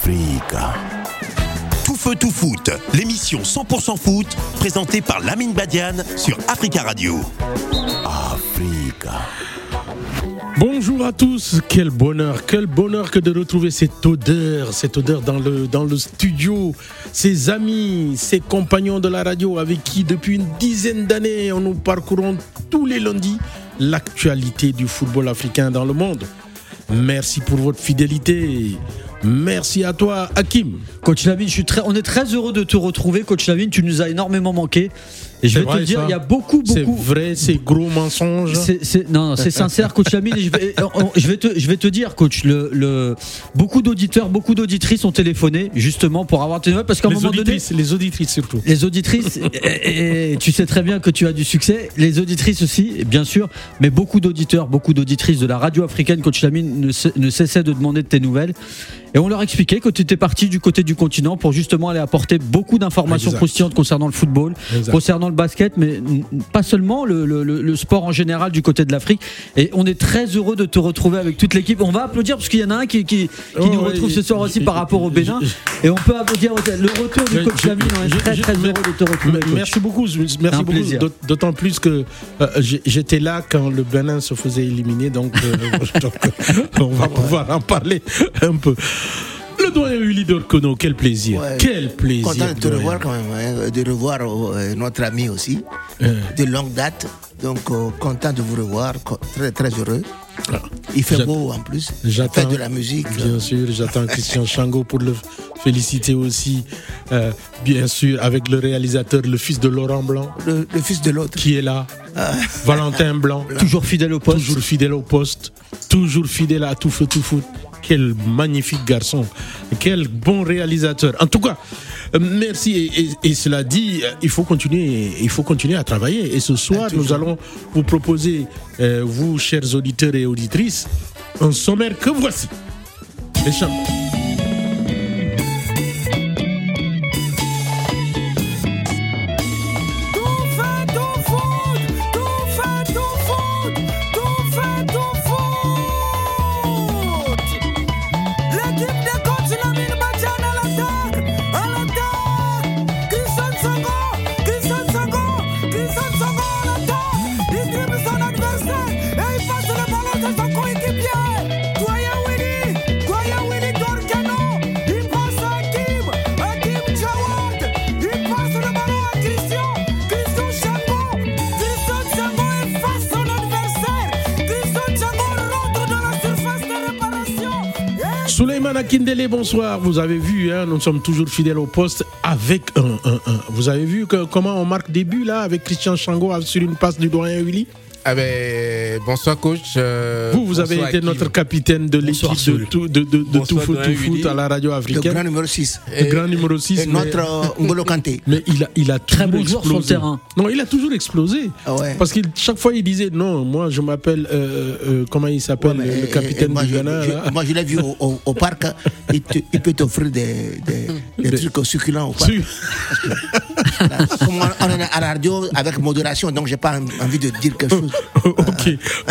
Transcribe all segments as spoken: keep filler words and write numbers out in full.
Africa. Tout feu, tout foot, l'émission cent pour cent foot, présentée par Lamine Badiane sur Africa Radio. Africa. Bonjour à tous, quel bonheur, quel bonheur que de retrouver cette odeur, cette odeur dans le, dans le studio, ces amis, ces compagnons de la radio avec qui depuis une dizaine d'années nous parcourons tous les lundis l'actualité du football africain dans le monde. Merci pour votre fidélité. Merci à toi, Hakim. Coach Lamine, je suis très, on est très heureux de te retrouver. Coach Lamine, tu nous as énormément manqué. Et je c'est vais vrai, te dire, ça. il y a beaucoup, beaucoup. C'est vrai, c'est gros mensonge. C'est, c'est, non, non, c'est sincère, Coach Lamine. Et je, vais, on, je, vais te, je vais te dire, Coach, le, le, beaucoup d'auditeurs, beaucoup d'auditrices ont téléphoné justement pour avoir tes nouvelles. Parce qu'à un les moment auditrices, donné. Les auditrices surtout. Les auditrices, et, et tu sais très bien que tu as du succès. Les auditrices aussi, bien sûr. Mais beaucoup d'auditeurs, beaucoup d'auditrices de la radio africaine, Coach Lamine, ne, ne cessaient de demander de tes nouvelles. Et on leur expliquait que tu étais parti du côté du continent pour justement aller apporter beaucoup d'informations croustillantes concernant le football, exact. Concernant le basket, mais pas seulement, le, le, le sport en général du côté de l'Afrique. Et on est très heureux de te retrouver avec toute l'équipe. On va applaudir parce qu'il y en a un qui, qui, qui oh, nous retrouve ouais, ce soir aussi je, par rapport au Bénin. Je, et on peut applaudir le retour du coach Lamine. On est je, très je, très je, heureux de te retrouver. Merci beaucoup. Merci beaucoup. Plaisir. D'autant plus que euh, j'étais là quand le Bénin se faisait éliminer. Donc, euh, donc on va pouvoir en parler un peu. Le doyen Willy Dorcono, quel plaisir, ouais, quel plaisir. Content de te revoir quand même, hein, de revoir euh, notre ami aussi, euh. de longue date. Donc euh, content de vous revoir, très très heureux. Ah. Il fait j'attends, beau en plus, il fait de la musique. Bien sûr, j'attends Christian Chango pour le féliciter aussi, euh, bien sûr, avec le réalisateur, le fils de Laurent Blanc. Le, le fils de l'autre. Qui est là, ah. Valentin Blanc. Blanc. Toujours fidèle au poste. Toujours fidèle au poste, toujours fidèle à tout feu, tout foot. Quel magnifique garçon, quel bon réalisateur. En tout cas, euh, merci. Et, et, et cela dit, il faut continuer, il faut continuer à travailler. Et ce soir, ah, nous allons vous proposer, euh, vous, chers auditeurs et auditrices, un sommaire que voici. Les champs. Souleymane Akindele, bonsoir. Vous avez vu, hein, nous sommes toujours fidèles au poste avec un, un, un. Vous avez vu que, comment on marque des buts là avec Christian Chango sur une passe du doyen Willy. Ah ben, bonsoir coach. Euh, vous, vous avez été Hakim. Notre capitaine de l'équipe bonsoir, de, tout, de, de, de tout foot, tout foot à la radio africaine. Le grand numéro six. Le grand numéro six. Et mais, notre N'Golo Kanté. Mais il a, il a très toujours bon joueur explosé. sur le terrain. Non, il a toujours explosé. Ah ouais. Parce que chaque fois il disait non, moi je m'appelle euh, euh, comment il s'appelle ouais, le, le capitaine du Ghana. Moi je l'ai vu au, au, au parc. Il, te, il peut t'offrir des, des, des, des trucs succulents au parc. Parce que, là, comme on est à la radio avec modération, donc j'ai pas envie de dire quelque chose. Ok.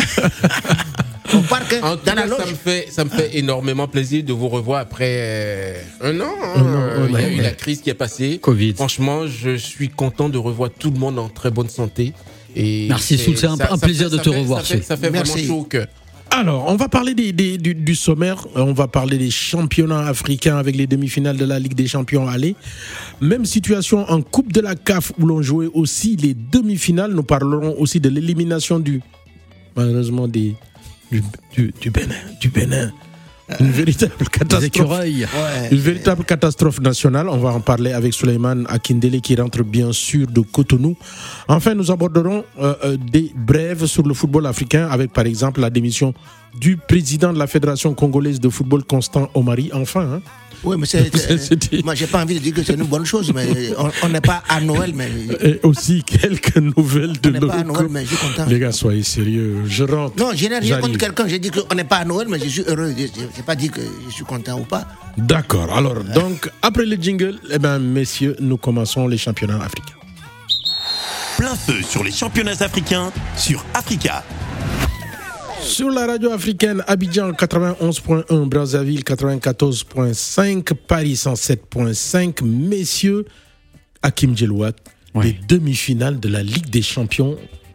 Au parc, en tout dans cas, la loge. ça me fait, ça me fait énormément plaisir de vous revoir après euh, un an. Hein. Euh, il y a eu la crise qui est passée. Covid. Franchement, je suis content de revoir tout le monde en très bonne santé. Et merci Soul, c'est un, ça, un ça plaisir fait, de te fait, revoir. Ça fait, ça fait merci. vraiment chaud au cœur. Alors, on va parler des, des, du, du sommaire, on va parler des championnats africains avec les demi-finales de la Ligue des Champions aller. Même situation en Coupe de la C A F où l'on jouait aussi les demi-finales. Nous parlerons aussi de l'élimination du, malheureusement, des, du, du, du Bénin. Du Bénin. Une véritable catastrophe. Ouais. Une véritable catastrophe nationale. On va en parler avec Souleymane Akindele qui rentre bien sûr de Cotonou. Enfin, nous aborderons euh, euh, des brèves sur le football africain avec par exemple la démission du président de la Fédération congolaise de football, Constant Omari. Enfin, hein. Oui, mais c'est, c'est, moi, j'ai pas envie de dire que c'est une bonne chose, mais on n'est pas à Noël, mais. Et aussi quelques nouvelles de On n'est pas à Noël, mais je suis content. Les gars, soyez sérieux. Je rentre. Non, je n'ai rien contre quelqu'un. J'ai dit qu'on n'est pas à Noël, mais je suis heureux. Je n'ai pas dit que je suis content ou pas. D'accord. Alors, ouais. donc, après le jingle, eh ben, messieurs, nous commençons les championnats africains. Plein feu sur les championnats africains sur Africa. Sur la radio africaine, Abidjan quatre-vingt-onze point un, Brazzaville quatre-vingt-quatorze point cinq, Paris cent sept point cinq. Messieurs, Hakim Djelouat, ouais. Les demi-finales de la Ligue des Champions.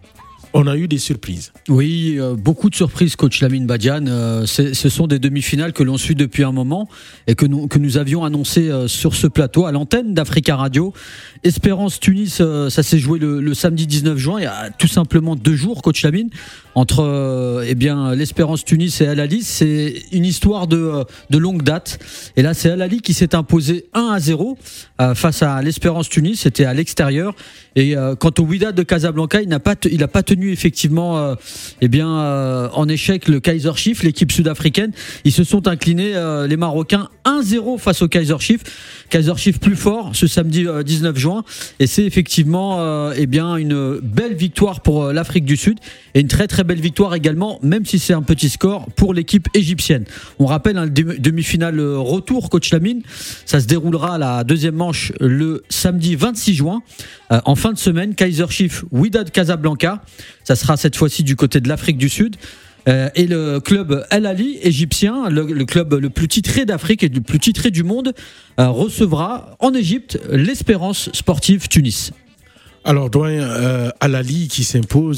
On a eu des surprises. Oui, euh, beaucoup de surprises, coach Lamine Badiane. Euh, ce sont des demi-finales que l'on suit depuis un moment et que nous, que nous avions annoncé euh, sur ce plateau à l'antenne d'Africa Radio. Espérance Tunis, euh, ça s'est joué le, le samedi dix-neuf juin, il y a tout simplement deux jours, coach Lamine, entre euh, eh bien, l'Espérance Tunis et Al Ahly. C'est une histoire de, de longue date. Et là, c'est Al Ahly qui s'est imposé un à zéro euh, face à l'Espérance Tunis. C'était à l'extérieur. Et euh, quant au Wydad de Casablanca, il n'a pas, t- il n'a pas tenu effectivement euh, eh bien, euh, en échec le Kaizer Chiefs, l'équipe sud-africaine. Ils se sont inclinés, euh, les Marocains, un zéro face au Kaizer Chiefs. Kaizer Chiefs plus fort ce samedi euh, dix-neuf juin. Et c'est effectivement euh, eh bien, une belle victoire pour euh, l'Afrique du Sud. Et une très très belle victoire également, même si c'est un petit score, pour l'équipe égyptienne. On rappelle un hein, demi-finale retour, coach Lamine. Ça se déroulera à la deuxième manche le samedi vingt-six juin. Euh, en fin de semaine, Kaizer Chiefs, Wydad Casablanca. Ça sera cette fois-ci du côté de l'Afrique du Sud. Euh, et le club Al Ahly égyptien, le, le club le plus titré d'Afrique et le plus titré du monde, euh, recevra en Égypte l'Espérance Sportive Tunis. Alors, doyen euh, Al Ahly qui s'impose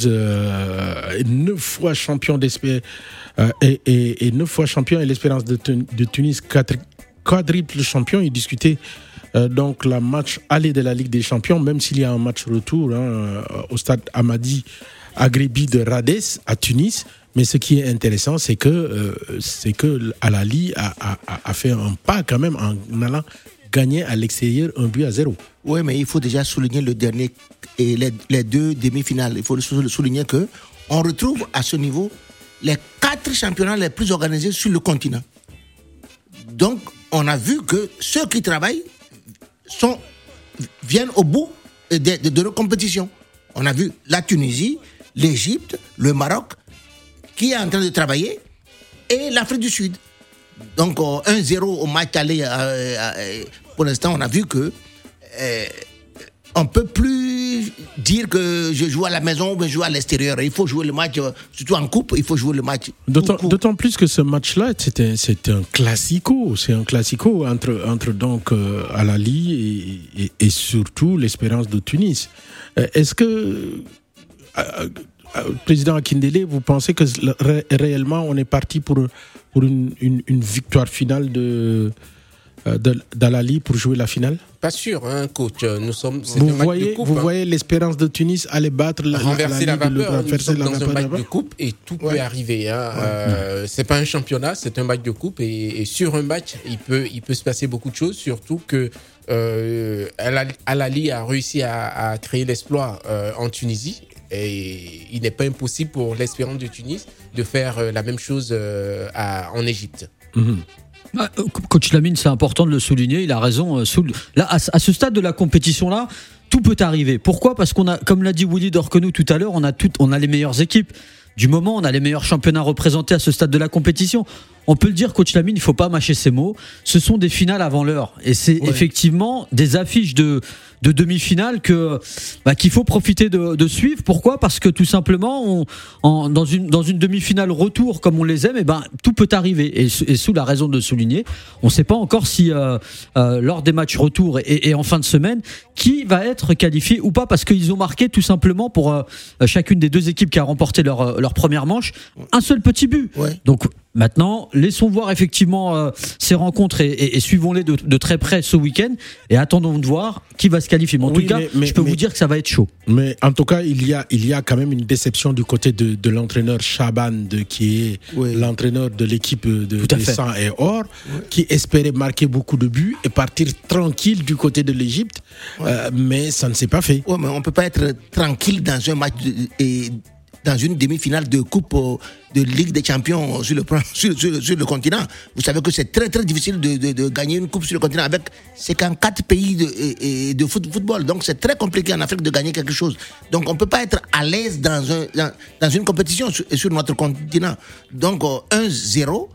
euh, neuf fois champion d'Espérance euh, et, et, et neuf fois champion et l'Espérance de, de Tunis quatre, quadruple champion. Il discutait euh, donc la match aller de la Ligue des Champions, même s'il y a un match retour hein, au stade Hamadi Agrebi de Radès à Tunis. Mais ce qui est intéressant, c'est que euh, c'est que Al Ahly a, a, a fait un pas quand même en allant gagner à l'extérieur un but à zéro. Oui, mais il faut déjà souligner le dernier et les, les deux demi-finales. Il faut souligner que on retrouve à ce niveau les quatre championnats les plus organisés sur le continent. Donc, on a vu que ceux qui travaillent sont, viennent au bout de, de, de leur compétition. On a vu la Tunisie, l'Égypte, le Maroc, qui est en train de travailler, et l'Afrique du Sud. Donc, euh, un zéro au match aller, euh, euh, pour l'instant, on a vu que euh, on ne peut plus dire que je joue à la maison ou je joue à l'extérieur. Il faut jouer le match, euh, surtout en coupe, il faut jouer le match. D'autant, d'autant plus que ce match-là, c'était, c'était un classico. C'est un classico entre, entre donc, euh, Al Ahly et, et, et surtout l'Espérance de Tunis. Euh, est-ce que... Euh, Président Akindele, vous pensez que ré- réellement on est parti pour, pour une, une, une victoire finale de, de, d'Al Ahly pour jouer la finale? Pas sûr, hein, coach. Nous sommes. C'est vous un voyez, match de coupe, vous hein. voyez l'Espérance de Tunis aller battre la, renverser la, la, la vapeur. Nous sommes dans un match de coupe et tout ouais. peut arriver. Hein. Ouais. Euh, c'est pas un championnat, c'est un match de coupe et, et sur un match, il peut, il peut se passer beaucoup de choses. Surtout que euh, Al Ahly a réussi à, à créer l'exploit euh, en Tunisie. Et il n'est pas impossible pour l'Espérance de Tunis de faire la même chose à, en Égypte. Mmh. Ah, coach Lamine, c'est important de le souligner, il a raison. Là, à, à ce stade de la compétition-là, tout peut arriver. Pourquoi ? Parce qu'on a, comme l'a dit Willy Dorkenou tout à l'heure, on a, tout, on a les meilleures équipes. Du moment, on a les meilleurs championnats représentés à ce stade de la compétition. On peut le dire, coach Lamine, il ne faut pas mâcher ses mots. Ce sont des finales avant l'heure. Et c'est ouais. effectivement des affiches de, de demi-finale que, bah, qu'il faut profiter de, de suivre. Pourquoi ? Parce que tout simplement, on, en, dans, une, dans une demi-finale retour, comme on les aime, et ben, tout peut arriver. Et, et sous la raison de souligner, on ne sait pas encore si, euh, euh, lors des matchs retour et, et en fin de semaine, qui va être qualifié ou pas, parce qu'ils ont marqué tout simplement pour euh, chacune des deux équipes qui a remporté leur, leur première manche, un seul petit but. Ouais. Donc, maintenant, laissons voir effectivement euh, ces rencontres et, et, et suivons-les de, de très près ce week-end et attendons de voir qui va se qualifier. Mais en oui, tout cas, mais, mais, je peux mais, vous dire que ça va être chaud. Mais en tout cas, il y a, il y a quand même une déception du côté de, de l'entraîneur Chaban, de, qui est oui. l'entraîneur de l'équipe de, de Sang et Or, oui. qui espérait marquer beaucoup de buts et partir tranquille du côté de l'Égypte, oui. euh, mais ça ne s'est pas fait. Oui, mais on ne peut pas être tranquille dans un match de, et dans une demi-finale de Coupe de Ligue des Champions sur le, sur, sur, sur le continent. Vous savez que c'est très très difficile de, de, de gagner une coupe sur le continent avec cinquante-quatre pays de, et, et de foot, football. Donc c'est très compliqué en Afrique de gagner quelque chose. Donc on ne peut pas être à l'aise dans, un, dans, dans une compétition sur, sur notre continent. Donc un zéro,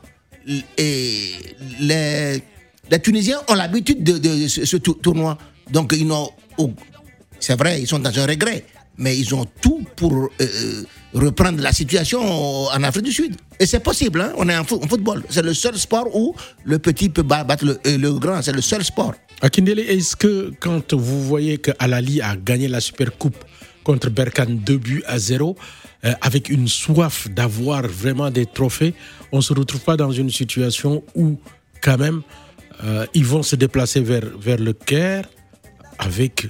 et les, les Tunisiens ont l'habitude de, de, de ce, ce tournoi. Donc ils n'ont, c'est vrai, ils sont dans un regret. mais ils ont tout pour euh, reprendre la situation en Afrique du Sud. Et c'est possible, hein? On est en football. C'est le seul sport où le petit peut battre le, le grand, c'est le seul sport. Akindele, est-ce que quand vous voyez que Al-Ahly a gagné la Super Coupe contre Berkane deux buts à zéro, euh, avec une soif d'avoir vraiment des trophées, on ne se retrouve pas dans une situation où quand même euh, ils vont se déplacer vers, vers le Caire avec,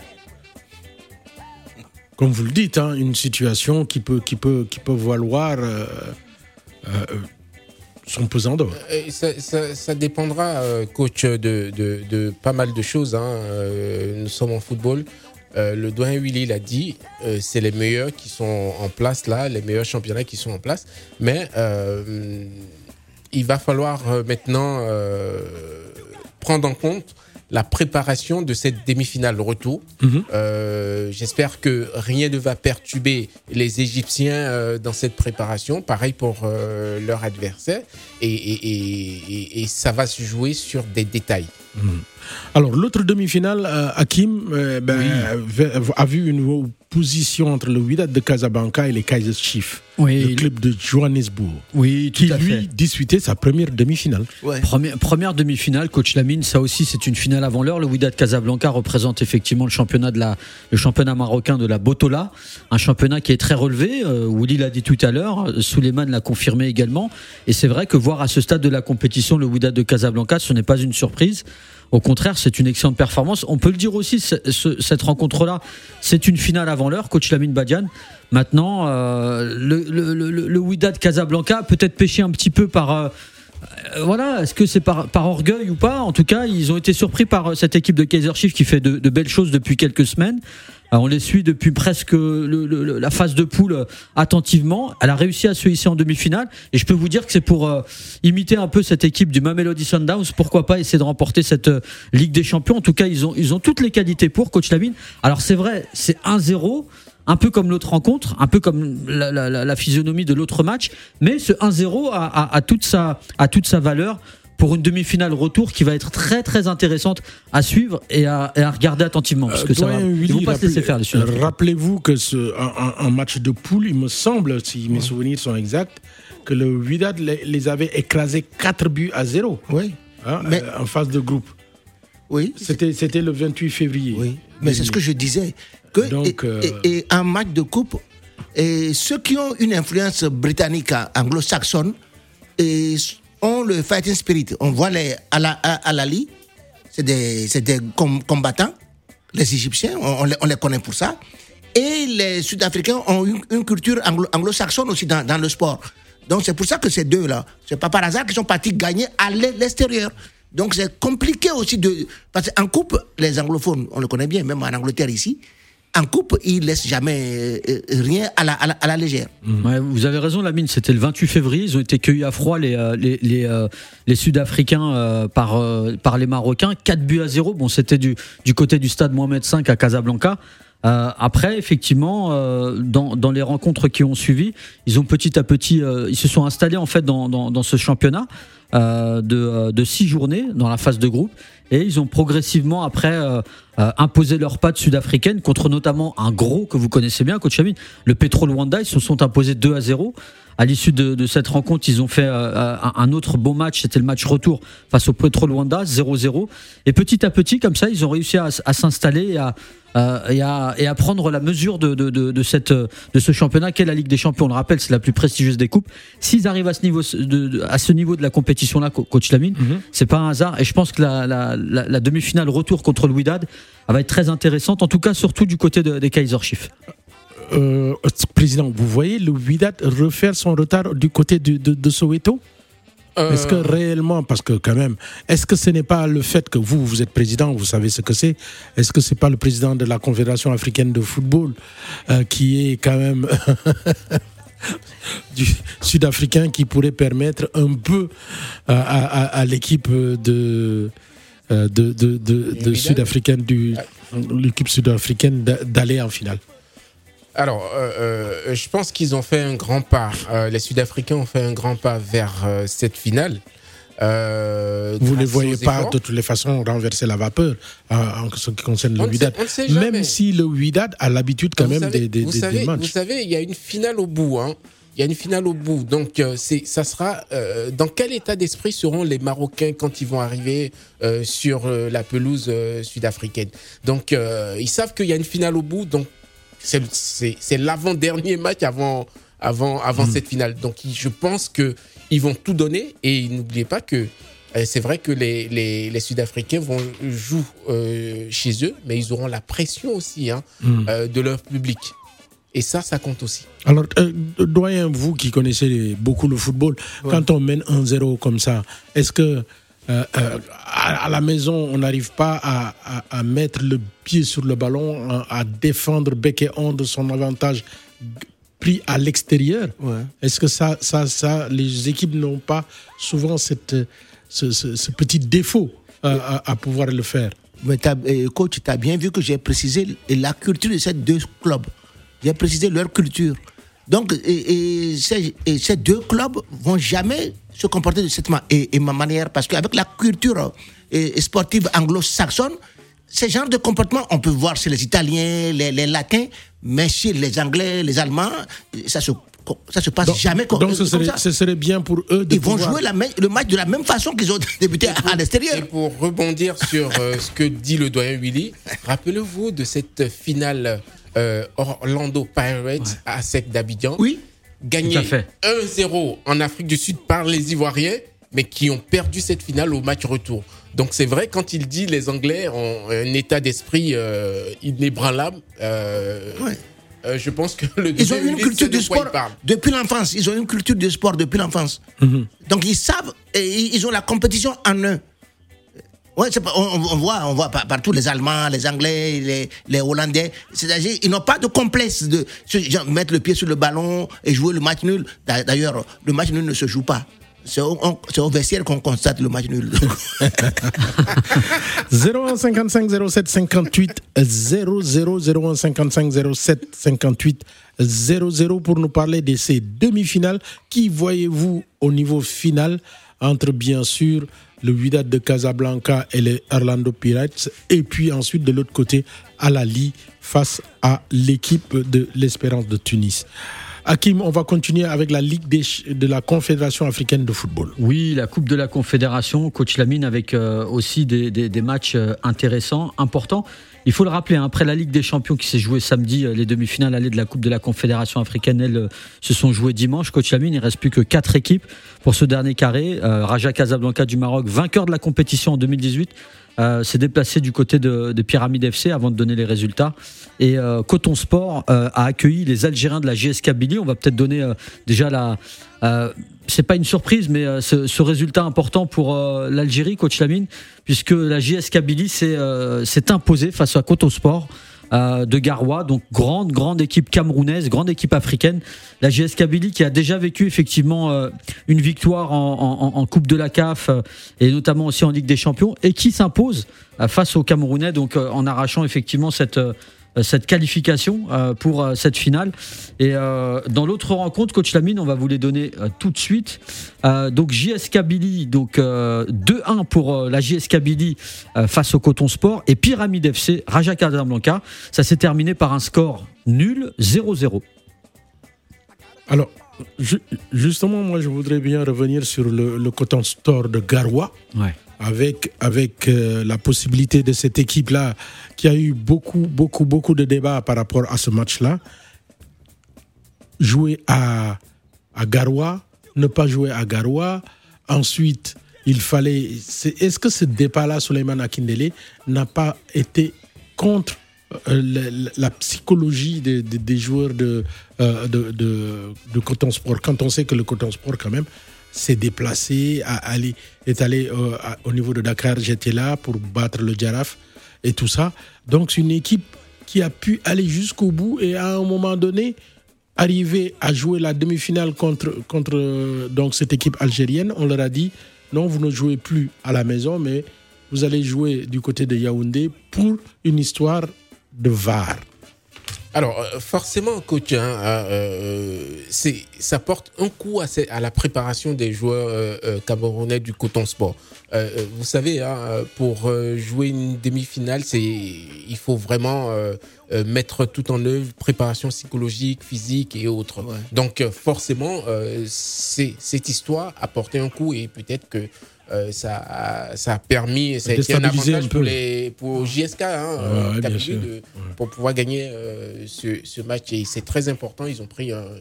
comme vous le dites, hein, une situation qui peut, qui peut, qui peut valoir euh, euh, son pesant d'or. Ça, ça, ça dépendra, euh, coach, de, de, de pas mal de choses. Hein. Euh, nous sommes en football. Euh, le doyen Willy l'a dit, euh, c'est les meilleurs qui sont en place là, les meilleurs championnats qui sont en place. Mais euh, il va falloir maintenant euh, prendre en compte la préparation de cette demi-finale retour. Mmh. Euh, j'espère que rien ne va perturber les Égyptiens euh, dans cette préparation. Pareil pour euh, leur adversaire. Et, et, et, et ça va se jouer sur des détails. Mmh. Alors, l'autre demi-finale, euh, Hakim euh, ben, oui. a vu une opposition entre le Wydad de Casablanca et les Kaizer Chiefs, oui, le club de Johannesburg, oui, tout qui à lui fait. disputait sa première demi-finale. Ouais. Première, première demi-finale, coach Lamine, ça aussi c'est une finale avant l'heure. Le Wydad Casablanca représente effectivement le championnat, de la, le championnat marocain de la Botola, un championnat qui est très relevé. Euh, Willy l'a dit tout à l'heure, Souleymane l'a confirmé également. Et c'est vrai que voir à ce stade de la compétition le Wydad de Casablanca, ce n'est pas une surprise. Au contraire, c'est une excellente performance. On peut le dire aussi, ce, ce, cette rencontre-là, c'est une finale avant l'heure, coach Lamine Badiane. Maintenant, euh, le, le, le, le Wydad Casablanca peut-être péché un petit peu par... Euh, euh, voilà, est-ce que c'est par, par orgueil ou pas? En tout cas, ils ont été surpris par cette équipe de Kaizer Chiefs qui fait de, de belles choses depuis quelques semaines. Alors, on les suit depuis presque le, le, la phase de poule attentivement. Elle a réussi à se hisser en demi-finale. Et je peux vous dire que c'est pour euh, imiter un peu cette équipe du Mamelodi Sundowns. Pourquoi pas essayer de remporter cette euh, Ligue des Champions. En tout cas, ils ont, ils ont toutes les qualités pour, coach Lamine. Alors, c'est vrai, c'est un zéro. Un peu comme l'autre rencontre, un peu comme la, la, la physionomie de l'autre match. Mais ce un zéro a, a, a, toute sa, a toute sa valeur pour une demi-finale retour qui va être très très intéressante à suivre et à, et à regarder attentivement. Parce que euh, ça va, Willy, ils vont pas se laisser faire. Euh, rappelez-vous que ce, un, un match de poule, il me semble, si mes ouais. souvenirs sont exacts, que le Wydad les, les avait écrasés quatre buts à zéro. Oui. Hein, mais... euh, en phase de groupe. Oui. C'était, c'était le vingt-huit février. Oui. Mais c'est ce que je disais. Que Donc, et, euh... et, et un match de coupe, et ceux qui ont une influence britannique anglo-saxonne et ont le fighting spirit. On voit les Al-Ahly, c'est des, c'est des combattants, les Égyptiens, on, on, les, on les connaît pour ça. Et les Sud-Africains ont une, une culture anglo, anglo-saxonne aussi dans, dans le sport. Donc c'est pour ça que ces deux-là, c'est pas par hasard qu'ils sont partis gagner à l'extérieur. Donc c'est compliqué aussi de... Parce qu'en coupe, les anglophones, on le connaît bien, même en Angleterre ici, en coupe, ils ne laissent jamais euh, rien à la, à la, à la légère. Mmh. Ouais, vous avez raison, Lamine, c'était le vingt-huit février. Ils ont été cueillis à froid, les, les, les, euh, les Sud-Africains, euh, par, euh, par les Marocains. quatre buts à zéro. Bon, c'était du, du côté du stade Mohamed cinq à Casablanca. Euh, après, effectivement, euh, dans, dans les rencontres qui ont suivi, ils ont petit à petit, euh, ils se sont installés en fait dans, dans, dans ce championnat euh, de, de six journées dans la phase de groupe, et ils ont progressivement après euh, euh, imposé leurs pattes sud-africaines contre notamment un gros que vous connaissez bien, coach Amine, le Petro Luanda. Ils se sont imposés deux à zéro. À l'issue de, de cette rencontre, ils ont fait euh, un autre bon match, c'était le match retour face au Petro Luanda, zéro zéro. Et petit à petit, comme ça, ils ont réussi à, à s'installer et à, euh, et, à, et à prendre la mesure de, de, de, de, cette, de ce championnat qu'est la Ligue des Champions. On le rappelle, c'est la plus prestigieuse des coupes. S'ils arrivent à ce niveau de, de, à ce niveau de la compétition-là, coach Lamine, mm-hmm. c'est pas un hasard. Et je pense que la, la, la, la demi-finale retour contre le Wydad va être très intéressante, en tout cas surtout du côté de, des Kaizer Chiefs. Euh, président, vous voyez le Wydad refaire son retard du côté de, de, de Soweto? euh... Est-ce que réellement, parce que quand même, est-ce que ce n'est pas le fait que vous, vous êtes président, vous savez ce que c'est, est-ce que c'est pas le président de la Confédération africaine de football euh, qui est quand même du sud-africain, qui pourrait permettre un peu à, à, à l'équipe de... de, de, de, de, de sud-africaine du, l'équipe sud-africaine d'aller en finale? Alors, euh, euh, je pense qu'ils ont fait un grand pas. Euh, les Sud-Africains ont fait un grand pas vers euh, cette finale. Euh, Euh, Vous ne les voyez pas efforts. De toutes les façons renverser la vapeur en, en ce qui concerne le Wydad. Même si le Wydad a l'habitude quand vous même savez, des, des, vous des, savez, des matchs. Vous savez, il y a une finale au bout. Hein. Il y a une finale au bout. Donc, euh, c'est, ça sera. Euh, dans quel état d'esprit seront les Marocains quand ils vont arriver euh, sur euh, la pelouse euh, sud-africaine? Donc, euh, ils savent qu'il y a une finale au bout. Donc, c'est, c'est, c'est l'avant-dernier match avant, avant, avant mmh. cette finale. Donc, je pense qu'ils vont tout donner. Et n'oubliez pas que euh, c'est vrai que les, les, les Sud-Africains vont jouer euh, chez eux, mais ils auront la pression aussi hein, mmh. euh, de leur public. Et ça, ça compte aussi. Alors, euh, doyen, vous qui connaissez beaucoup le football, ouais. quand on mène un zéro comme ça, est-ce que euh, euh, à, à la maison, on n'arrive pas à, à, à mettre le pied sur le ballon, à, à défendre bec et ongle son avantage pris à l'extérieur? Ouais. Est-ce que ça, ça, ça, les équipes n'ont pas souvent cette, ce, ce, ce petit défaut euh, ouais. à, à pouvoir le faire? Mais t'as, coach, tu as bien vu que j'ai précisé la culture de ces deux clubs. J'ai précisé leur culture. Donc, et, et, ces, et ces deux clubs vont jamais se comporter de cette ma- et, et ma manière, parce qu'avec la culture et, et sportive anglo-saxonne, ce genre de comportement, on peut voir chez les Italiens, les, les Latins, mais chez les Anglais, les Allemands, ça se ça se passe donc, jamais comme, donc ce comme serait, ça. Ce serait bien pour eux de Ils vont pouvoir... jouer la, le match de la même façon qu'ils ont débuté à, à l'extérieur. Et pour rebondir sur euh, ce que dit le doyen Willy, rappelez-vous de cette finale euh, Orlando Pirates ouais. à Sec d'Abidjan. Oui. Gagné un zéro en Afrique du Sud par les Ivoiriens, mais qui ont perdu cette finale au match retour. Donc c'est vrai, quand il dit les Anglais ont un état d'esprit euh, inébranlable, euh, ouais. euh, je pense que le ils ont une culture du sport depuis l'enfance. Ils ont une culture du sport depuis l'enfance. Mm-hmm. Donc ils savent, et ils ont la compétition en eux. Ouais, c'est pas, on, on voit, on voit partout les Allemands, les Anglais, les, les Hollandais. C'est-à-dire, ils n'ont pas de complexe de genre, mettre le pied sur le ballon et jouer le match nul. D'ailleurs, le match nul ne se joue pas. C'est au, on, c'est au vestiaire qu'on constate le match nul. zéro un cinquante-cinq zéro sept cinquante-huit zéro zéro zéro un cinquante-cinq zéro sept cinquante-huit zéro zéro pour nous parler de ces demi-finales. Qui voyez-vous au niveau final entre, bien sûr, le Wydad de Casablanca et les Orlando Pirates, et puis ensuite de l'autre côté, Al Ahly face à l'équipe de l'Espérance de Tunis. Hakim, on va continuer avec la Ligue des, de la Confédération africaine de football. Oui, la Coupe de la Confédération, coach Lamine, avec euh, aussi des, des, des matchs euh, intéressants, importants. Il faut le rappeler, hein, après la Ligue des Champions qui s'est jouée samedi, euh, les demi-finales allées de la Coupe de la Confédération africaine, elles euh, se sont jouées dimanche. Coach Lamine, il ne reste plus que quatre équipes pour ce dernier carré. Euh, Raja Casablanca du Maroc, vainqueur de la compétition en deux mille dix-huit, euh, s'est déplacé du côté de, de Pyramide F C avant de donner les résultats. Et euh, Coton Sport euh, a accueilli les Algériens de la J S Kabylie. On va peut-être donner euh, déjà la... Euh, c'est pas une surprise, mais euh, ce, ce résultat important pour euh, l'Algérie, coach Lamine, puisque la J S Kabylie s'est, euh, s'est imposée face à Coton Sport euh, de Garoua, donc grande grande équipe camerounaise, grande équipe africaine. La J S Kabylie qui a déjà vécu effectivement euh, une victoire en, en, en Coupe de la C A F euh, et notamment aussi en Ligue des Champions, et qui s'impose euh, face aux Camerounais, donc euh, en arrachant effectivement cette euh, cette qualification euh, pour euh, cette finale. Et euh, dans l'autre rencontre, coach Lamine, on va vous les donner euh, tout de suite. Euh, donc J S Kabylie, donc euh, deux un pour euh, la J S Kabylie euh, face au Coton Sport, et Pyramide F C, Raja Casablanca. Ça s'est terminé par un score nul, zéro zéro. Alors, ju- justement, moi je voudrais bien revenir sur le, le Coton Sport de Garoua. Ouais. Avec, avec euh, la possibilité de cette équipe-là qui a eu beaucoup, beaucoup, beaucoup de débats par rapport à ce match-là. Jouer à, à Garoua, ne pas jouer à Garoua. Ensuite, il fallait... C'est, est-ce que ce départ-là, Souleymane Akindele, n'a pas été contre euh, la, la psychologie des, des, des joueurs de, euh, de, de, de Coton Sport, quand on sait que le Coton Sport, quand même, s'est déplacé, à aller, est allé euh, à, au niveau de Dakar, j'étais là pour battre le Djaraf et tout ça. Donc c'est une équipe qui a pu aller jusqu'au bout et à un moment donné arriver à jouer la demi-finale contre, contre euh, donc cette équipe algérienne. On leur a dit non, vous ne jouez plus à la maison, mais vous allez jouer du côté de Yaoundé pour une histoire de V A R. Alors, forcément, coach, hein, euh, c'est, ça porte un coup à, à la préparation des joueurs euh, camerounais du Coton Sport. Euh, vous savez, hein, pour jouer une demi-finale, c'est, il faut vraiment euh, mettre tout en œuvre, préparation psychologique, physique et autres. Ouais. Donc, forcément, euh, c'est, cette histoire a porté un coup et peut-être que Euh, ça, a, ça a permis, ça a été un avantage un pour, les, pour J S K hein, ouais, euh, de, ouais. pour pouvoir gagner euh, ce, ce match. Et c'est très important. Ils ont pris, un,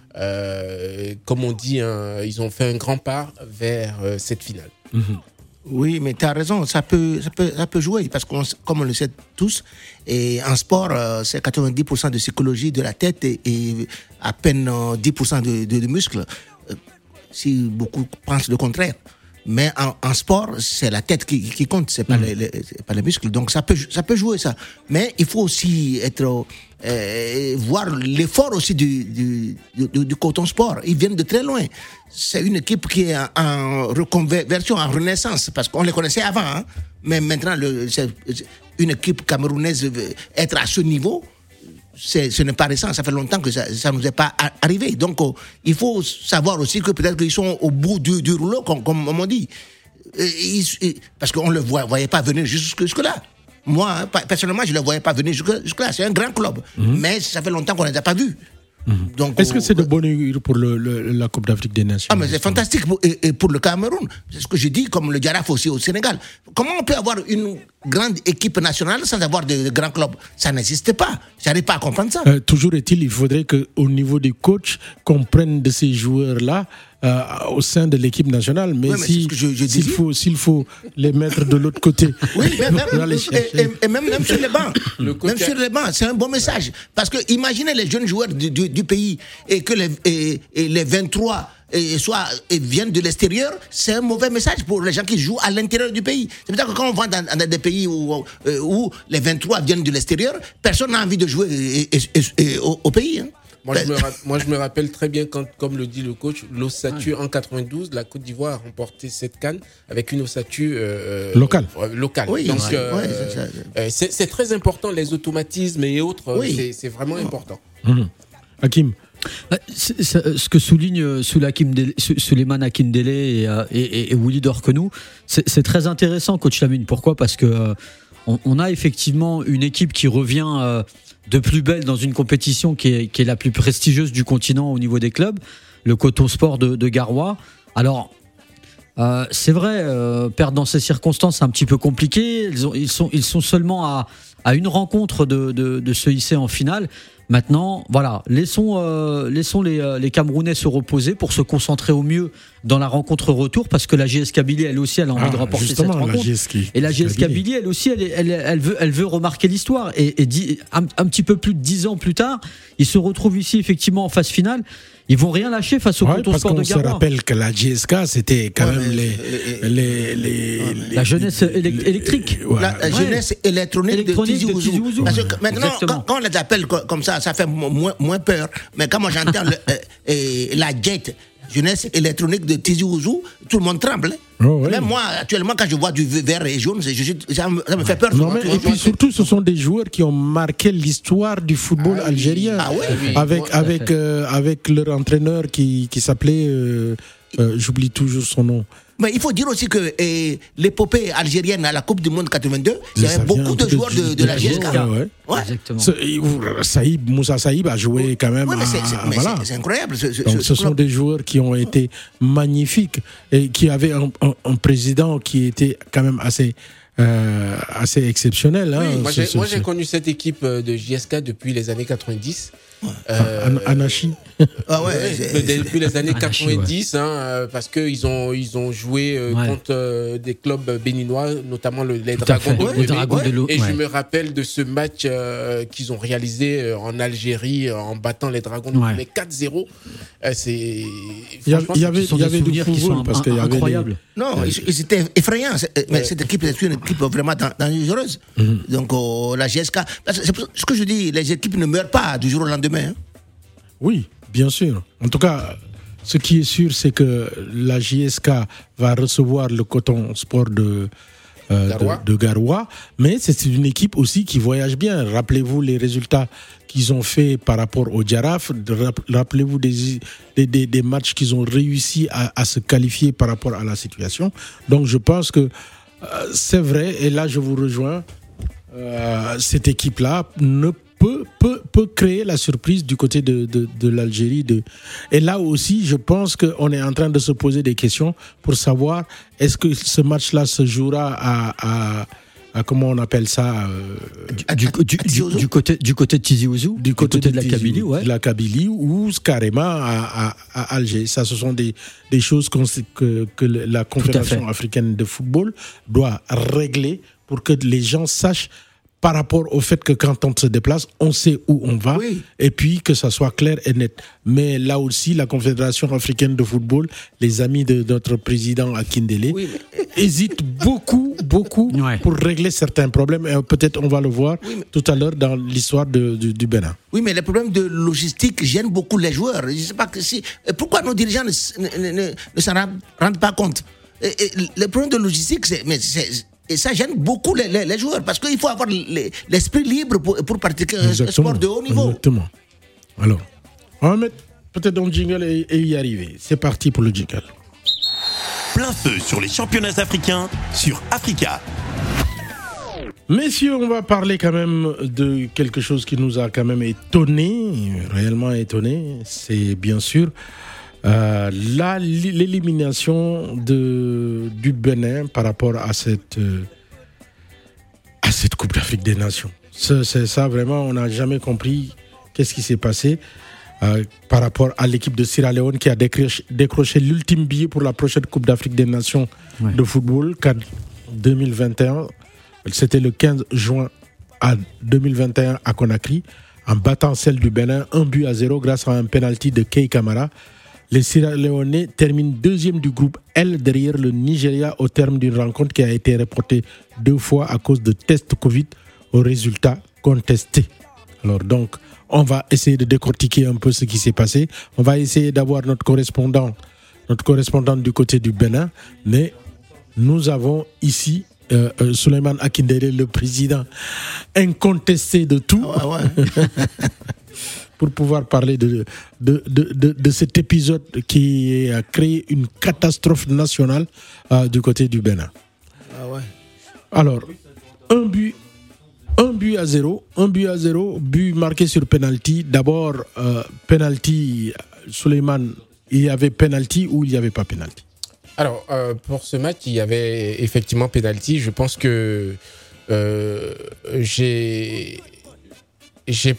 euh, comme on dit, un, ils ont fait un grand pas vers euh, cette finale. Mm-hmm. Oui, mais tu as raison, ça peut, ça, peut, ça peut jouer, parce que comme on le sait tous, et en sport, euh, c'est quatre-vingt-dix pour cent de psychologie de la tête et, et à peine euh, dix pour cent de, de, de muscles, euh, si beaucoup pensent le contraire. Mais en, en sport, c'est la tête qui, qui compte, c'est pas, mmh. les, les, c'est pas les muscles. Donc ça peut, ça peut jouer ça. Mais il faut aussi être, euh, voir l'effort aussi du, du, du, du Coton Sport. Ils viennent de très loin. C'est une équipe qui est en, en reconversion, en renaissance, parce qu'on les connaissait avant. Hein. Mais maintenant, le, c'est une équipe camerounaise, être à ce niveau, C'est, ce n'est pas récent, ça fait longtemps que ça ne nous est pas arrivé. Donc, euh, il faut savoir aussi que peut-être qu'ils sont au bout du, du rouleau, comme, comme on dit. Et, et, parce qu'on ne le voit, voyait pas venir jusque, jusque-là. Moi, hein, personnellement, je ne le voyais pas venir jusque, jusque-là. C'est un grand club. Mm-hmm. Mais ça fait longtemps qu'on ne les a pas vus. Mm-hmm. Donc, est-ce que c'est euh, de bonne augure pour le, le, la Coupe d'Afrique des Nations? Ah, mais c'est fantastique pour, et, et pour le Cameroun. C'est ce que je dis, comme le Giraffe aussi au Sénégal. Comment on peut avoir une grande équipe nationale sans avoir de, de grands clubs? Ça n'existe pas. J'arrive pas à comprendre ça. Euh, toujours est-il, il faudrait qu'au niveau des coachs, qu'on prenne de ces joueurs-là euh, au sein de l'équipe nationale. Mais, oui, mais si, je, je s'il, faut, s'il faut les mettre de l'autre côté. Oui, mais même, et, et, et même, même sur les bancs. Même sur les bancs, c'est un bon message. Parce que imaginez les jeunes joueurs du, du, du pays et que les, et, et les vingt-trois et soit et viennent de l'extérieur, c'est un mauvais message pour les gens qui jouent à l'intérieur du pays. C'est pour ça que quand on va dans, dans des pays où, euh, où les vingt-trois viennent de l'extérieur, personne n'a envie de jouer et, et, et, et, au, au pays. Hein. Moi je, me ra- moi, je me rappelle très bien, quand, comme le dit le coach, l'ossature en quatre-vingt-douze, la Côte d'Ivoire a remporté cette CAN avec une ossature euh, locale. Euh, locale. Oui, Donc, ouais, euh, ouais, c'est, ça. Euh, c'est, c'est très important, les automatismes et autres, oui. c'est, c'est vraiment oh. important. Mmh. Hakim. C'est, c'est, ce que souligne Souleymane Akindele et, et, et Willy Dorkenou, c'est, c'est très intéressant, coach Lamine. Pourquoi ? Parce que euh, on, on a effectivement une équipe qui revient euh, de plus belle dans une compétition qui est, qui est la plus prestigieuse du continent au niveau des clubs, le Coton Sport de, de Garoua. Alors, euh, c'est vrai, euh, perdre dans ces circonstances, c'est un petit peu compliqué. Ils, ont, ils, sont, ils sont seulement à, à une rencontre de, de, de se hisser en finale. Maintenant, voilà, laissons, euh, laissons les, euh, les Camerounais se reposer pour se concentrer au mieux dans la rencontre retour, parce que la J S Kabylie, elle aussi, elle a envie ah, de remporter cette rencontre. La J S K, et la J S Kabylie, elle aussi, elle, elle, elle, veut, elle veut remarquer l'histoire. Et, et dix, un, un petit peu plus de dix ans plus tard, ils se retrouvent ici effectivement en phase finale. Ils vont rien lâcher face au ouais, Coton Sport de Garoua. On se rappelle que la J S K, c'était quand ouais, même les, les, les, les, les la jeunesse les, électrique. Ouais. La, la jeunesse ouais. électronique, électronique de Tizi Ouzou. Parce que maintenant, quand, quand on les appelle comme ça, ça fait moins, moins peur. Mais quand moi j'entends le, euh, la jet, jeunesse électronique de Tizi Ouzou, tout le monde tremble. Oh, oui. Même moi, actuellement, quand je vois du vert et jaune, je, je, ça, me, ça me fait peur. Non, mais, et puis surtout, ce sont des joueurs qui ont marqué l'histoire du football ah, algérien. Ah, ouais, oui. Avec, oui, avec, euh, avec leur entraîneur qui, qui s'appelait, euh, euh, j'oublie toujours son nom. Mais il faut dire aussi que eh, l'épopée algérienne à la Coupe du Monde quatre-vingt-deux, il y avait beaucoup de joueurs de, de, de la J S K. Ouais. Ouais. Exactement. Saïb, Moussa Saïb a joué quand même. Oui, mais c'est, c'est, à, mais voilà. c'est, c'est incroyable. Ce, ce, Donc, ce ce sont des joueurs qui ont été magnifiques et qui avaient un, un, un président qui était quand même assez. Euh, assez exceptionnel. Hein, oui, moi, j'ai, moi j'ai connu cette équipe de J S K depuis les années quatre-vingt-dix. Euh, Anachi. Ah ouais, ouais depuis les années Anachi, quatre-vingt-dix, ouais. hein, parce qu'ils ont, ils ont joué euh, ouais. contre euh, des clubs béninois, notamment le, les, Dragons de, ouais, les Dragons de l'eau. Et ouais. je me rappelle de ce match euh, qu'ils ont réalisé euh, en Algérie en battant les Dragons de ouais. quatre zéro. Euh, c'est, il y avait, il y avait, il y avait du football parce qu'il y avait incroyable. Des... Non, ouais. ils étaient effrayants. Mais ouais. cette équipe est une équipe vraiment dangereuse. Mm-hmm. Donc euh, la J S K, c'est ce que je dis, les équipes ne meurent pas du jour au lendemain. Hein. Oui, bien sûr. En tout cas, ce qui est sûr, c'est que la J S K va recevoir le Coton Sport de, euh, Garoua. de, de Garoua. Mais c'est une équipe aussi qui voyage bien. Rappelez-vous les résultats qu'ils ont fait par rapport au Jaraaf. Rappelez-vous des, des, des, des matchs qu'ils ont réussi à, à se qualifier par rapport à la situation. Donc je pense que euh, c'est vrai, et là je vous rejoins, euh, cette équipe-là ne Peut, peut, peut créer la surprise du côté de, de, de l'Algérie. De... Et là aussi, je pense qu'on est en train de se poser des questions pour savoir est-ce que ce match-là se jouera à, à, à comment on appelle ça euh, du, du, du, du, côté, du côté de Tizi Ouzou, du côté, du côté de, de, de la Kabylie, ouais. de la Kabylie ou carrément à, à, à Alger. Ça, ce sont des, des choses que, que la Confédération africaine de football doit régler pour que les gens sachent par rapport au fait que quand on se déplace, on sait où on va, oui. Et puis que ça soit clair et net. Mais là aussi, la Confédération africaine de football, les amis de notre président Akindele, oui, mais... hésitent beaucoup, beaucoup ouais. pour régler certains problèmes. Et peut-être on va le voir oui, mais... tout à l'heure dans l'histoire de, de, du Bénin. Oui, mais les problèmes de logistique gênent beaucoup les joueurs. Je ne sais pas que si... Pourquoi nos dirigeants ne, ne, ne, ne s'en rendent pas compte? et, et, les problèmes de logistique, c'est... Mais c'est Et ça gêne beaucoup les, les, les joueurs parce qu'il faut avoir les, l'esprit libre pour, pour pratiquer exactement, un sport de haut niveau. Exactement. Alors, on va mettre peut-être un jingle et, et y arriver. C'est parti pour le jingle. Plein feu sur les championnats africains sur Africa. Messieurs, on va parler quand même de quelque chose qui nous a quand même étonné, réellement étonné. C'est bien sûr Euh, là, l'élimination de, du Bénin par rapport à cette, euh, à cette Coupe d'Afrique des Nations. C'est, c'est ça, vraiment, on n'a jamais compris qu'est-ce qui s'est passé euh, par rapport à l'équipe de Sierra Leone qui a décroché, décroché l'ultime billet pour la prochaine Coupe d'Afrique des Nations ouais. de football, CAN deux mille vingt et un. C'était le quinze juin à deux mille vingt et un à Conakry, en battant celle du Bénin, un but à zéro grâce à un penalty de Kei Kamara. Les Sierra Leone terminent deuxième du groupe L derrière le Nigeria au terme d'une rencontre qui a été reportée deux fois à cause de tests Covid aux résultats contestés. Alors donc, on va essayer de décortiquer un peu ce qui s'est passé. On va essayer d'avoir notre correspondant, notre correspondant du côté du Bénin. Mais nous avons ici euh, euh, Souleymane Akindele, le président incontesté de tout. Ah ouais, ouais. Pour pouvoir parler de, de, de, de, de cet épisode qui a créé une catastrophe nationale euh, du côté du Bénin. Ah ouais. Alors, un but, un but à zéro, un but à zéro, but marqué sur penalty. D'abord, euh, penalty, Souleymane, il y avait penalty ou il n'y avait pas penalty? Alors, euh, pour ce match, il y avait effectivement penalty. Je pense que euh, j'ai... j'ai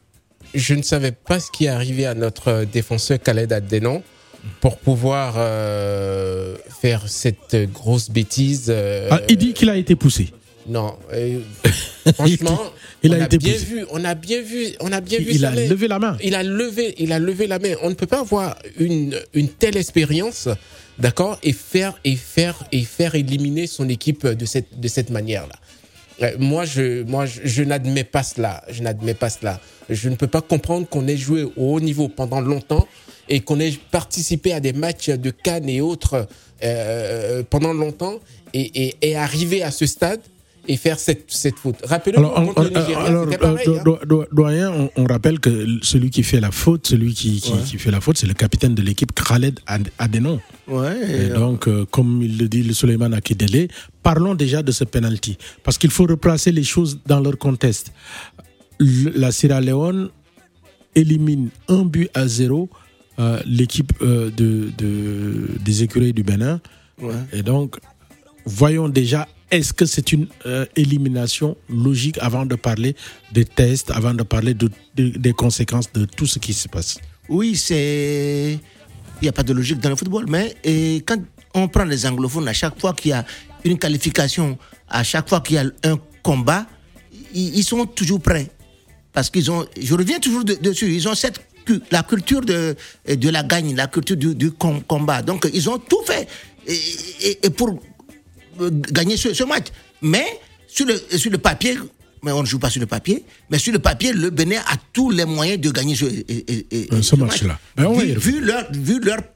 Je ne savais pas ce qui est arrivé à notre défenseur Khaled Addenon pour pouvoir euh, faire cette grosse bêtise. Euh, ah, il dit qu'il a été poussé. Non, euh, franchement, il on, a a été bien poussé. vu, on a bien vu, on a bien il, vu. Il ça a mais, levé la main. Il a levé, il a levé la main. On ne peut pas avoir une une telle expérience, d'accord, et faire et faire et faire éliminer son équipe de cette de cette manière-là. Moi, je, moi, je, je n'admets pas cela. Je n'admets pas cela. Je ne peux pas comprendre qu'on ait joué au haut niveau pendant longtemps et qu'on ait participé à des matchs de CAN et autres euh, pendant longtemps et, et, et arriver à ce stade et faire cette, cette faute. Rappelez-vous, alors, contre on, le Nigeria, alors, c'était pareil. Do, do, do, hein. Doyen, on, on rappelle que celui qui fait la faute, celui qui, qui, ouais. qui fait la faute, c'est le capitaine de l'équipe, Khaled Addenon. Ouais, et et donc, euh, comme il le dit, le Souleymane Akindele, parlons déjà de ce penalty. Parce qu'il faut replacer les choses dans leur contexte. Le, la Sierra Leone élimine un but à zéro euh, l'équipe euh, de, de, des écureuils du Bénin. Ouais. Et donc, voyons déjà, est-ce que c'est une euh, élimination logique avant de parler des tests, avant de parler de, de, des conséquences de tout ce qui se passe? Oui, c'est... il n'y a pas de logique dans le football, mais et quand on prend les anglophones, à chaque fois qu'il y a une qualification, à chaque fois qu'il y a un combat, ils, ils sont toujours prêts. Parce qu'ils ont, je reviens toujours de, dessus, ils ont cette, la culture de, de la gagne, la culture du, du combat. Donc, ils ont tout fait et, et, et pour gagner ce, ce match. Mais sur le, sur le papier, mais on ne joue pas sur le papier, mais sur le papier, le Bénin a tous les moyens de gagner ce, et, et, et, ce, ce match-là. Match. Ben vu, vu, leur, vu leur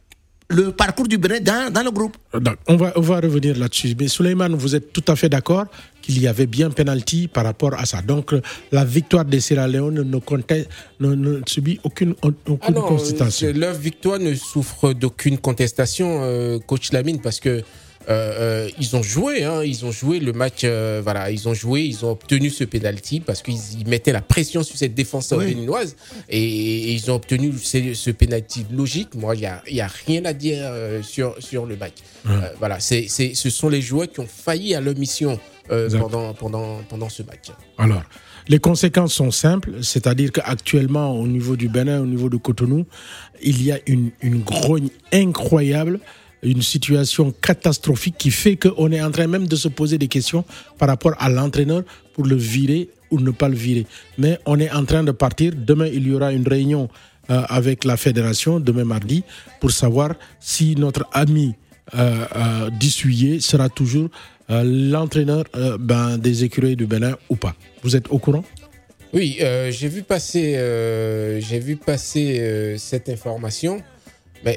le parcours du Bénin dans, dans le groupe. Donc, on, va, on va revenir là-dessus. Mais Souleymane, vous êtes tout à fait d'accord qu'il y avait bien penalty par rapport à ça. Donc la victoire de Sierra Leone ne, conteste, ne, ne subit aucune, aucune ah non, contestation. Leur victoire ne souffre d'aucune contestation, euh, coach Lamine, parce que Euh, euh, ils ont joué, hein, ils ont joué le match, euh, voilà, ils ont joué, ils ont obtenu ce penalty parce qu'ils ils mettaient la pression sur cette défense oui. béninoise et, et ils ont obtenu ce, ce penalty logique. Moi, il y a, il y a rien à dire euh, sur sur le match. Mmh. Euh, voilà, c'est, c'est, ce sont les joueurs qui ont failli à leur mission euh, pendant pendant pendant ce match. Alors, les conséquences sont simples, c'est-à-dire qu'actuellement, au niveau du Bénin, au niveau de Cotonou, il y a une une grogne incroyable. Une situation catastrophique qui fait qu'on est en train même de se poser des questions par rapport à l'entraîneur pour le virer ou ne pas le virer. Mais on est en train de partir. Demain, il y aura une réunion euh, avec la fédération, demain mardi, pour savoir si notre ami euh, euh, Dissouillé sera toujours euh, l'entraîneur euh, ben, des écureuils du Bénin ou pas. Vous êtes au courant ? Oui, euh, j'ai vu passer, euh, j'ai vu passer euh, cette information, mais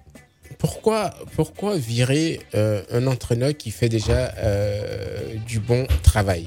Pourquoi, pourquoi virer euh, un entraîneur qui fait déjà euh, du bon travail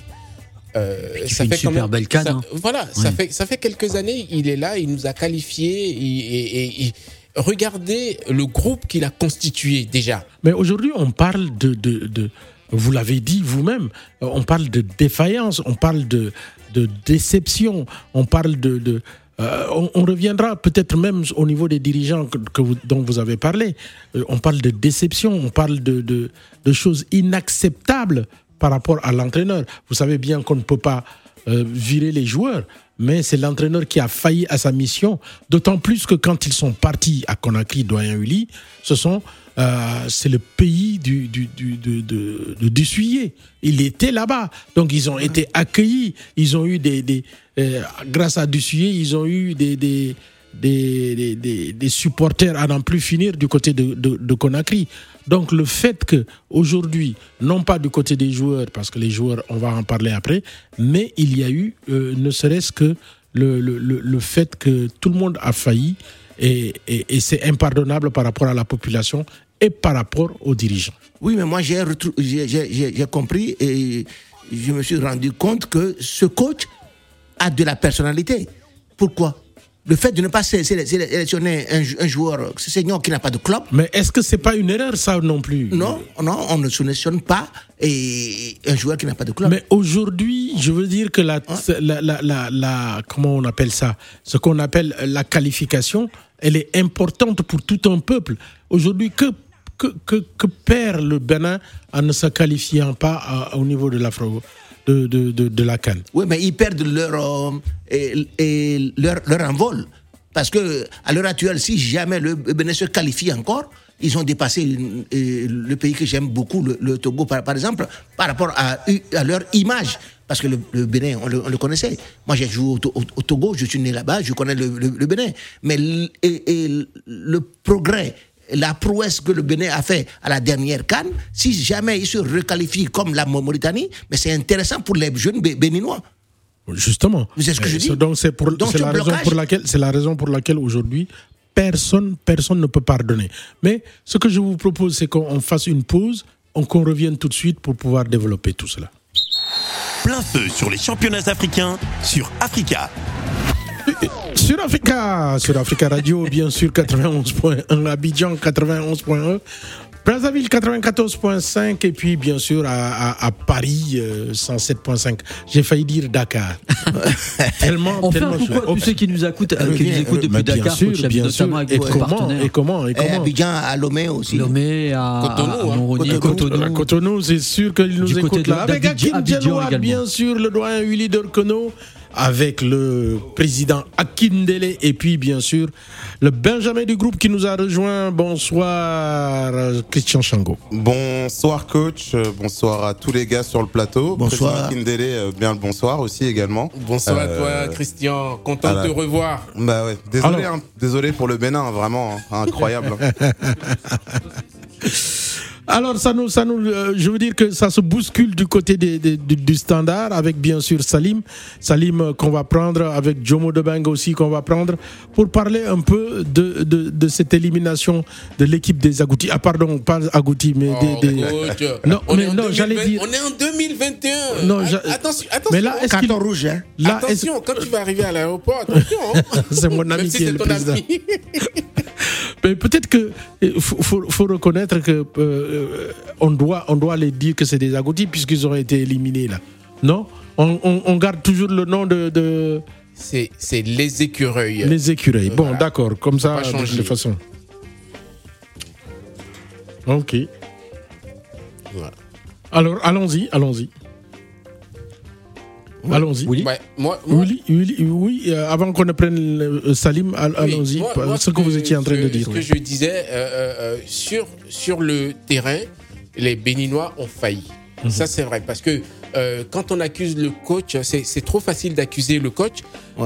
euh, ça fait une super même, belle canne. Ça, hein. Voilà, oui. ça, fait, ça fait quelques années, il est là, il nous a qualifiés. Et, et, et, regardez le groupe qu'il a constitué déjà. Mais aujourd'hui, on parle de, de, de... Vous l'avez dit vous-même, on parle de défaillance, on parle de, de déception, on parle de... de Euh, on, on reviendra peut-être même au niveau des dirigeants que, que vous, dont vous avez parlé. Euh, on parle de déception, on parle de, de, de choses inacceptables par rapport à l'entraîneur. Vous savez bien qu'on ne peut pas euh, virer les joueurs, mais c'est l'entraîneur qui a failli à sa mission. D'autant plus que quand ils sont partis à Conakry, Doyen Uli, ce sont, euh, c'est le pays du, du, du, de, de, de Dissouillé. Il était là-bas. Donc ils ont été accueillis. Ils ont eu des... des euh, grâce à Dissouillé, ils ont eu des... des Des, des, des, des supporters à n'en plus finir du côté de, de, de Conakry. Donc le fait qu'aujourd'hui, non pas du côté des joueurs, parce que les joueurs, on va en parler après, mais il y a eu, euh, ne serait-ce que le, le, le, le fait que tout le monde a failli, et, et, et c'est impardonnable par rapport à la population et par rapport aux dirigeants. Oui, mais moi j'ai, retrou- j'ai, j'ai, j'ai compris et je me suis rendu compte que ce coach a de la personnalité. Pourquoi ? Le fait de ne pas sélectionner un joueur senior qui n'a pas de club. Mais est-ce que c'est pas une erreur, ça, non plus ? Non, non, on ne sélectionne pas et un joueur qui n'a pas de club. Mais aujourd'hui, je veux dire que la, hein? la, la, la, la, comment on appelle ça ? Ce qu'on appelle la qualification, elle est importante pour tout un peuple. Aujourd'hui, que, que, que, que perd le Bénin en ne se qualifiant pas à, au niveau de l'Afro ? De, de, de, de la CAN. Oui, mais ils perdent leur, euh, et, et leur, leur envol. Parce que à l'heure actuelle, si jamais le Bénin se qualifie encore, ils ont dépassé le, le pays que j'aime beaucoup, le, le Togo, par, par exemple, par rapport à, à leur image. Parce que le, le Bénin, on le, on le connaissait. Moi, j'ai joué au, au, au Togo, je suis né là-bas, je connais le, le, le Bénin. Mais le, et, et le progrès, la prouesse que le Bénin a fait à la dernière CAN, si jamais il se requalifie comme la Mauritanie, mais c'est intéressant pour les jeunes béninois. Justement. C'est ce que je dis. Donc c'est, pour, Donc, c'est, la raison pour laquelle, c'est la raison pour laquelle aujourd'hui, personne, personne ne peut pardonner. Mais ce que je vous propose, c'est qu'on fasse une pause, qu'on revienne tout de suite pour pouvoir développer tout cela. Plein feu sur les championnats africains sur Africa. Sur Africa, sur Africa Radio, bien sûr, quatre-vingt-onze point un, Abidjan quatre-vingt-onze point un, Brazzaville quatre-vingt-quatorze point cinq et puis bien sûr à, à, à Paris euh, cent sept point cinq. J'ai failli dire Dakar. tellement, On tellement fait un coucou à tous ceux qui nous écoutent, euh, qui nous écoutent depuis bien Dakar, sûr, bien sûr. Avec et, comment, et comment, et comment, et Abidjan à Lomé aussi. Lomé à Cotonou, à Moroni, hein. Cotonou, Cotonou. Cotonou, c'est sûr qu'ils nous écoutent là. Avec Hakim Djelouad, bien sûr, le doyen Willy Dorkono, avec le président Akindele et puis bien sûr le Benjamin du groupe qui nous a rejoint. Bonsoir Christian Chango. Bonsoir coach, bonsoir à tous les gars sur le plateau. Bonsoir Akindele, bien le bonsoir aussi également. Bonsoir euh, à toi Christian, content de te revoir. Bah ouais, désolé, hein, désolé pour le Bénin, vraiment hein, incroyable. Alors, ça nous, ça nous, euh, je veux dire que ça se bouscule du côté des, des, du, du standard, avec bien sûr Salim. Salim euh, qu'on va prendre, avec Jomo Debeng aussi qu'on va prendre, pour parler un peu de, de, de cette élimination de l'équipe des Agoutis. Ah, pardon, pas Agoutis, mais oh, des. des... Coach, non, on mais non, j'allais dire. On est en deux mille vingt et un. Non, attention, attention. Mais là, est-ce carton rouge, hein. Là, attention, quand tu vas arriver à l'aéroport, attention. C'est mon ami Même si qui est, c'est le ton président. ami. Mais peut-être que faut, faut, faut reconnaître que euh, on doit on doit les dire que c'est des Agoutis puisqu'ils ont été éliminés là. Non, on, on, on garde toujours le nom de, de... C'est c'est les écureuils. Les écureuils. Bon, Voilà. d'accord, comme ça On va de changer. toute façon. Ok. Voilà. Alors allons-y, allons-y. Allons-y. Oui. Ouais, moi, moi, Oui, oui, oui, euh, avant qu'on ne prenne euh, Salim, all- oui, allons-y. moi- Pas- moi, ce que vous étiez en train ce de que- dire. Ce que oui. je disais, euh, euh, sur, sur le terrain, les Béninois ont failli. Mhm. Ça, c'est vrai. Parce que euh, quand on accuse le coach, c'est, c'est trop facile d'accuser le coach. Ouais.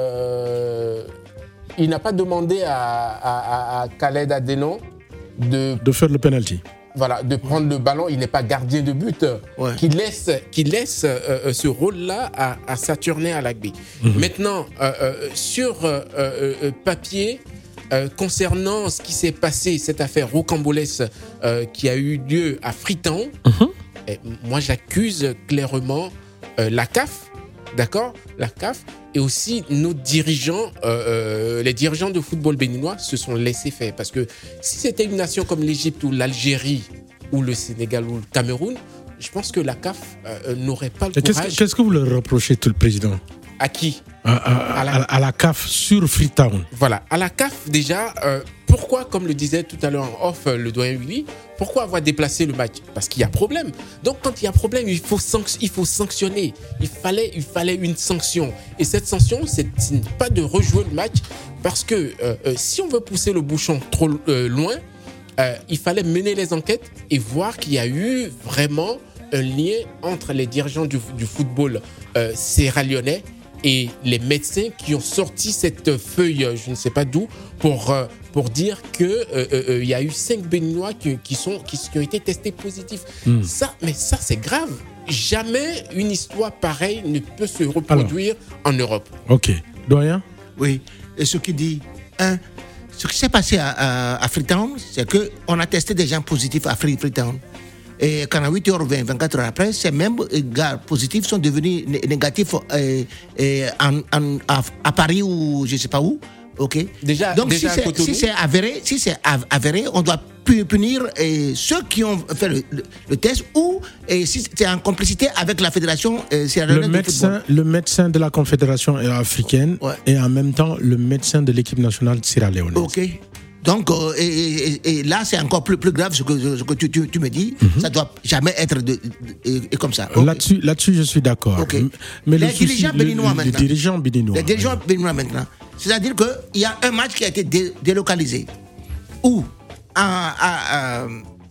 Euh, il n'a pas demandé à, à, à- à Khaled Adénon de, De faire le penalty. voilà, de prendre le ballon. Il n'est pas gardien de but. Ouais. Qui laisse, qui laisse euh, euh, ce rôle-là à, à Saturnin Alagbe. Maintenant, euh, euh, sur euh, euh, papier, euh, concernant ce qui s'est passé, cette affaire rocambolesque euh, qui a eu lieu à Freetown, eh, moi j'accuse clairement euh, la C A F, d'accord, la C A F, et aussi nos dirigeants, euh, euh, les dirigeants de football béninois se sont laissés faire. Parce que si c'était une nation comme l'Égypte ou l'Algérie ou le Sénégal ou le Cameroun, je pense que la C A F euh, n'aurait pas le Et qu'est-ce, courage. que- qu'est-ce que vous leur reprochez, tout le président, À qui? à, à- À la- à- à la C A F sur Freetown? Voilà, à la C A F déjà, euh, pourquoi, comme le disait tout à l'heure en off euh, le doyen Willy, pourquoi avoir déplacé le match? Parce qu'il y a problème. Donc quand il y a problème, il faut, sanc- il faut sanctionner. Il fallait, il fallait une sanction. Et cette sanction, c'est, ce n'est pas de rejouer le match, parce que euh, euh, si on veut pousser le bouchon trop euh, loin, euh, il fallait mener les enquêtes et voir qu'il y a eu vraiment un lien entre les dirigeants du, du football euh, sierra-léonais et les médecins qui ont sorti cette feuille, je ne sais pas d'où, pour, euh, pour dire qu'il euh, euh, y a eu cinq Béninois qui, qui, sont, qui, qui ont été testés positifs. Mm. Ça, mais ça, c'est grave. Jamais une histoire pareille ne peut se reproduire en Europe. Ok. Doyen? Oui. Et ce qui dit, un, ce qui s'est passé à, à, à Freetown, c'est qu'on a testé des gens positifs à Free- Freetown. Et quand à huit heures vingt, vingt-quatre heures après, ces mêmes gars positifs sont devenus né- négatifs euh, euh, en, en- à, à Paris ou je ne sais pas où. Ok. Déjà- Donc déjà à si, c'est, Cotonou. si c'est avéré, si c'est av- avéré, on doit pu- punir euh, ceux qui ont fait le, le- le test ou euh, si c'est en complicité avec la fédération euh, Le sierra-léonaise de football. médecin, le médecin de la Confédération africaine Ouais. et en même temps le médecin de l'équipe nationale sierra-léonaise. Ok. Donc, euh, et, et- et là, c'est encore plus, plus grave ce que, ce que tu, tu- tu me dis. Ça ne doit jamais être de, de- et- et comme ça. Ok. Là-dessus, là-dessus, je suis d'accord. Ok. M- Mais Les le souci- dirigeants le- béninois le- maintenant. Les dirigeants béninois. Les dirigeants béninois maintenant. C'est-à-dire qu'il y a un match qui a été dé- délocalisé. Ou en, à- à-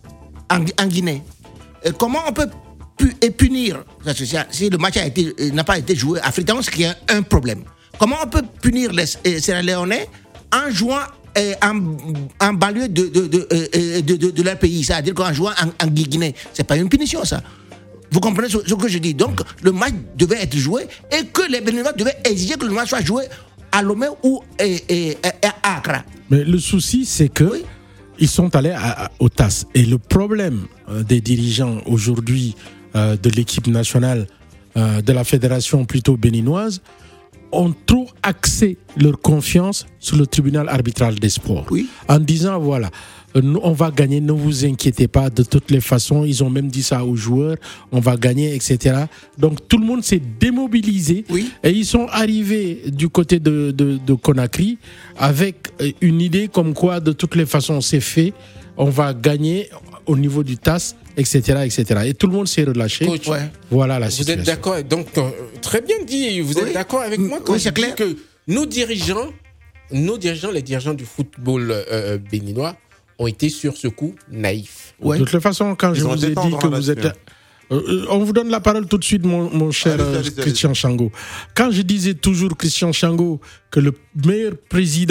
en, en Guinée. Et comment on peut pu- et punir, parce que si si le match a été, euh, n'a pas été joué à Freetown, c'est qu'il y a un problème. Comment on peut punir les euh, Sierra-Léonais en jouant euh, en, en banlieue de, de, de, euh, de, de- de leur pays, c'est-à-dire qu'en jouant en, en Guinée? C'est pas une punition, ça. Vous comprenez ce, ce que je dis? Donc, le match devait être joué et que les Béninois devaient exiger que le match soit joué à Lomé ou et, et- et à Accra. Mais le souci, c'est que Oui. ils sont allés à- à- au T A S. Et le problème euh, des dirigeants aujourd'hui euh, de l'équipe nationale, euh, de la fédération plutôt béninoise, ont trop axé leur confiance sur le tribunal arbitral des sports. Oui. En disant, voilà, euh, nous, on va gagner, ne vous inquiétez pas, de toutes les façons, ils ont même dit ça aux joueurs, on va gagner, et cetera. Donc tout le monde s'est démobilisé Oui. et ils sont arrivés du côté de, de, de Conakry avec euh, une idée comme quoi, de toutes les façons, c'est fait, on va gagner au niveau du T A S, et cetera, et cetera. Et tout le monde s'est relâché. Coach, Ouais. Voilà la vous situation. êtes d'accord? Donc, euh, très bien dit. Vous êtes Oui. d'accord avec moi quand Oui, je c'est dis clair. que nos dirigeants, nos dirigeants, les dirigeants du football euh, béninois, ont été sur ce coup naïfs. Ouais. De toute façon, quand Ils je ont vous ai été dit tendres que vous là-dessus, êtes... Euh, euh, on vous donne la parole tout de suite, mon, mon cher Allez-y, euh, allez-y, Christian Chango. Quand je disais toujours, Christian Chango, que le meilleur président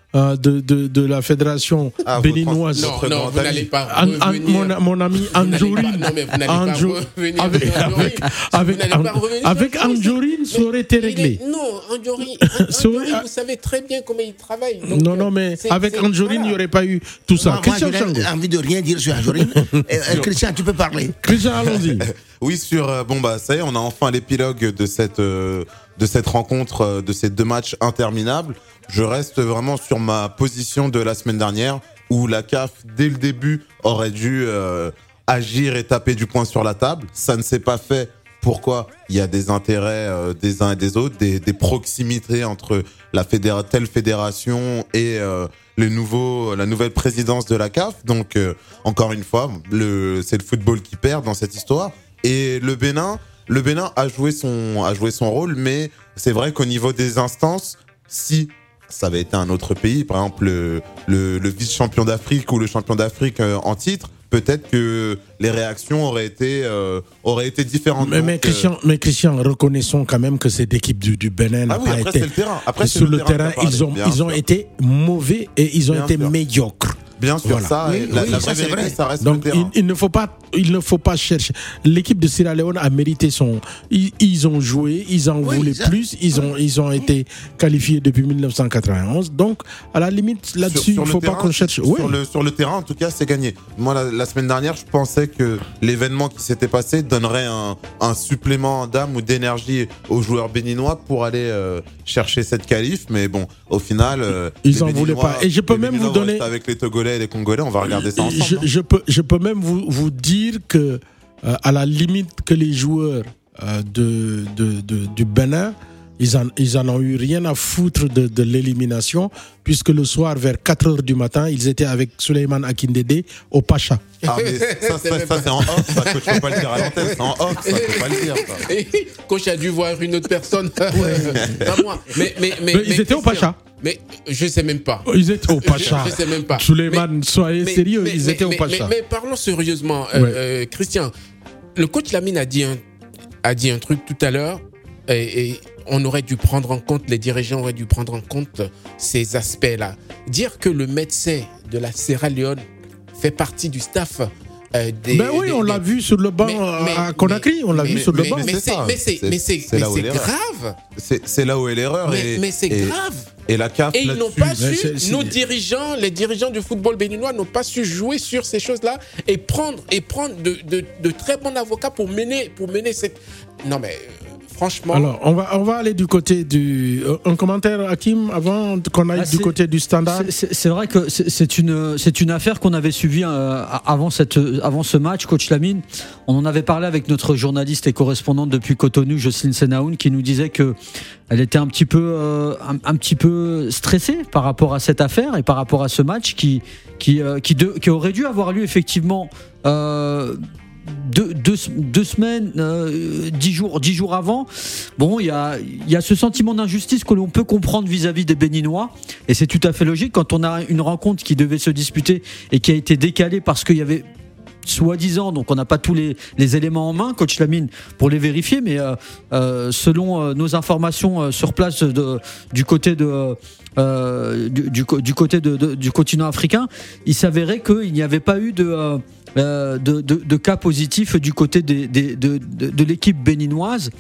euh, de, de, de la fédération Ah, béninoise. Non, non, vous n'allez pas An- An- revenir. mon, mon ami Anjorin. Non, mais vous n'allez Anjo- pas revenir avec, sur Anjorin. avec, Vous avec, n'allez An- pas revenir sur avec Anjorin. Anjorin, ça aurait été Il est- réglé. Non, Anjorin, Ça aurait- Anjorin, vous savez très bien comment il travaille. Donc, Non, non, mais c'est- avec c'est- Anjorin, il voilà. n'y aurait pas eu tout ça. Moi, moi, Christian je Chango. n'ai envie de rien dire sur Anjorin. Euh, euh, Christian, tu peux parler. Christian, allons-y. Oui, sur euh, bon bah ça y est, on a enfin l'épilogue de cette euh, de cette rencontre, euh, de ces deux matchs interminables. Je reste vraiment sur ma position de la semaine dernière où la C A F dès le début aurait dû euh, agir et taper du poing sur la table. Ça ne s'est pas fait. Pourquoi ? Il y a des intérêts euh, des uns et des autres, des, des proximités entre la fédéra- telle fédération et euh, le nouveau, la nouvelle présidence de la C A F. Donc, euh, encore une fois, le, c'est le football qui perd dans cette histoire. Et le Bénin, le Bénin a joué son, a joué son rôle, mais c'est vrai qu'au niveau des instances, si ça avait été un autre pays, par exemple le, le, le vice-champion d'Afrique ou le champion d'Afrique euh, en titre, peut-être que les réactions auraient été, euh, auraient été différentes. Mais, mais, Donc, Christian, mais Christian, reconnaissons quand même que cette équipe du, du Bénin n'a Ah oui, pas après été. c'est le terrain. Après, c'est sur le terrain, qui a parlé, ils ont, bien ils ont sûr. été mauvais et ils ont Bien été sûr. médiocres. Bien sûr, Voilà. ça, Oui, la, oui, la ça, vraie c'est vérité, vrai. ça reste Donc le il, terrain. il ne faut pas, il ne faut pas chercher. L'équipe de Sierra Leone a mérité son. Ils, ils ont joué, ils en Oui, voulaient ça- plus. Ils ont, ils ont été qualifiés depuis mille neuf cent quatre-vingt-onze. Donc à la limite là-dessus, il ne le faut pas terrain, qu'on cherche. Sur, Ouais. le, sur le terrain, en tout cas, c'est gagné. Moi, la, la semaine dernière, je pensais que l'événement qui s'était passé donnerait un, un supplément d'âme ou d'énergie aux joueurs béninois pour aller euh, chercher cette qualif. Mais bon, au final, euh, Ils les en voulaient Béninois- pas. Et je peux les même Béninois vous vont donner- rester avec les Togolais et les Congolais, on va regarder ça ensemble. Je, hein. je peux, je peux même vous, vous dire que, euh, à la limite, que les joueurs euh, de, de, de- du Bénin, ils en, ils en ont eu rien à foutre de, de l'élimination, puisque le soir, vers quatre heures du matin, ils étaient avec Souleymane Akindédé au Pacha. Ah, mais ça, ça, ça, c'est en off, ça, coach, faut pas le dire à l'antenne, c'est en off, ça, faut pas le dire, ça. Et coach a dû voir une autre personne. Pas moi. Mais, mais, mais, Mais ils étaient au Christian, Pacha. Mais je sais même pas. Ils étaient au Pacha. Je, je sais même pas. Souleymane, Mais- soyez mais- sérieux, mais- ils mais- étaient mais- au Pacha. Mais, mais parlons sérieusement, euh, Ouais. euh, Christian. Le coach Lamine a dit un, a dit un truc tout à l'heure, et, et on aurait dû prendre en compte, les dirigeants auraient dû prendre en compte ces aspects-là. Dire que le médecin de la Sierra Leone fait partie du staff. Euh, des, Ben oui, des- on l'a des- vu sur le banc Mais- euh, mais- à Conakry, on l'a mais- vu sur le mais- banc. Mais C'est c'est ça, mais c'est c'est- mais c'est c'est mais là où c'est est l'erreur. grave. C'est c'est là où est l'erreur. Mais, et, mais c'est et- grave. Et la C A F, Et ils n'ont là-dessus, pas Mais su, c'est- c'est- nos dirigeants, les dirigeants du football béninois n'ont pas su jouer sur ces choses-là et prendre, et prendre de, de, de très bons avocats pour mener, pour mener cette. Non mais euh, franchement. Alors, on va, on va aller du côté du. euh, Un commentaire, Hakim, avant qu'on aille Ah, du c'est- côté du standard. C'est- C'est c'est vrai que c'est c'est une, c'est une affaire qu'on avait suivie euh, avant, cette, avant ce match, coach Lamine. On en avait parlé avec notre journaliste et correspondante depuis Cotonou, Jocelyne Senaoun, qui nous disait que elle était un petit peu, euh, un, un petit peu stressée par rapport à cette affaire et par rapport à ce match qui, qui, euh, qui, de- qui aurait dû avoir lieu effectivement. Euh, Deux, deux, deux semaines, euh, dix jours, dix jours avant. Bon, il y a, il y a ce sentiment d'injustice que l'on peut comprendre vis-à-vis des Béninois, et c'est tout à fait logique quand on a une rencontre qui devait se disputer et qui a été décalée parce qu'il y avait soi-disant, donc on n'a pas tous les, les éléments en main, coach Lamine, pour les vérifier, mais euh, euh, selon euh, nos informations euh, sur place de, du côté de euh, du, du, du côté de, de, du continent africain, il s'avérait qu'il n'y avait pas eu de euh, euh, de, de, de cas positifs du côté des, des, de, de, de l'équipe béninoise.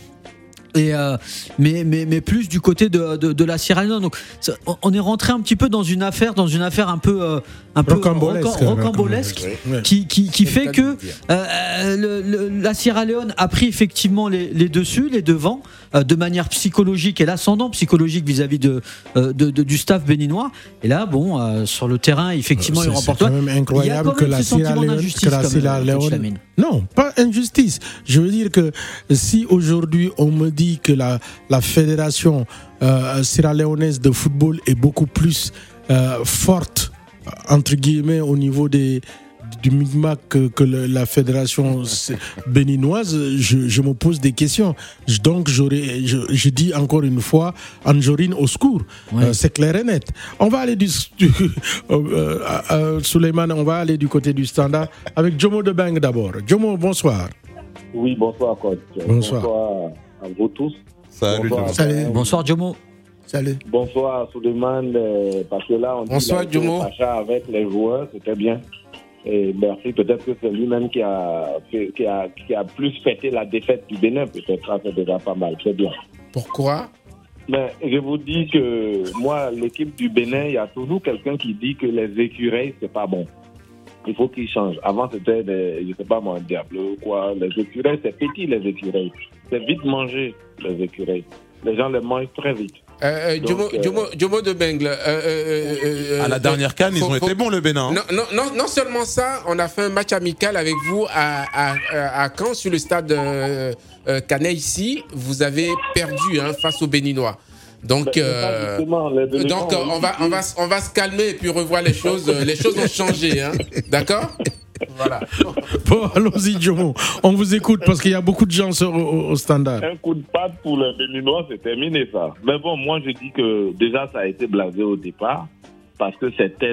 Et euh, mais, mais, mais plus du côté de, de, de la Sierra Leone. Donc ça, on est rentré un petit peu dans une affaire, dans une affaire un peu, euh, un peu Rocambolesque, rocan- rocambolesque, Ouais. qui, qui, qui C'est fait le cas que de le dire. euh, le- le- la Sierra Leone a pris effectivement les, les dessus, les devants, euh, de manière psychologique et l'ascendant psychologique vis-à-vis de, euh, de, de- du staff béninois. Et là, bon, euh, sur le terrain, effectivement, ils C'est- remportent. C'est quand même incroyable que la Sierra Leone, que la Sierra Leone. Non, pas injustice. Je veux dire que si aujourd'hui on me dit que la, la fédération euh, sierra-léonaise de football est beaucoup plus euh, forte, entre guillemets, au niveau des, du micmac que, que le- la fédération s- béninoise, je, je me pose des questions. Je- Donc j'aurais, je, je dis encore une fois, Anjorine au secours. Oui. Euh, c'est clair et net. On va aller du, du euh, euh, Souleymane, on va aller du côté du standard avec Jomo de Beng d'abord. Jomo, bonsoir. Oui, bonsoir, coach. Bonsoir. à vous tous. Salut, Bonsoir. Jomo. Salut. Bonsoir, Jomo. Salut. Bonsoir Souleymane, euh, parce que là on dit Bonsoir, que Sacha avec les joueurs, c'était bien. Et merci, peut-être que c'est lui-même qui a, qui a, qui a plus fêté la défaite du Bénin, peut-être ça c'est déjà pas mal, c'est bien. Pourquoi? Mais je vous dis que moi, l'équipe du Bénin, il y a toujours quelqu'un qui dit que les écureuils, c'est pas bon. Il faut qu'ils changent. Avant, c'était des, je sais pas moi, un diable ou quoi. Les écureuils, c'est petit, les écureuils. C'est vite mangé, les écureuils. Les gens les mangent très vite. Euh, euh, Jomo, euh, Jomo, Jomo de Bengle. Euh, euh, euh, à la dernière CAN, ils ont faut, été bons, le Bénin. Non, non, non, non seulement ça, on a fait un match amical avec vous à, à, à Caen, sur le stade euh, euh, Canet ici. Vous avez perdu hein, face aux Béninois. Donc, euh, donc on va, on va, on va se calmer et puis revoir les choses. Les choses ont changé, hein. D'accord? Voilà. Bon, allons-y, Jomo. On vous écoute parce qu'il y a beaucoup de gens sur, au, au standard. Un coup de patte pour les Béninois, c'est terminé ça. Mais bon, moi je dis que déjà ça a été blasé au départ parce que c'était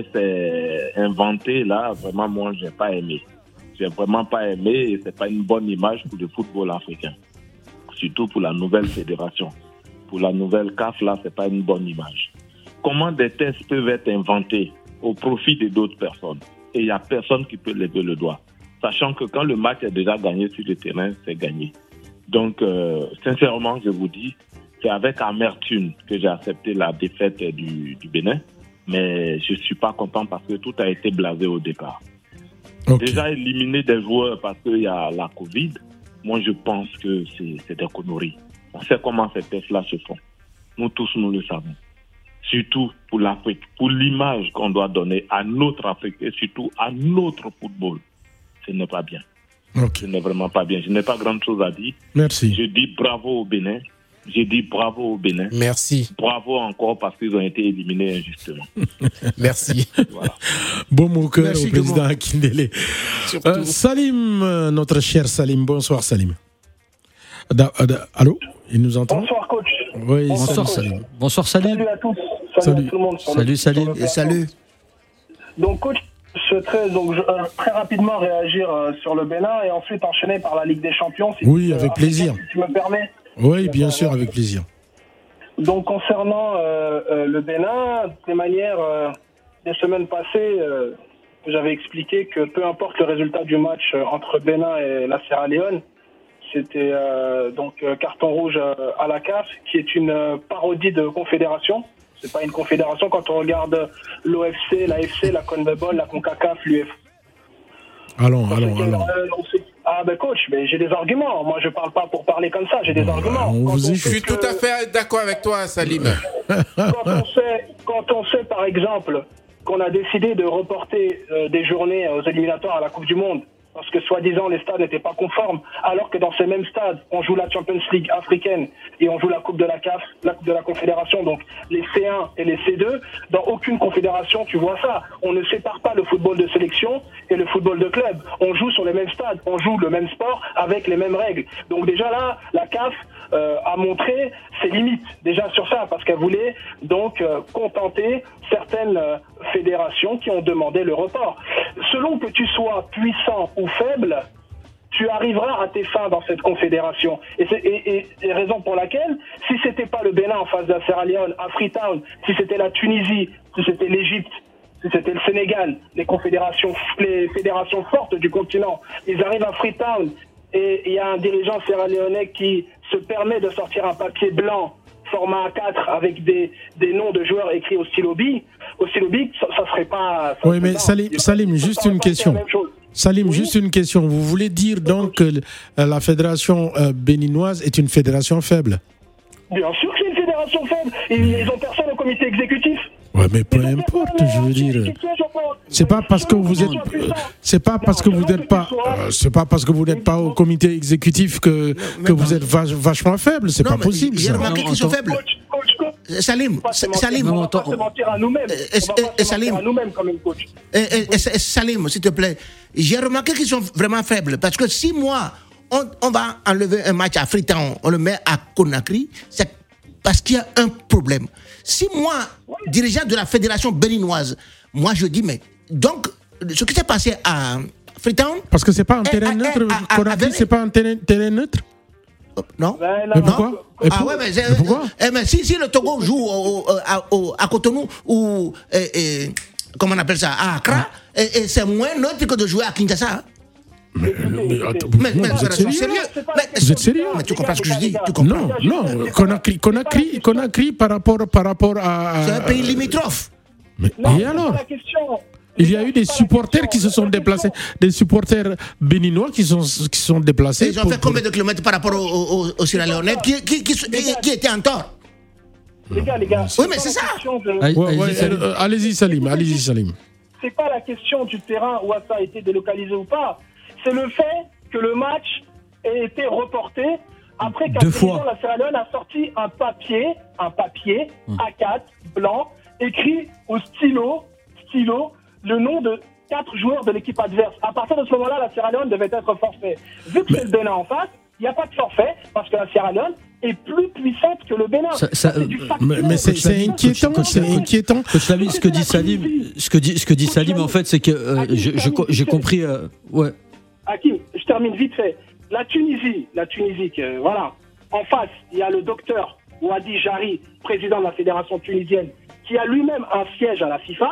inventé là. Vraiment, moi j'ai pas aimé. J'ai vraiment pas aimé et c'est pas une bonne image pour le football africain. Surtout pour la nouvelle fédération. Pour la nouvelle C A F, là, c'est pas une bonne image. Comment des tests peuvent être inventés au profit de d'autres personnes? Et il n'y a personne qui peut lever le doigt. Sachant que quand le match est déjà gagné sur le terrain, c'est gagné. Donc, euh, sincèrement, je vous dis, c'est avec amertume que j'ai accepté la défaite du, du Bénin. Mais je ne suis pas content parce que tout a été blasé au départ. Okay. Déjà éliminer des joueurs parce qu'il y a la Covid, moi je pense que c'est, c'est des conneries. On sait comment ces tests-là se font. Nous tous, nous le savons. Surtout pour l'Afrique, pour l'image qu'on doit donner à notre Afrique et surtout à notre football. Ce n'est pas bien. Okay. Ce n'est vraiment pas bien. Je n'ai pas grand chose à dire. Merci. Je dis bravo au Bénin. Je dis bravo au Bénin. Merci. Bravo encore parce qu'ils ont été éliminés injustement. Merci. Voilà. Bon mot cœur au président Akindele. Euh, Salim, notre cher Salim. Bonsoir Salim. Da, da, allô? Il nous entend? Bonsoir coach. Oui, bonsoir Salim. Bonsoir Salim. Salut à tous. Salut, salut. à tout le monde. Salut Salim. Et salut. Donc coach, je souhaiterais donc je, euh, très rapidement réagir euh, sur le Bénin et ensuite enchaîner par la Ligue des Champions. Si oui, tu, avec euh, plaisir. Si tu me permets. Oui, bien sûr, avec plaisir. Donc concernant euh, euh, le Bénin, de manière euh, des semaines passées, euh, j'avais expliqué que peu importe le résultat du match euh, entre Bénin et la Sierra Leone, c'était euh, donc euh, carton rouge euh, à la C A F, qui est une euh, parodie de confédération. C'est pas une confédération quand on regarde l'O F C, la F C, la CONMEBOL, la CONCACAF, l'U F. Allons, allons, allons. Ah ben coach, mais j'ai des arguments. Moi je parle pas pour parler comme ça, j'ai des bon, arguments. On vous je suis que... tout à fait d'accord avec toi, Salim. quand, on sait, quand on sait par exemple qu'on a décidé de reporter euh, des journées aux éliminatoires à la Coupe du Monde, parce que soi-disant les stades n'étaient pas conformes, alors que dans ces mêmes stades, on joue la Champions League africaine et on joue la Coupe de la C A F, la Coupe de la Confédération, donc les C un et les C deux. Dans aucune confédération, tu vois ça. On ne sépare pas le football de sélection et le football de club. On joue sur les mêmes stades, on joue le même sport avec les mêmes règles. Donc déjà là, la C A F euh, a montré ses limites déjà sur ça, parce qu'elle voulait donc euh, contenter certaines euh, fédérations qui ont demandé le report. Selon que tu sois puissant ou faible, tu arriveras à tes fins dans cette confédération. Et c'est et, et, et raison pour laquelle, si c'était pas le Bénin en face de la Sierra Leone, à Freetown, si c'était la Tunisie, si c'était l'Égypte, si c'était le Sénégal, les confédérations, les fédérations fortes du continent, ils arrivent à Freetown et il y a un dirigeant sierra-léonais qui se permet de sortir un papier blanc format A quatre avec des, des noms de joueurs écrits au stylo B, au stylo B, ça, ça serait pas... Ça oui, mais pas, Salim, Salim juste une question. Salim, oui. juste une question. Vous voulez dire donc que la fédération euh, béninoise est une fédération faible? Bien sûr que c'est une fédération faible. Ils, ils ont personne au comité exécutif. Ouais, mais peu importe, je veux dire. C'est pas parce que vous êtes, c'est pas parce que vous n'êtes pas, euh, c'est pas parce que vous n'êtes pas au comité exécutif que que vous êtes vach, vachement faible. C'est pas possible. J'ai remarqué qu'ils sont faibles. Salim, Salim, on va pas se mentir à nous-mêmes. On va pas se mentir à nous-mêmes comme une coach. Salim, s'il te plaît, j'ai remarqué qu'ils sont vraiment faibles parce que si moi on, on va enlever un match à Freetown, on le met à Conakry, c'est parce qu'il y a un problème. Si moi, dirigeant de la fédération béninoise, moi je dis, mais donc, ce qui s'est passé à Freetown... Parce que c'est pas un terrain neutre, Conakry, c'est pas un terrain, terrain neutre? Non. Ben, Mais pourquoi Et Ah pour- ouais, mais, c'est- mais pourquoi eh, mais si, si le Togo joue au, au, à, au- à Cotonou ou eh, eh, comment on appelle ça, à Accra, et, et c'est moins neutre que de jouer à Kinshasa. Hein. Mais, mais, attends, Mais, mais vous êtes c'est sérieux sérieux. Mais- Vous êtes sérieux Mais tu comprends ce que je dis, tu comprends. Non, non, Conakry, Conakry, Conakry par rapport, par rapport à. à- C'est un pays limitrophe. Mais- Non, et c'est alors pas la question. Il y a eu des C'est pas la supporters question. qui se sont La déplacés, question- des supporters béninois qui sont qui sont déplacés. Ils ont pour- fait combien de kilomètres par rapport au, au, au Sierra Leone qui, qui, qui, qui, qui était en tort? Les gars, les gars. Oui, mais pas c'est la ça. question de- Allez, Ouais, allez-y, ouais, Salim. euh, allez-y Salim, allez-y Salim. C'est pas la question du terrain où ça a été délocalisé ou pas. C'est le fait que le match ait été reporté après qu'un Deux président fois. de la Sierra Leone a sorti un papier, un papier A quatre blanc écrit au stylo, stylo, le nom de quatre joueurs de l'équipe adverse. À partir de ce moment-là, la Sierra Leone devait être forfait. Vu que c'est le Bénin en face, il n'y a pas de forfait parce que la Sierra Leone est plus puissante que le Bénin. Ça- ça, c'est du euh, factuel. Mais, mais c'est Coach c'est Lamine, inquiétant, coach- c'est coach- inquiétant. Coach Lamine, ce que dit Salim, ce que dit, ce que dit Coach Salim, Lamine. en fait, c'est que euh, Hakim, je- je- Salim, j'ai tu compris. euh, ouais. Hakim, je termine vite fait. La Tunisie, la Tunisie, que, voilà. En face, il y a le docteur Ouadi Jari, président de la fédération tunisienne, qui a lui-même un siège à la FIFA.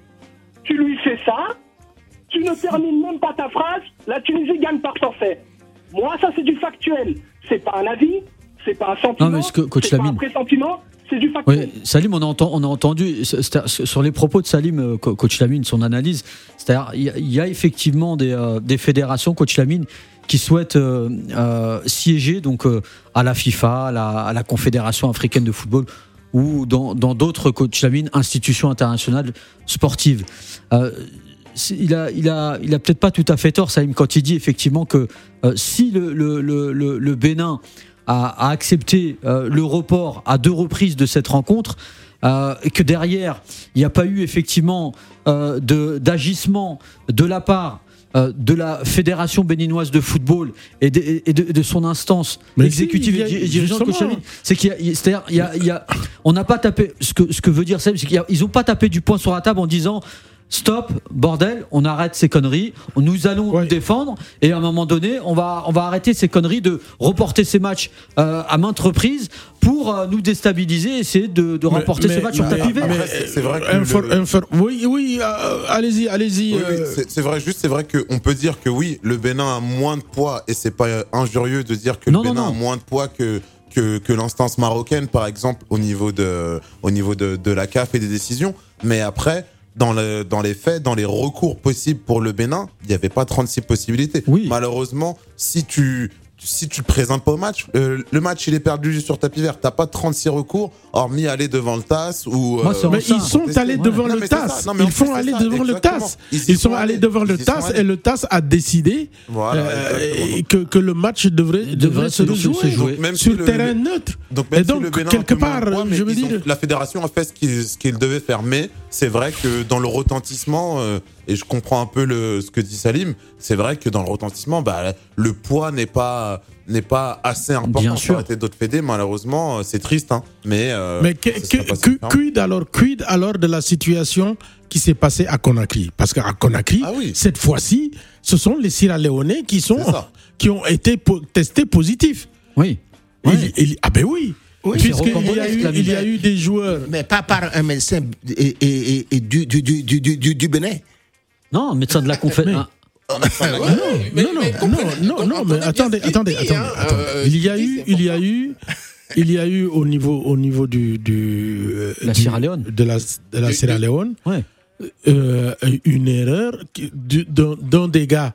Tu lui fais ça, tu ne termines même pas ta phrase, la Tunisie gagne par forfait. Moi, ça, c'est du factuel. C'est pas un avis, c'est pas un sentiment, Non, mais ce que- coach c'est pas un Lamine- pressentiment, c'est du factuel. Oui, Salim, on a, enten- on a entendu c'est- c'est- sur les propos de Salim, euh, co- coach Lamine, son analyse. C'est-à-dire, il y, a- il y a effectivement des, euh, des fédérations, coach Lamine, qui souhaitent euh, euh, siéger donc euh, à la FIFA, à la, à la Confédération africaine de football ou dans dans d'autres, coach Lamine, institutions internationales sportives. Euh, c'est- il a, il a, il a peut-être pas tout à fait tort, Salim, quand il dit effectivement que euh, si le, le, le, le, le Bénin a, a accepté euh, le report à deux reprises de cette rencontre, euh, et que derrière, il n'y a pas eu effectivement euh, de, d'agissement de la part euh, de la Fédération béninoise de football et de, et de, de son instance Mais exécutive si, il y a- et dirigeante, justement. Coach Lamine, c'est qu'il y a, c'est-à-dire, il y a, il y a, on n'a pas tapé, ce que, ce que veut dire Seb, c'est qu'ils n'ont pas tapé du poing sur la table en disant stop, bordel, on arrête ces conneries, nous allons Ouais. nous défendre et à un moment donné, on va, on va arrêter ces conneries de reporter ces matchs euh, à maintes reprises pour euh, nous déstabiliser, essayer de, de remporter Mais- ces matchs sur mais- tapis vert. mais- Après, c'est- c'est vrai que infor- le- infor- oui, oui, euh, allez-y, allez-y. Oui, oui, euh, c'est- c'est vrai, juste c'est vrai qu'on peut dire que oui, le Bénin a moins de poids et c'est pas injurieux de dire que Non, le non, Bénin non. a moins de poids que que, que l'instance marocaine, par exemple, au niveau de au niveau de, de la C A F et des décisions. Mais après, dans le dans les faits, dans les recours possibles pour le Bénin, il n'y avait pas trente-six possibilités. Oui. Malheureusement, si tu si tu te présentes pas au match, euh, le match il est perdu sur tapis vert. T'as pas trente-six recours, hormis aller devant le T A S ou. Moi, c'est Mais ça. ils sont contester. allés Ouais. devant Non, le mais T c'est A ça. S. Non, mais en Ils plus, sont c'est allés ça, devant le T A S. exactement. Ils y Ils sont sont allés allés. devant le Ils y T A sont S allés. et le T A S a décidé Voilà, euh, exactement. que, que le match devrait, devrait se se- se jouer jouer. Donc, même si sur le- terrain le- neutre. Donc même Et si donc, le Bénin a un quelque peu moins de part, poids, mais je veux ils ont- dire- la fédération a fait ce qu'il ce qu'il devait faire. Mais c'est vrai que dans le retentissement, euh, et je comprends un peu le, ce que dit Salim, c'est vrai que dans le retentissement, bah, le poids n'est pas n'est pas assez important. Bien Ça sûr. aurait été d'autres fédés, malheureusement, euh, c'est triste, hein. Mais, euh, Mais que- ça serait que- passé que- différemment. quid alors, quid alors de la situation qui s'est passée à Conakry? Parce qu'à Conakry, Ah oui. cette fois-ci, ce sont les Sierra Léonais qui sont C'est ça. qui ont été po- testés positifs. Oui. Il- Ouais. il- ah ben oui. Oui, Puisqu'il c'est y a eu, il y a eu des joueurs. Mais pas par un médecin et, et, et, et du, du, du, du, du, du Bénin. Non, médecin de la confédération. Mais- non, mais- non, mais non, comprenez- non, non, comprenez mais bien attendez, ce qu'il attendez, dit, attendez, hein. attendez. Euh, Il y ce a qu'il dit, eu, c'est il y a important. eu, il y a eu au niveau, au niveau du, du, euh, La du- Sierra Leone. de la, de la Du- Sierra du- Leone, Ouais. euh, une erreur qui- du- d'un d'un des gars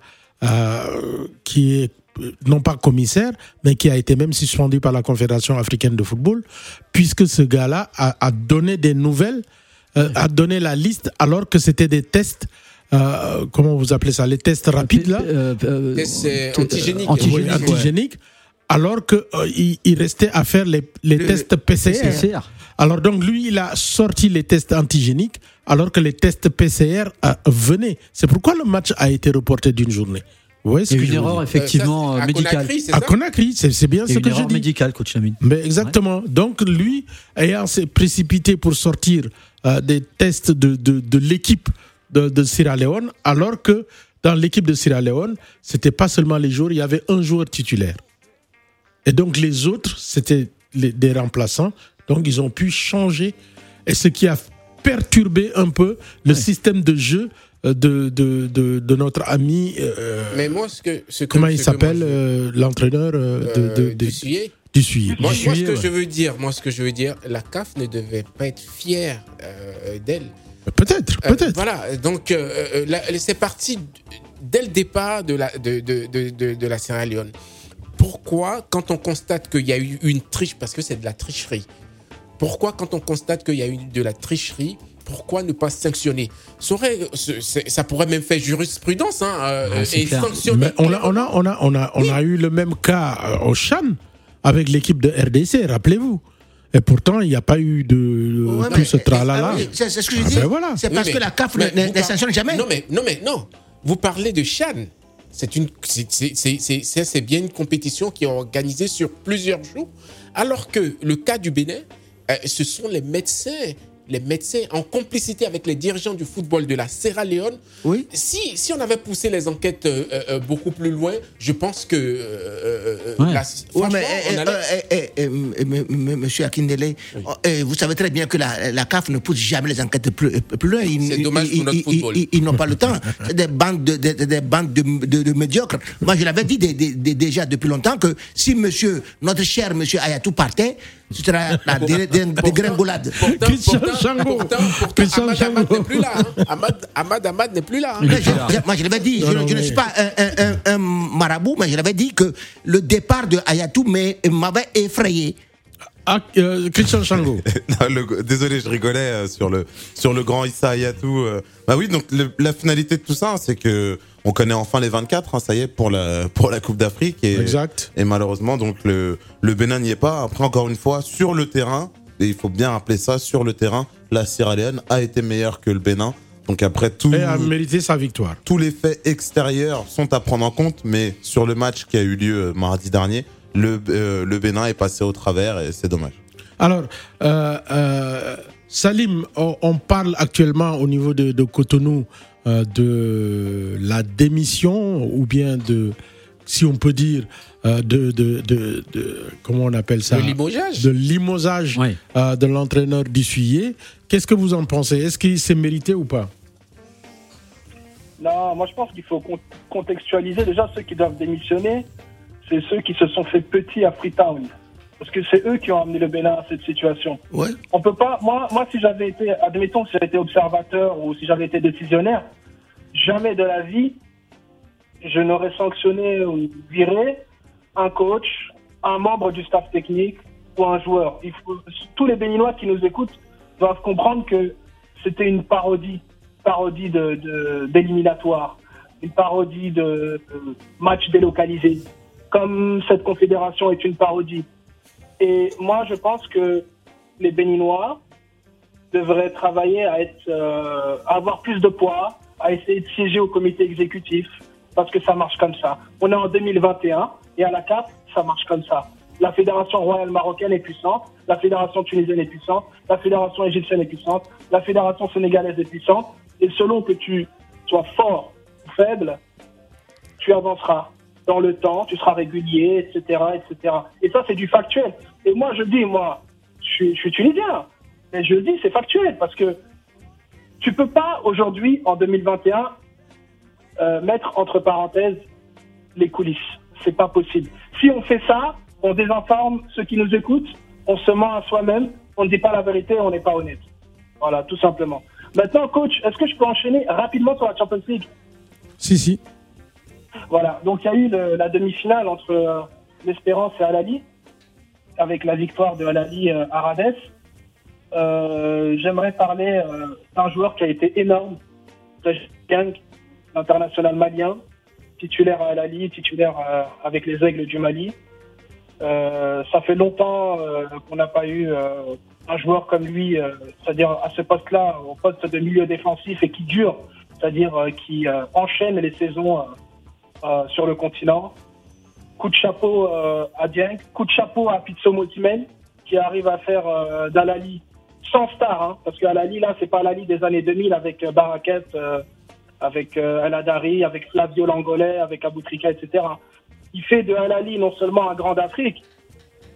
euh, qui est euh, non pas commissaire, mais qui a été même suspendu par la Confédération africaine de football, puisque ce gars-là a, a donné des nouvelles, euh, a donné la liste alors que c'était des tests. Euh, comment vous appelez ça, les tests rapides là, Euh, euh, Tests, euh, euh, antigéniques. antigéniques, Oui, ouais. antigéniques, alors que euh, il, il restait à faire les, les tests P C R. P C R. Alors donc lui, il a sorti les tests antigéniques, alors que les tests P C R euh, venaient. C'est pourquoi le match a été reporté d'une journée. Vous voyez ce Il y a que une je veux erreur dire? effectivement Euh, ça, c'est à médicale. Conakry, c'est À ça Conakry, c'est c'est bien Il y ce a une que je erreur dis. médicale, coach Lamine. Mais exactement. Donc lui, ayant s'est précipité pour sortir euh, des tests de, de, de l'équipe de, de Sierra Leone, alors que dans l'équipe de Sierra Leone, c'était pas seulement les joueurs, il y avait un joueur titulaire. Et donc les autres, c'était les, des remplaçants. Donc ils ont pu changer. Et ce qui a perturbé un peu le ouais. système de jeu de, de, de, de notre ami. Euh, Mais moi, ce que. Ce que comment il ce s'appelle, je... euh, l'entraîneur euh, de, de, de, du Suyer Du Suyer. Moi, du moi, Suyer, ce que ouais. je veux dire, moi, ce que je veux dire, la C A F ne devait pas être fière euh, d'elle. Peut-être, peut-être. Euh, voilà, donc euh, là, c'est parti dès le départ de la, de, de, de, de, de la Sierra Leone. Pourquoi, quand on constate qu'il y a eu une triche, parce que c'est de la tricherie, pourquoi, quand on constate qu'il y a eu de la tricherie, pourquoi ne pas sanctionner? Ça, aurait, ça pourrait même faire jurisprudence hein, euh, ouais, et clair. sanctionner. Mais on a, on a, on a, on a, on oui. a eu le même cas au CHAN avec l'équipe de R D C, rappelez-vous. Et pourtant, il n'y a pas eu de ouais, tout mais, ce tralala. Ah, c'est, c'est ce que je dis. Ah ben voilà. C'est parce oui, mais, que la C A F ne, ne sanctionne jamais. Non mais, non, mais non. Vous parlez de CHAN. C'est, une, c'est, c'est, c'est, c'est, c'est bien une compétition qui est organisée sur plusieurs jours. Alors que le cas du Bénin, euh, ce sont les médecins, les médecins en complicité avec les dirigeants du football de la Sierra Leone. Oui. Si, si on avait poussé les enquêtes euh, euh, beaucoup plus loin, je pense que... Euh, ouais. La, ouais, mais, on allait... euh, euh, euh, euh, euh, Monsieur Akindele, oui. euh, vous savez très bien que la, la C A F ne pousse jamais les enquêtes plus, plus loin. Ils, C'est dommage ils, pour notre ils, football. Ils, ils, ils n'ont pas le temps. C'est des bandes de, de, de, bandes de, de, de médiocres. Moi, je l'avais dit de, de, de, déjà depuis longtemps que si monsieur, notre cher monsieur Ayatou partait, ce sera la dégringolade. Christian Chango. Pourtant, pourtant Ahmad Ahmad n'est plus là. Hein. Ahmad, Ahmad Ahmad n'est plus là. Hein. Je, je, moi, je l'avais dit, non, je, non, je mais... ne suis pas un, un, un, un marabout, mais je l'avais dit que le départ de Ayatou m'avait effrayé. Ah, euh, Christian Chango. non, le, désolé, je rigolais euh, sur le sur le grand Issa Hayatou. Euh. Bah oui, donc le, la finalité de tout ça, c'est que on connaît enfin les vingt-quatre. Hein, ça y est pour la pour la Coupe d'Afrique. Et, exact. Et malheureusement, donc le le Bénin n'y est pas. Après, encore une fois, sur le terrain, et il faut bien rappeler ça, sur le terrain, la Sierra Leone a été meilleure que le Bénin. Donc après tout, et a mérité sa victoire. Tous les faits extérieurs sont à prendre en compte, mais sur le match qui a eu lieu mardi dernier, le, euh, le Bénin est passé au travers et c'est dommage. Alors, euh, euh, Salim, on, on parle actuellement au niveau de, de Cotonou euh, de la démission ou bien de, si on peut dire, euh, de, de, de, de, comment on appelle ça ? De limogeage. De limogeage oui. euh, de l'entraîneur d'Issuyer. Qu'est-ce que vous en pensez ? Est-ce qu'il s'est mérité ou pas ? Non, moi je pense qu'il faut contextualiser déjà ceux qui doivent démissionner. C'est ceux qui se sont fait petits à Freetown. Parce que c'est eux qui ont amené le Bénin à cette situation. Ouais. On peut pas, moi, moi, si j'avais été, admettons, si j'avais été observateur ou si j'avais été décisionnaire, jamais de la vie, je n'aurais sanctionné ou viré un coach, un membre du staff technique ou un joueur. Il faut, tous les Béninois qui nous écoutent doivent comprendre que c'était une parodie, parodie de, de, d'éliminatoire, une parodie de, de match délocalisé. Comme cette confédération est une parodie. Et moi, je pense que les Béninois devraient travailler à, être, euh, à avoir plus de poids, à essayer de siéger au comité exécutif, parce que ça marche comme ça. On est en deux mille vingt et un, et à la C A F, ça marche comme ça. La fédération royale marocaine est puissante, la fédération tunisienne est puissante, la fédération égyptienne est puissante, la fédération sénégalaise est puissante, et selon que tu sois fort ou faible, tu avanceras. Dans le temps, tu seras régulier, et cetera, et cetera. Et ça, c'est du factuel. Et moi, je dis, moi, je suis, je suis tunisien, mais je dis, c'est factuel, parce que tu peux pas, aujourd'hui, en deux mille vingt et un, euh, mettre entre parenthèses les coulisses. C'est pas possible. Si on fait ça, on désinforme ceux qui nous écoutent, on se ment à soi-même, on ne dit pas la vérité, on n'est pas honnête. Voilà, tout simplement. Maintenant, coach, est-ce que je peux enchaîner rapidement sur la Champions League ? Si, si. Voilà, donc il y a eu le, la demi-finale entre euh, l'Espérance et Al-Ahly, avec la victoire de Al-Ahly euh, à Radès. Euh, j'aimerais parler euh, d'un joueur qui a été énorme, Gang, international malien, titulaire à Al-Ahly, titulaire euh, avec les Aigles du Mali. Euh, ça fait longtemps euh, qu'on n'a pas eu euh, un joueur comme lui, euh, c'est-à-dire à ce poste-là, au poste de milieu défensif et qui dure, c'est-à-dire euh, qui euh, enchaîne les saisons euh, Euh, sur le continent. Coup de chapeau euh, à Dieng, coup de chapeau à Pitso Motimel qui arrive à faire euh, d'Al-Ahly sans star, hein, parce qu'Al-Ahly là c'est pas Al-Ahly des années deux mille avec euh, Baraket, euh, avec euh, El Hadari, avec Flavio Langolais, avec Aboutrika, et cetera. Il fait de Al-Ahly non seulement un grand d'Afrique,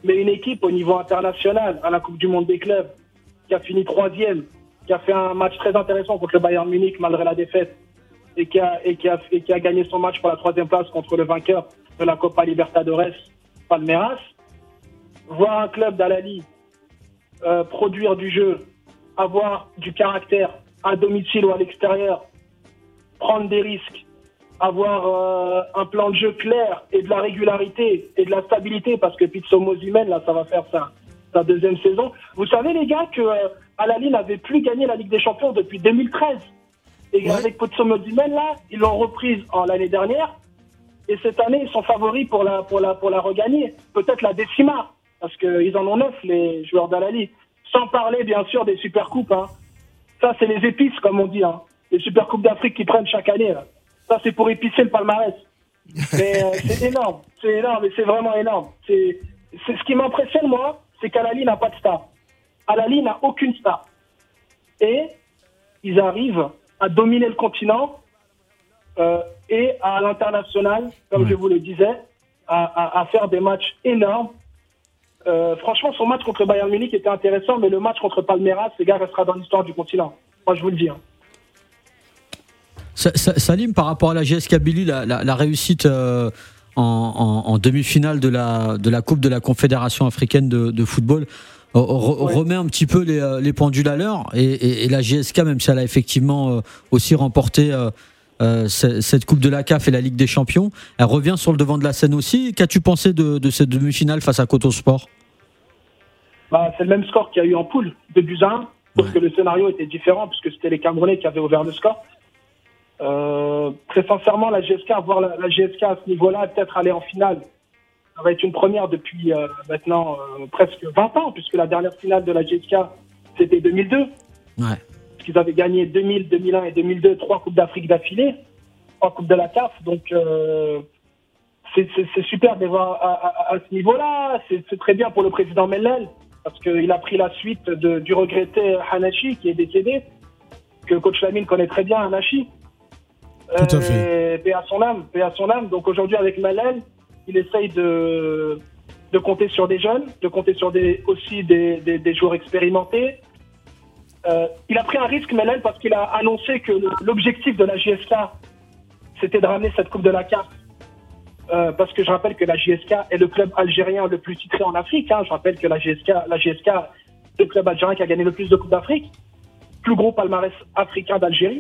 Mais une équipe au niveau international, à la Coupe du Monde des clubs, qui a fini troisième, qui a fait un match très intéressant contre le Bayern Munich malgré la défaite, et qui a, et qui a, et qui a gagné son match pour la troisième place contre le vainqueur de la Copa Libertadores, Palmeiras. Voir un club d'Al-Ahly euh, produire du jeu, avoir du caractère à domicile ou à l'extérieur, prendre des risques, avoir euh, un plan de jeu clair et de la régularité et de la stabilité, parce que Pitso Mosimhen, là, ça va faire sa, sa deuxième saison. Vous savez, les gars, que euh, Al-Ahly n'avait plus gagné la Ligue des Champions depuis deux mille treize. Et ouais. Avec Pitso Mosimhen, là, ils l'ont reprise en l'année dernière. Et cette année, ils sont favoris pour la, pour la, pour la regagner. Peut-être la décima, parce qu'ils en ont neuf, les joueurs d'Al-Ahly. Sans parler, bien sûr, des Supercoupes. Hein. Ça, c'est les épices, comme on dit. Hein. Les Supercoupes d'Afrique qu'ils prennent chaque année. Là. Ça, c'est pour épicer le palmarès. Mais euh, c'est énorme. C'est énorme et c'est vraiment énorme. C'est, c'est ce qui m'impressionne, moi, c'est qu'Al-Ahly n'a pas de star. Al-Ahly n'a aucune star. Et ils arrivent à dominer le continent euh, et à l'international, comme ouais. je vous le disais, à, à, à faire des matchs énormes. Euh, franchement, son match contre Bayern Munich était intéressant, mais le match contre Palmeiras, les gars, restera dans l'histoire du continent. Moi, je vous le dis. Hein. Salim, par rapport à la G S Kabylie, la, la, la réussite euh, en, en, en demi-finale de la, de la Coupe de la Confédération africaine de, de football euh, re, ouais. remet un petit peu les, les pendules à l'heure. Et, et, et la G S K, même si elle a effectivement euh, aussi remporté euh, euh, cette Coupe de la C A F et la Ligue des Champions, elle revient sur le devant de la scène aussi. Qu'as-tu pensé de, de cette demi-finale face à Koto Sport? Bah, c'est le même score qu'il y a eu en poule, deux buts à un, sauf ouais. que le scénario était différent, puisque c'était les Camerounais qui avaient ouvert le score. Euh, très sincèrement, la G S K, voir la, la G S K à ce niveau-là, peut-être aller en finale, ça va être une première depuis euh, maintenant euh, presque vingt ans, puisque la dernière finale de la G S K, c'était deux mille deux. Ouais. Parce qu'ils avaient gagné deux mille, deux mille un et deux mille deux, trois Coupes d'Afrique d'affilée, trois Coupes de la C A F. Donc, euh, c'est, c'est, c'est super de voir à, à, à ce niveau-là. C'est, c'est très bien pour le président Mellel, parce qu'il a pris la suite de, du regretté Hanachi, qui est décédé, que coach Lamine connaît très bien, Hanachi. Tout à fait. Paix à son âme, paix à son âme. Donc aujourd'hui avec Mellel, il essaye de de compter sur des jeunes, de compter sur des aussi des des, des joueurs expérimentés. Euh, il a pris un risque, Mellel, parce qu'il a annoncé que le, l'objectif de la J S K, c'était de ramener cette Coupe de la C A F. Euh, parce que je rappelle que la J S K est le club algérien le plus titré en Afrique. Hein. Je rappelle que la J S K, la J S K, c'est le club algérien qui a gagné le plus de Coupes d'Afrique, plus gros palmarès africain d'Algérie.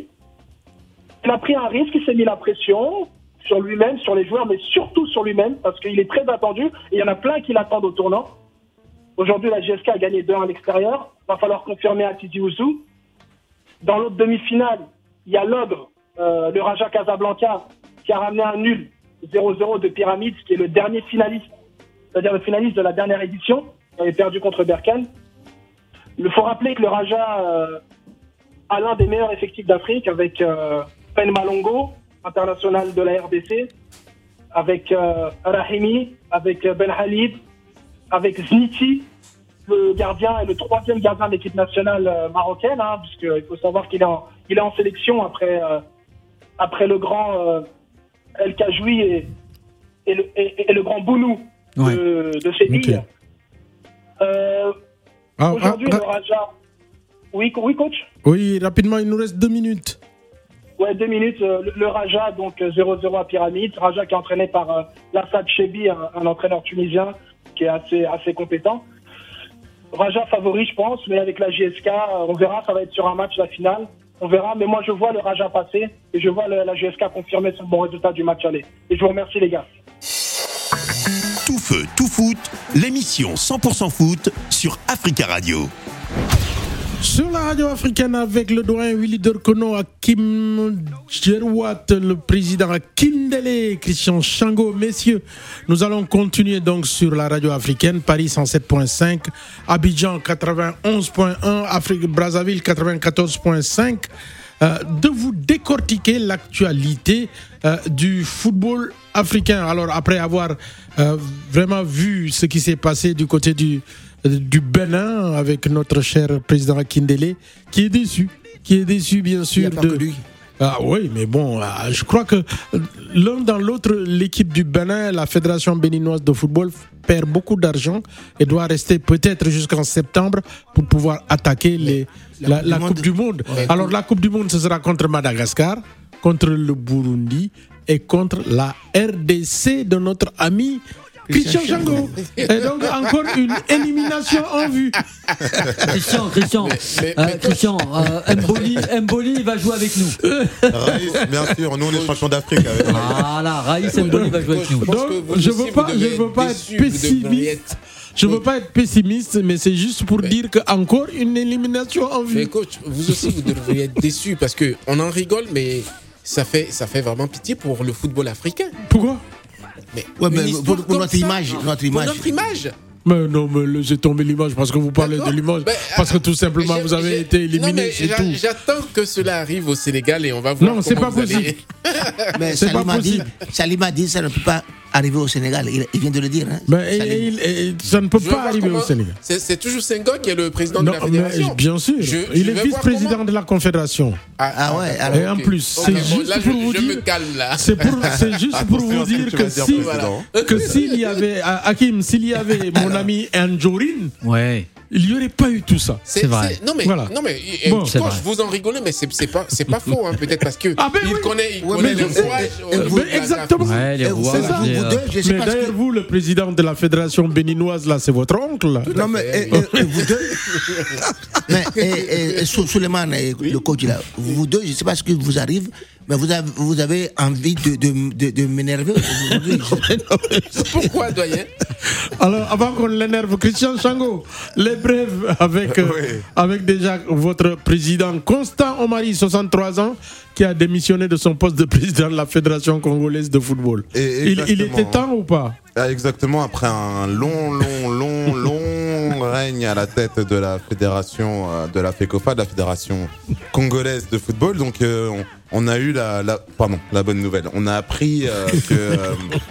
Il a pris un risque, il s'est mis la pression sur lui-même, sur les joueurs, mais surtout sur lui-même, parce qu'il est très attendu, et il y en a plein qui l'attendent au tournant. Aujourd'hui, la J S K a gagné deux un à l'extérieur, il va falloir confirmer à Tizi Ouzou. Dans l'autre demi-finale, il y a l'Ogre, euh, le Raja Casablanca, qui a ramené un nul zéro zéro de Pyramides, qui est le dernier finaliste, c'est-à-dire le finaliste de la dernière édition, qui avait perdu contre Berkane. Il faut rappeler que le Raja euh, a l'un des meilleurs effectifs d'Afrique, avec... Euh, Ben Malongo, international de la R D C, avec euh, Rahimi, avec Ben Halib, avec Zniti, le gardien et le troisième gardien de l'équipe nationale euh, marocaine, hein, puisqu'il faut savoir qu'il est en, il est en sélection après, euh, après le grand euh, El Kajoui et, et, le, et, et le grand Bounou ouais. de, de Séville. Okay. Euh, ah, aujourd'hui, ah, le Raja... Oui, oui, coach? Oui, rapidement, il nous reste deux minutes. Ouais, deux minutes. Euh, le, le Raja, donc zéro zéro à Pyramides. Raja qui est entraîné par euh, Lassad Chebi, un, un entraîneur tunisien qui est assez, assez compétent. Raja favori, je pense, mais avec la J S K, euh, on verra, ça va être sur un match, la finale. On verra, mais moi je vois le Raja passer et je vois le, la J S K confirmer son bon résultat du match aller. Et je vous remercie, les gars. Tout feu, tout foot, l'émission cent pour cent foot sur Africa Radio. Sur la radio africaine avec le doyen Willy Dorkono, Hakim Djerouat, le président Kindele, Christian Chango. Messieurs, nous allons continuer donc sur la radio africaine, Paris cent sept point cinq, Abidjan quatre-vingt-onze point un, Afrique Brazzaville quatre-vingt-quatorze point cinq, euh, de vous décortiquer l'actualité euh, du football africain. Alors après avoir euh, vraiment vu ce qui s'est passé du côté du du Bénin avec notre cher président Kindele, qui est déçu, qui est déçu bien sûr de, Ah oui, mais bon, je crois que l'un dans l'autre, l'équipe du Bénin, la Fédération béninoise de football, perd beaucoup d'argent et doit rester peut-être jusqu'en septembre pour pouvoir attaquer les, la, la, la Coupe du Monde. Ouais. Alors la Coupe du Monde, ce sera contre Madagascar, contre le Burundi et contre la R D C de notre ami Christian Chango. Et donc encore une élimination en vue. Christian, Christian, mais, mais, euh, mais Christian, euh, Mboli, Mboli va jouer avec nous. Raïs, bien sûr, nous on est champions d'Afrique. Avec voilà, Raïs Mboli va jouer avec nous. Donc, je veux pas, je veux pas être pessimiste. Je ne veux pas être pessimiste, mais c'est juste pour mais, dire qu'encore une élimination en vue. Mais coach, vous aussi vous devriez être déçu parce qu'on en rigole, mais ça fait, ça fait vraiment pitié pour le football africain. Pourquoi? Mais, ouais, mais pour, pour notre, image, notre image. Pour notre image. Mais non, mais laissez tomber l'image parce que vous parlez D'accord. de l'image. Mais, parce que tout simplement vous avez été éliminé. C'est tout. J'attends que cela arrive au Sénégal et on va voir. Non, c'est pas possible. Allez... mais c'est pas possible. Salim a dit ça ne peut pas arriver au Sénégal. Il, il vient de le dire. Hein. Mais et, et, et, ça ne peut Je pas arriver au Sénégal. C'est, c'est toujours Senghor qui est le président non, de la fédération. Mais, bien sûr. Je, il je est vice-président comment... de la confédération. Ah, ah ouais. Alors, et en okay. plus, okay. c'est bon, juste là, pour je, vous je dire. Me calme, là. C'est, pour, c'est juste pour vous dire que si, que s'il y avait Hakim, s'il y avait mon ami Anjorin. Ouais. Il n'y aurait pas eu tout ça. C'est, c'est vrai. C'est, non mais, voilà. non mais bon, quand je vous en rigolez, mais c'est, c'est pas, c'est pas faux, hein, peut-être parce que ah ben il oui. connaît, il ouais, connaît mais les rouages. Euh, exactement. Ouais, les rouages. C'est ça. Vous deux, je sais mais pas d'ailleurs, que... vous, le président de la fédération béninoise, là, c'est votre oncle. Là. Non mais et, et, et vous deux, mais et, et, et Souleymane, oui. le coach là, vous deux, je ne sais pas ce qui vous arrive. Mais vous avez, vous avez envie de, de, de, de m'énerver aujourd'hui. Pourquoi, doyen? Alors, avant qu'on l'énerve, Christian Chango, les brèves avec, euh, oui. avec déjà votre président Constant Omari, soixante-trois ans, qui a démissionné de son poste de président de la Fédération congolaise de football. Il, il était temps ou pas? Exactement, après un long, long, long, long règne à la tête de la fédération, de la FECOFA, de la Fédération congolaise de football. Donc, euh, on, on a eu la, la, pardon, la bonne nouvelle. On a appris euh, que, euh,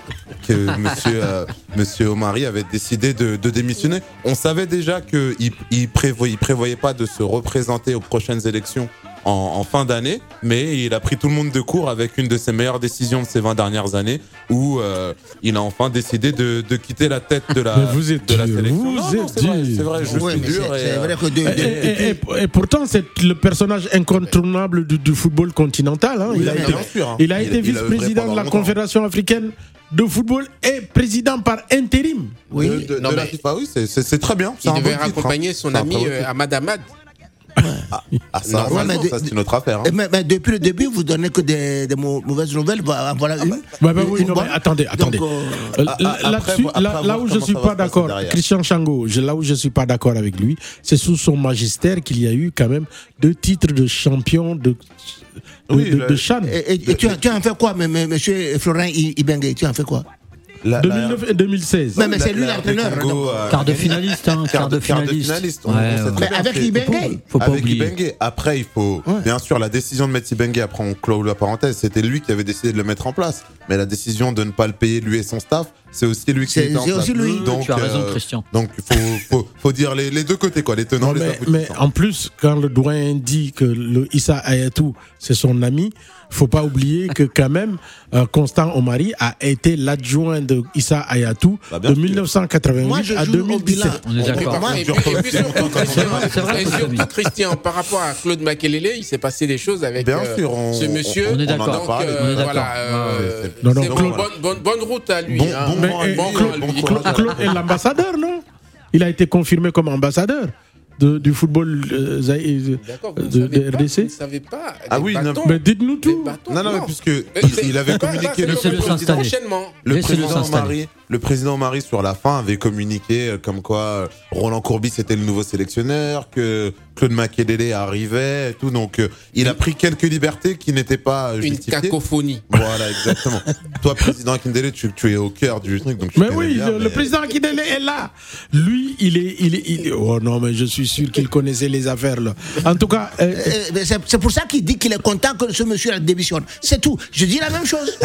que monsieur, euh, monsieur Omari avait décidé de, de démissionner. On savait déjà qu'il il prévoyait, il prévoyait pas de se représenter aux prochaines élections en, en fin d'année, mais il a pris tout le monde de court avec une de ses meilleures décisions de ces vingt dernières années, où euh, il a enfin décidé de, de quitter la tête de la, vous êtes de la dur, sélection. Vous non, êtes non, c'est vrai, c'est vrai, je ouais, suis dur. C'est, et, c'est vrai que de, de, et, et, et, et pourtant, c'est le personnage incontournable du, du football continental. Hein. Oui, il, a été, sûr, hein. il a été il, vice-président il a de la longtemps. Confédération africaine de football et président par intérim. Oui, de, de, non, de la FIFA, oui, c'est, c'est, c'est très bien. C'est il devait raccompagner son c'est ami euh, Ahmad Ahmad. Ah, ah, ça, non, mais de, ça c'est une autre affaire. Hein. Mais, mais depuis le début, vous donnez que des, des mauvaises nouvelles. Voilà ah, une. Bah, bah, oui, non, mais attendez, attendez. Donc, euh, là, après, là-dessus, après, là, là où je suis pas d'accord, Christian Chango, je, là où je suis pas d'accord avec lui, c'est sous son magistère qu'il y a eu quand même deux titres de champion de. De, oui, de, le... de Chan. Et, et, et tu, as, tu as en fait quoi, monsieur Florent Ibenge? Tu as en fait quoi? La, deux mille neuf la... et deux mille seize. Mais, mais c'est lui l'entraîneur. Euh, quart de finaliste, hein, quart de finaliste. finaliste. Ouais, ouais. Mais avec Ibenge. Faut pas avec oublier. Ibenge. Après, il faut, ouais. bien sûr, la décision de mettre Ibenge, après on clôt la parenthèse, c'était lui qui avait décidé de le mettre en place. Mais la décision de ne pas le payer, lui et son staff, c'est aussi lui qui c'est, était en c'est place. aussi lui. Donc, tu as raison, euh, Christian. Donc, il faut, faut, faut dire les, les deux côtés, quoi, les tenants, non, les mais, aboutissants. mais en plus, quand le doyen dit que le Issa Hayatou, c'est son ami, il ne faut pas oublier que quand même, euh, Constant Omari a été l'adjoint de Issa Hayatou bah, de dix-neuf cent quatre-vingt-huit Moi, à deux mille dix-sept. On est d'accord. Et puis, et puis surtout, Christian, et surtout, Christian, par rapport à Claude Makelele, il s'est passé des choses avec bien euh, sûr, on, ce monsieur. On est d'accord. Donc, on euh, est d'accord. Voilà, euh, ouais, c'est, non, non, c'est Claude, bon, bonne, bonne, bonne route à lui. Bon, hein. bon, mais, bon, et, bon, Claude, bon, Claude, Claude est l'ambassadeur, non? Il a été confirmé comme ambassadeur. De, du football euh, de, de, de R D C. Vous ne savez pas. Ah oui, non, mais dites-nous tout. Bâtons, non, non, mais puisque il avait communiqué, le président prochainement. Le président Omari, le président Omari sur la fin avait communiqué comme quoi Roland Courbis était le nouveau sélectionneur, que Claude Makelele arrivait et tout. Donc euh, il a pris quelques libertés qui n'étaient pas justifiées. Une cacophonie. Voilà, exactement. Toi, président Akindele, tu, tu es au cœur du truc. Donc mais oui, bien, le, mais... le président Akindele est là. Lui, il est, il est, il est. Oh non, mais je suis sûr qu'il connaissait les affaires là. En tout cas, euh, euh, c'est, c'est pour ça qu'il dit qu'il est content que ce monsieur démissionne. C'est tout. Je dis la même chose.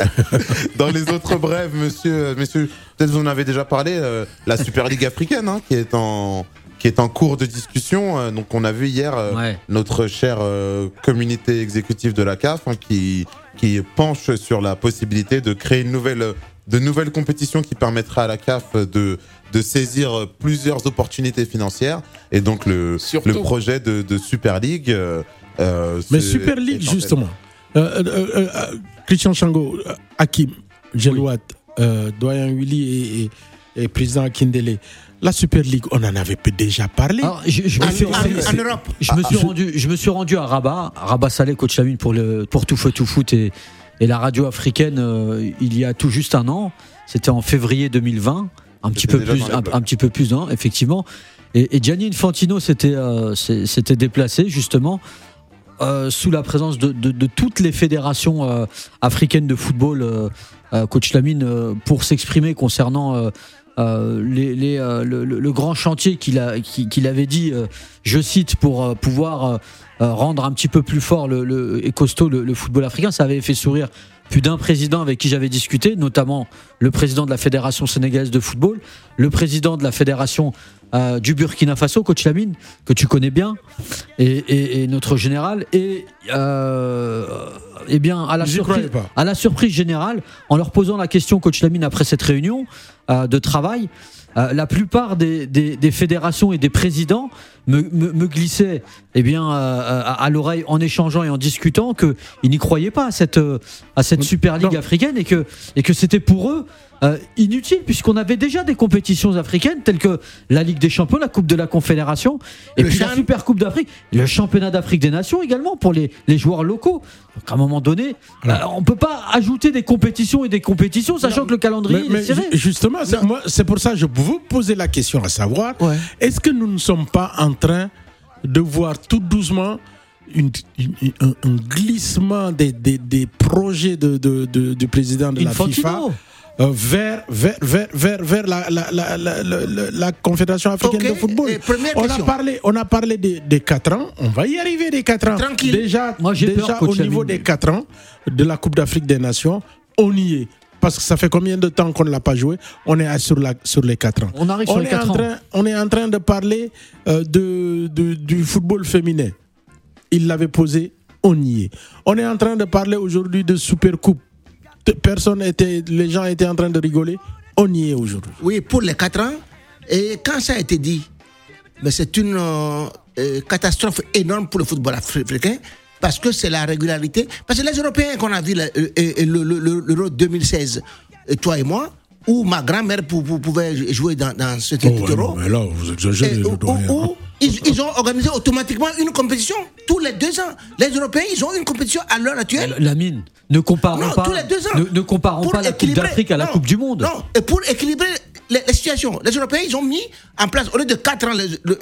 Dans les autres brèves, monsieur, monsieur, peut-être vous en avez déjà parlé, euh, la Super Ligue africaine, hein, qui est en qui est en cours de discussion. Euh, donc on a vu hier euh, ouais. notre chère euh, communauté exécutive de la C A F hein, qui qui penche sur la possibilité de créer une nouvelle de nouvelles compétitions qui permettra à la C A F de de saisir plusieurs opportunités financières et donc le Surtout. le projet de, de Super League. Euh, euh, Mais Super League justement. Euh, euh, euh, Christian Chango, Hakim, Gelouat, oui. euh, doyen Willy et, et, et président Akindele. La Super League, on en avait déjà parlé. Alors, je, je, me suis, en, en, en Europe. Je me suis ah, rendu, je me suis rendu à Rabat, Rabat Saleh, coach Lamine pour le pour Tout Feu Tout Foot et, et la radio africaine. Euh, il y a tout juste un an. C'était en février deux mille vingt, un petit peu plus, un, un petit peu plus d'un, effectivement. Et, et Gianni Infantino s'était euh, s'était déplacé justement euh, sous la présence de, de, de toutes les fédérations euh, africaines de football, euh, euh, coach Lamine, euh, pour s'exprimer concernant. Euh, Euh, les, les, euh, le, le grand chantier qu'il, a, qu'il, qu'il avait dit, euh, je cite, pour euh, pouvoir euh, rendre un petit peu plus fort le, le, et costaud le, le football africain. Ça avait fait sourire plus d'un président avec qui j'avais discuté, notamment le président de la Fédération sénégalaise de football, le président de la Fédération euh, du Burkina Faso, coach Lamine, que tu connais bien, et, et, et notre général. Et euh, eh bien, à la, surprise, à la surprise générale, en leur posant la question, coach Lamine, après cette réunion euh, de travail, euh, la plupart des, des, des fédérations et des présidents me, me, me glissaient eh bien, euh, à, à l'oreille en échangeant et en discutant qu'ils n'y croyaient pas à cette, à cette Super League non. africaine et que, et que c'était pour eux Euh, inutile puisqu'on avait déjà des compétitions africaines telles que la Ligue des Champions, la Coupe de la Confédération et le puis Chan. La Super Coupe d'Afrique, le Championnat d'Afrique des Nations également pour les, les joueurs locaux. Donc à un moment donné, euh, on peut pas ajouter des compétitions et des compétitions sachant non, que le calendrier mais, mais est serré. Justement, c'est, moi, c'est pour ça que je vous poser la question à savoir, ouais. est-ce que nous ne sommes pas en train de voir tout doucement Une, une, un, un glissement des, des, des projets de, de, de, du président de Infantino. La FIFA Euh, vers, vers, vers, vers, vers la, la, la, la, la, la Confédération africaine okay. de football. On a parlé, on a parlé des, des quatre ans, on va y arriver des quatre ans. Tranquille. Déjà, Moi, j'ai déjà peur, au niveau des quatre ans de la Coupe d'Afrique des Nations, on y est. Parce que ça fait combien de temps qu'on ne l'a pas joué? On est sur, la, sur les quatre ans. On arrive on sur les quatre ans. Train, on est en train de parler euh, de, de, du football féminin. Il l'avait posé, on y est. On est en train de parler aujourd'hui de Super Coupe. Personne était, les gens étaient en train de rigoler. On y est aujourd'hui. Oui, pour les quatre ans. Et quand ça a été dit, mais c'est une euh, catastrophe énorme pour le football africain parce que c'est la régularité. Parce que les Européens qu'on a vu le, le, le, le, l'Euro deux mille seize, toi et moi, où ma grand-mère pouvait jouer dans, dans ce type oh, d'Euro. Ouais, mais là, vous exagérez. Et, où, où, ils, ils ont organisé automatiquement une compétition tous les deux ans. Les Européens, ils ont une compétition à l'heure actuelle. La mine, ne comparons non, pas. Tous les deux ans. Ne, ne comparons pas la Coupe d'Afrique à la non, Coupe du Monde. Non, et pour équilibrer les, les situations, les Européens, ils ont mis en place, au lieu de quatre ans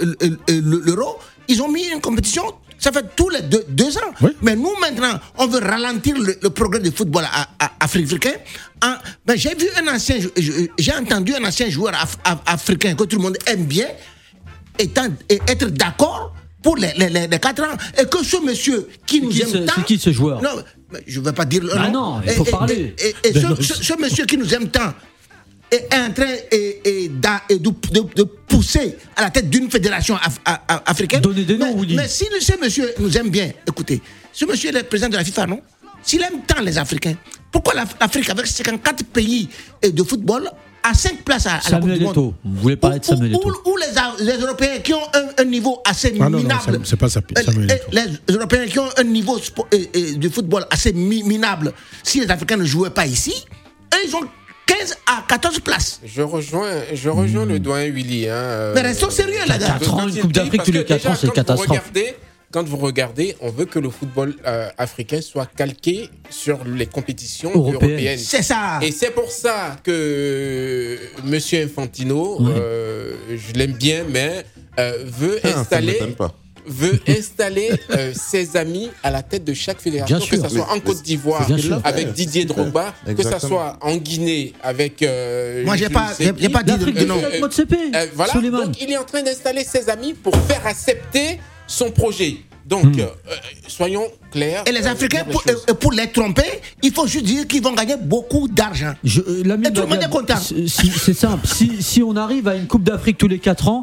l'Euro, ils ont mis une compétition. Ça fait tous les deux, deux ans. Oui. Mais nous, maintenant, on veut ralentir le, le progrès du football à, à, africain. En, ben, j'ai vu un ancien, j'ai entendu un ancien joueur af, af, africain que tout le monde aime bien étant, et être d'accord pour les, les, les, les quatre ans. Et que ce monsieur qui nous qui aime ce, tant... C'est qui ce joueur? Non, je ne vais pas dire le ah nom. non, il faut et, parler. Et, et, et ce, ce, ce monsieur qui nous aime tant est en train et, et, et de, de, de pousser à la tête d'une fédération af, af, africaine. Donnez des noms, mais, Woody. Mais si ce monsieur nous aime bien, écoutez, ce monsieur est le président de la FIFA, non? S'il aime tant les Africains, pourquoi l'Afrique, avec cinquante pays de football, a cinq places à, à la Coupe du Monde? Vous voulez parler de Samuel Eto'o? Ou, ou les, les Européens qui ont un, un niveau assez ah minable. Non, non, c'est pas ça, Samuel Eto'o. Les Européens qui ont un niveau sport, et, et, du football assez mi, minable, si les Africains ne jouaient pas ici, eux, ils ont quinze à quatorze places. Je rejoins, je rejoins mmh. le doyen Willy. Hein, mais restons sérieux, là, gars. quatre ans, une Coupe d'Afrique tous les quatre ans, c'est une catastrophe. Quand vous regardez, on veut que le football euh, africain soit calqué sur les compétitions européennes. européennes. C'est ça. Et c'est pour ça que euh, Monsieur Infantino, oui. euh, je l'aime bien, mais euh, veut ah, installer... veut installer euh, ses amis à la tête de chaque fédération, que ce soit en Côte d'Ivoire avec Didier Drogba, que ce soit en Guinée avec... Euh, Moi, j'ai pas, j'ai, j'ai pas dit de nom. Euh, euh, voilà, Suleiman. donc il est en train d'installer ses amis pour faire accepter son projet. Donc, mmh. euh, soyons clairs. Et les Africains, pour, les pour les tromper, il faut juste dire qu'ils vont gagner beaucoup d'argent. Je, euh, Et tout le monde est content. C'est, c'est simple. Si, si on arrive à une Coupe d'Afrique tous les quatre ans,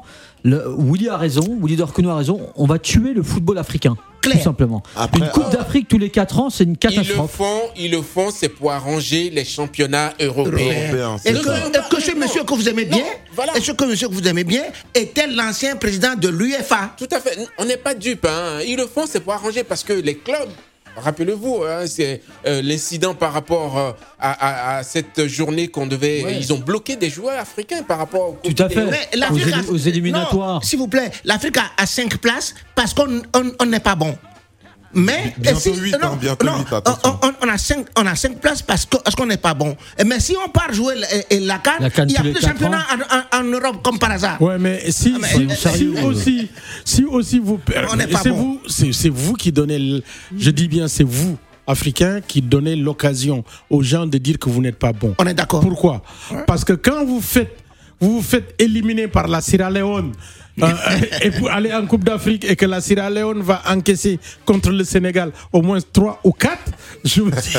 Le, Willy a raison, Willy Dorcuno a raison, on va tuer le football africain. Claire. Tout simplement. Après, une Coupe oh, d'Afrique tous les quatre ans, c'est une catastrophe. Ils le font, ils le font, c'est pour arranger les championnats européens. Est-ce que, que ce monsieur que vous aimez bien, non, voilà. Est-ce que monsieur que vous aimez bien était l'ancien président de l'U F A? Tout à fait. On n'est pas dupes. Hein. Ils le font, c'est pour arranger parce que les clubs. Rappelez-vous, hein, c'est euh, l'incident par rapport euh, à, à, à cette journée qu'on devait. Ouais. Ils ont bloqué des joueurs africains par rapport au. Tout à fait. Aux, éli- aux éliminatoires. Non, s'il vous plaît, l'Afrique a, a cinq places parce qu'on n'est pas bon. Mais bientôt si, huit, non, hein, bientôt non, huit, attention. On, on, on a cinq, on a cinq places parce que parce qu'on n'est pas bon. Mais si on part jouer la, la CAN, la CAN il y a plus de championnats en, en, en Europe comme par hasard. Ouais, mais si, ah, mais, si, si aussi, si aussi vous, on n'est pas c'est bon. vous, c'est, c'est vous qui donnez, le, je dis bien, c'est vous. Africains qui donnez l'occasion aux gens de dire que vous n'êtes pas bon. On est d'accord. Pourquoi ? Ouais. Parce que quand vous faites, vous vous faites éliminer par la Sierra Leone euh, et pour aller en Coupe d'Afrique et que la Sierra Leone va encaisser contre le Sénégal au moins trois ou quatre, je vous dis.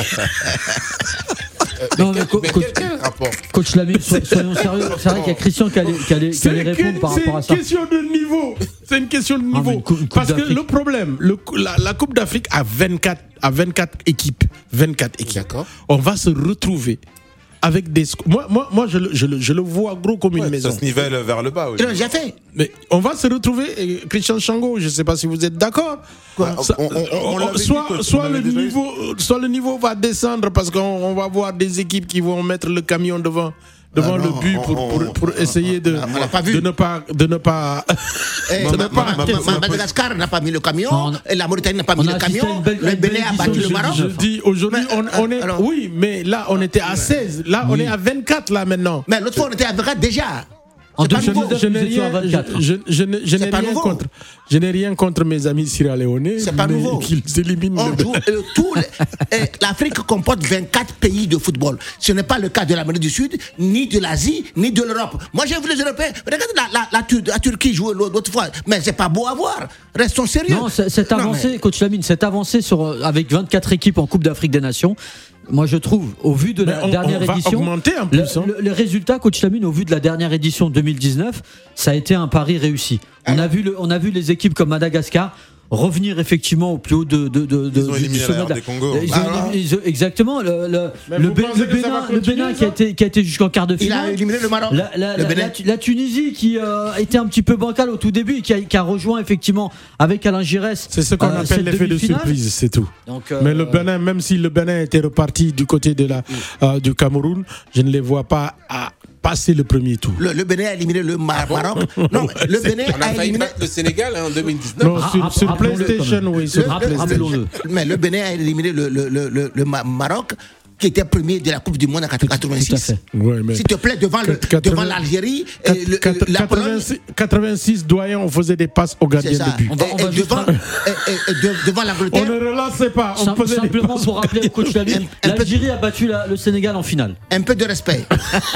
Non, mais, mais, co- mais coach, quel rapport coach Lamine, so, soyons sérieux. C'est vrai qu'il y a Christian qui allait, qui allait, qui allait répondre que, par rapport à ça. C'est une question de niveau. C'est une question de niveau. Ah, une coupe, une coupe Parce d'Afrique. Que le problème, le, la, la Coupe d'Afrique a vingt-quatre, a vingt-quatre équipes. vingt-quatre équipes. D'accord. On va se retrouver avec des. Moi, moi, moi je, le, je, le, je le vois gros comme ouais, une maison. Ça se nivelle vers le bas. Oui. J'ai fait. Mais on va se retrouver, Christian Chango, je ne sais pas si vous êtes d'accord. Quoi, ça, on, on, on soit dit, soit, le niveau, soit le niveau va descendre parce qu'on on va voir des équipes qui vont mettre le camion devant. devant ah non, le but pour, pour, pour, pour essayer de, de ne pas de ne pas, eh, de ne pas Madagascar n'a pas mis le camion non, et la Mauritanie n'a pas mis le camion, belle, le Bénin a battu le Maroc. Je dis aujourd'hui mais, on, on est alors, oui mais là on était à seize, là oui. On est à vingt-quatre là maintenant. Mais l'autre fois on était à vingt-quatre déjà. En deux mille dix-neuf, je n'ai rien, je, je, je, je, je n'ai rien contre. Je n'ai rien contre mes amis sierra-léonais. C'est pas nouveau. Qu'ils éliminent. On joue, euh, tout les, euh, L'Afrique comporte vingt-quatre pays de football. Ce n'est pas le cas de l'Amérique du Sud, ni de l'Asie, ni de l'Europe. Moi, j'ai vu les Européens. Regardez la, la, la, la, la Turquie jouer l'autre fois. Mais c'est pas beau à voir. Restons sérieux. Non, cette avancée, mais... coach Lamine, cette avancée sur, avec vingt-quatre équipes en Coupe d'Afrique des Nations. Moi, je trouve, au vu de la on, dernière on va édition, augmenter en plus, le, hein. le, les résultats, coach Lamine, au vu de la dernière édition deux mille dix-neuf, ça a été un pari réussi. On a vu, le, on a vu les équipes comme Madagascar revenir effectivement au plus haut de, de, de, de ils ont éliminé la R D Congo. Ils ont ah éliminé, ils ont, exactement le, le, le, Bé, le Bénin, le Bénin qui a été qui a été jusqu'en quart de finale. Il a éliminé le Maroc. La, la, le la, Bénin. la, la Tunisie qui euh, était un petit peu bancale au tout début et qui a, qui a rejoint effectivement avec Alain Giresse. C'est ce qu'on euh, appelle l'effet de surprise, c'est tout. Donc, euh, Mais le Bénin, même si le Bénin était reparti du côté de la oui. euh, du Cameroun, je ne les vois pas à passer le premier tour. Le, le Bénin a éliminé le Mar- ah bon Maroc. Non, le Bénin on a, a éliminé battre le Sénégal hein, en deux mille dix-neuf. Non, sur, sur PlayStation, oui. Sur le, PlayStation. Mais le Bénin a éliminé le, le, le, le, le Maroc, qui était premier de la Coupe du Monde en quatre-vingt-six. Ouais, mais s'il te plaît, devant, le, quatre-vingts, devant l'Algérie, et le, quatre, la quatre-vingt-six, quatre-vingt-six doyens, on faisait des passes au gardien de but. On va, on va et, devant, et, et, et de, devant l'Angleterre. On ne relançait pas. On Sim- faisait simplement pour rappeler au coach Lamine, l'Algérie a battu la, le Sénégal en finale. Un peu de respect.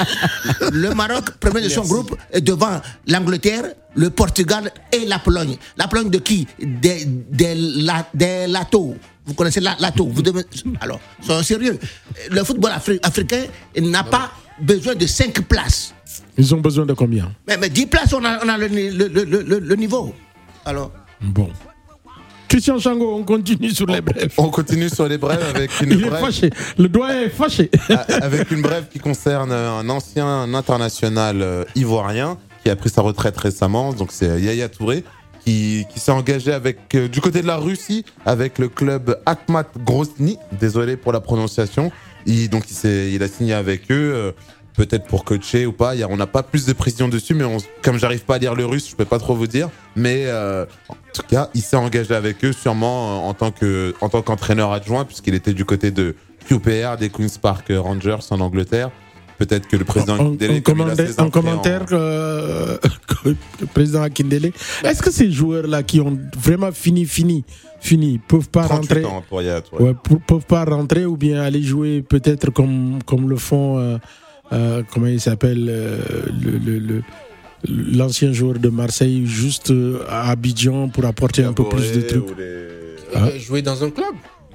Le Maroc, premier de son Merci. groupe, est devant l'Angleterre, le Portugal et la Pologne. La Pologne de qui? Des, des, la, des Lato. Vous connaissez la, Lato. Vous devez... Alors, soyons sérieux. Le football afri- africain n'a pas besoin de cinq places. Ils ont besoin de combien? Mais, mais dix places, on a, on a le, le, le, le, le niveau. Alors. Bon. Christian Chango, on continue sur les brèves. On continue sur les brèves avec une Il brève. est fâché. Le doigt est fâché. Avec une brève qui concerne un ancien international ivoirien qui a pris sa retraite récemment. Donc c'est Yaya Touré. Qui, qui s'est engagé avec, euh, du côté de la Russie avec le club Akhmat Grozny, désolé pour la prononciation. Il, donc il, s'est, il a signé avec eux, euh, peut-être pour coacher ou pas. Il y a, on n'a pas plus de précision dessus, mais on, comme j'arrive pas à lire le russe, je peux pas trop vous dire. Mais euh, en tout cas, il s'est engagé avec eux, sûrement en tant, que, en tant qu'entraîneur adjoint, puisqu'il était du côté de Q P R, des Queen's Park Rangers en Angleterre. Peut-être que le président Akindele, en, commandé, en commentaire, en... Euh, le président Akindele, est-ce que ces joueurs-là qui ont vraiment fini, fini, fini, peuvent pas rentrer, ans pour y être, ouais. Ouais, peuvent pas rentrer ou bien aller jouer peut-être comme comme le font, euh, euh, comment il s'appelle, euh, le, le, le l'ancien joueur de Marseille, juste à Abidjan pour apporter un peu plus de trucs. Les... Ah. Jouer dans un club.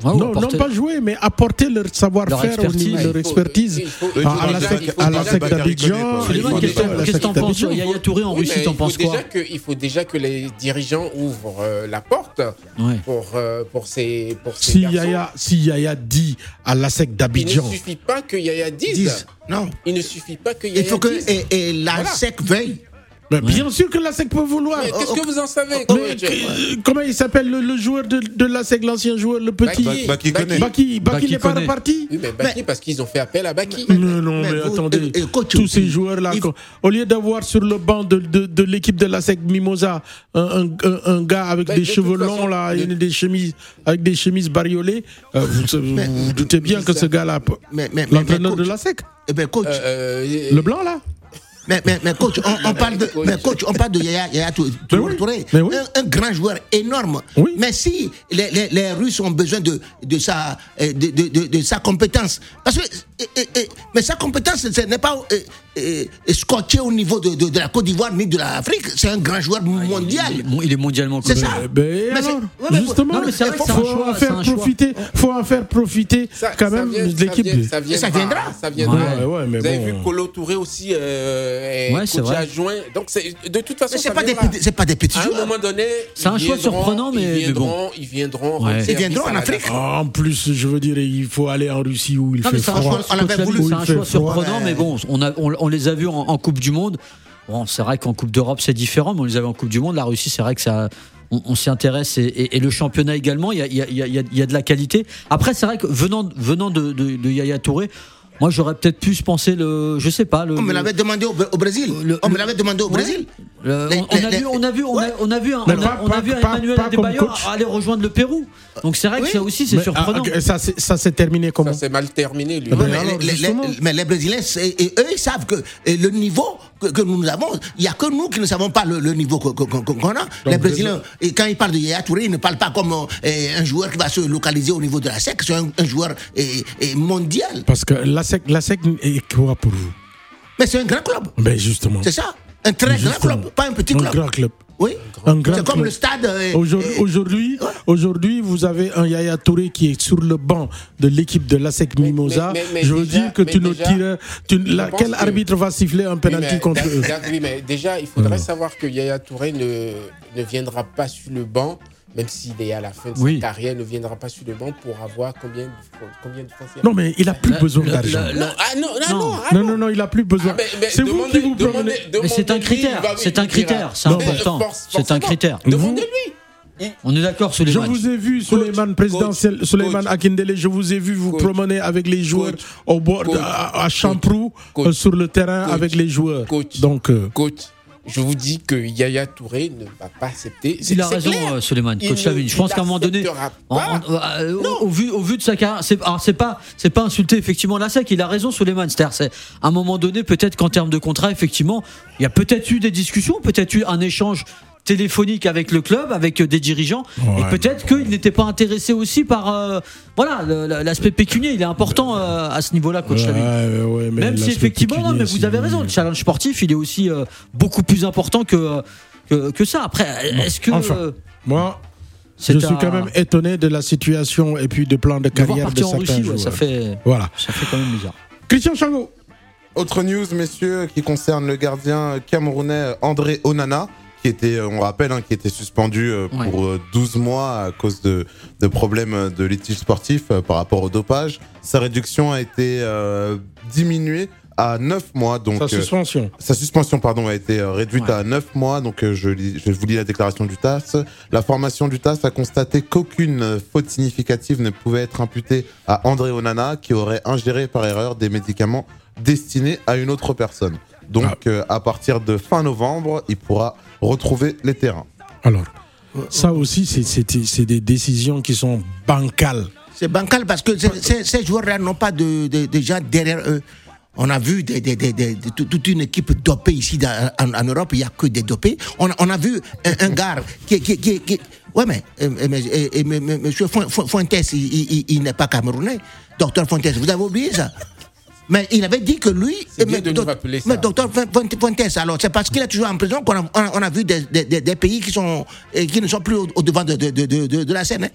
non, non pas jouer, mais apporter leur savoir-faire, leur expertise, leur expertise à la S E C d'Abidjan. Qu'est-ce que t'en penses, Yaya Touré en Russie, t'en penses quoi? Il faut déjà que les dirigeants ouvrent la porte pour pour ces pour ces garçons. Si Yaya dit à la S E C d'Abidjan, il ne suffit pas que Yaya dise. Non, il ne suffit pas que Yaya dise. Il faut que dise. Et, et la voilà. S E C veille. Mais bien ouais. sûr que la S E C peut vouloir. Mais qu'est-ce que vous en savez? Mais, que, comment il s'appelle le, le joueur de, de la S E C, l'ancien joueur, le petit Baki, Baki, Baki, Baki, Baki n'est pas reparti. Oui, mais Baki, mais, parce qu'ils ont fait appel à Baki. Non, non, mais, mais vous, attendez, euh, coach, tous ces joueurs-là, il... au lieu d'avoir sur le banc de, de, de l'équipe de la S E C Mimosa un, un, un, un gars avec bah, des cheveux longs, façon, là, de... des chemises, avec des chemises bariolées, euh, vous, mais, vous, vous doutez bien que ça. Ce gars-là, mais, mais, l'entraîneur de la S E C, eh ben, coach, euh, le blanc là. Mais, mais, mais coach, on, on parle de, mais coach, on parle de Yaya, Yaya Touré, oui, oui. un, un grand joueur énorme. Oui. Mais si les, les, les Russes ont besoin de, de, sa, de, de, de, de sa compétence, parce que, et, et, mais sa compétence, ce n'est pas et, et, scotché au niveau de, de, de la Côte d'Ivoire ni de l'Afrique. C'est un grand joueur mondial. Il est, il est mondialement connu. C'est ça. Mais, mais alors, ouais, justement, il faut, faut en faire profiter. Faut en faire profiter ça, quand même l'équipe. Ça, vient, ça, ça viendra. Ça viendra. Ouais, ouais, mais vous avez bon. vu Kolo Touré aussi. Euh, Ouais, c'est vrai. Adjoint. Donc c'est de toute façon. Mais c'est pas des petits, c'est pas des petits joueurs. À un moment donné, c'est un choix surprenant, mais ils viendront, bon. ils viendront. Ouais. Ils viendront en Afrique. Ah, en plus, je veux dire, il faut aller en Russie où il non, fait froid. C'est un choix, c'est un choix surprenant, mais bon, on a, on, on les a vus en, en Coupe du Monde. Bon, c'est vrai qu'en Coupe d'Europe c'est différent, mais on les avait en Coupe du Monde. La Russie, c'est vrai que ça. On, on s'y intéresse et, et, et le championnat également. Il y a, il y a, il y a, il y a de la qualité. Après, c'est vrai que venant, venant de, de, de Yaya Touré. Moi, j'aurais peut-être pu penser le, je sais pas. Le, on me l'avait demandé au, au Brésil. Le, on me l'avait demandé au ouais. Brésil. Le, les, on, a les, vu, on a vu, on a, on a vu, un, on a, pas, on a pas, vu un pas, Emmanuel Adebayor aller rejoindre le Pérou. Donc c'est vrai oui. que ça aussi c'est mais, surprenant. Ah, ça, ça s'est terminé comment? Ça s'est mal terminé, lui. Mais, mais, alors, les, les, mais les Brésiliens, et eux, ils savent que le niveau que, que nous avons, il n'y a que nous qui ne savons pas le, le niveau qu'on qu qu a. Donc, les Brésiliens, et quand ils parlent de Yaya Touré, ils ne parlent pas comme euh, un joueur qui va se localiser au niveau de la S E C. C'est un, un joueur et, et mondial. Parce que la S E C, la S E C est quoi pour vous? Mais c'est un grand club. Ben justement. C'est ça. Un très justement. grand club, pas un petit club. Un grand club. Oui, un grand c'est comme club. le stade. Euh, aujourd'hui, euh, aujourd'hui, ouais. aujourd'hui, vous avez un Yaya Touré qui est sur le banc de l'équipe de l'A S E C Mimosa. Mais, mais, mais, je veux déjà, dire que tu nous tires. Tu, la, quel que... arbitre va siffler un penalty oui, contre eux? Oui, mais déjà, il faudrait mmh. savoir que Yaya Touré ne, ne viendra pas sur le banc. Même s'il est à la fin de oui. sa carrière, ne viendra pas sur le banc pour avoir combien de, combien de fois. Non, mais il n'a plus la, besoin d'argent. Non, ah, non, non, non, ah, non, non, non, il n'a plus besoin. Ah, mais, mais c'est vous qui vous promenez. Mais c'est un critère, c'est un critère, c'est important. C'est un critère. Demandez-lui. On est d'accord sur les Je matchs. vous ai vu, Souleymane, présidentiel, Souleymane Akindele, je vous ai vu vous coach, promener avec les joueurs coach, au bord coach, à, à Champrou, coach, euh, sur le terrain coach, avec les joueurs. Coach, Donc, euh, coach. Je vous dis que Yaya Touré ne va pas accepter. Il a raison, euh, Souleymane, coach Lamine. Je pense qu'à un moment donné, en, en, euh, au, au, vu, au vu de sa carrière, c'est, alors c'est pas, c'est pas insulter effectivement la S E C. Il a raison, Souleymane. C'est-à-dire, c'est à un moment donné, peut-être qu'en termes de contrat, effectivement, il y a peut-être eu des discussions, peut-être eu un échange téléphonique avec le club, avec des dirigeants, ouais, et peut-être qu'il n'était pas intéressé aussi par euh, voilà le, l'aspect pécunier. Il est important euh, à ce niveau-là, coach Lamine. Ouais, ouais, même si effectivement, non, mais vous avez raison, le challenge sportif, il est aussi euh, beaucoup plus important que que, que ça. Après, est-ce que enfin, euh, moi, je suis quand même étonné de la situation et puis de plan de carrière de, de certains Russie, joueurs. Ouais, ça fait voilà, ça fait quand même bizarre. Christian Chango. Autre news, messieurs, qui concerne le gardien camerounais André Onana, qui était, on rappelle, hein, qui était suspendu euh, pour ouais. douze mois à cause de, de problèmes de litige sportif euh, par rapport au dopage. Sa réduction a été euh, diminuée à neuf mois. Donc, sa suspension. Euh, sa suspension, pardon, a été euh, réduite ouais. à neuf mois. Donc, euh, je, lis, je vous lis la déclaration du T A S. La formation du T A S a constaté qu'aucune faute significative ne pouvait être imputée à André Onana, qui aurait ingéré par erreur des médicaments destinés à une autre personne. Donc, ah. euh, à partir de fin novembre, il pourra retrouver les terrains. Alors, ça aussi, c'est, c'est, c'est des décisions qui sont bancales. C'est bancal parce que c'est, c'est, ces joueurs-là n'ont pas de, de, de gens derrière eux. On a vu des, des, des, des, de, toute une équipe dopée ici dans, en, en Europe, il n'y a que des dopés. On, on a vu un, un gars qui... qui, qui, qui ouais, mais, mais, mais, mais, mais M. Fuentes, il, il, il n'est pas camerounais. Docteur Fuentes, vous avez oublié ça? Mais il avait dit que lui, mais, do, mais docteur Fuentes, alors c'est parce qu'il est toujours en prison qu'on a, on a, on a vu des, des, des pays qui, sont, qui ne sont plus au, au devant de, de, de, de, de la scène. Hein.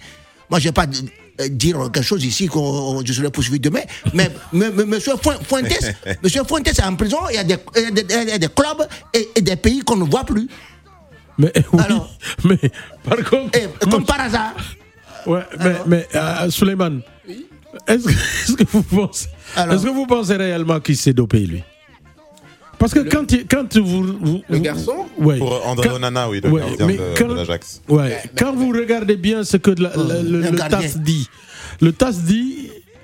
moi je vais pas dire quelque chose ici que je serai poursuivi demain, mais monsieur Fuentes, monsieur Fuentes est en prison, il y a des, il y a des, il y a des clubs et, et des pays qu'on ne voit plus. Mais oui, alors, mais par contre, et, comme par hasard. Ouais, alors, mais, mais euh, Souleymane, oui? est-ce, est-ce que vous pensez, alors, est-ce que vous pensez réellement qu'il s'est dopé lui? Parce que le, quand, il, quand vous, vous le garçon, ouais, pour André quand, Onana, oui, le ouais, gardien de, quand, de l'Ajax. Ouais, mais, quand mais, vous regardez bien ce que la, la, le, le, le T A S dit, le T A S dit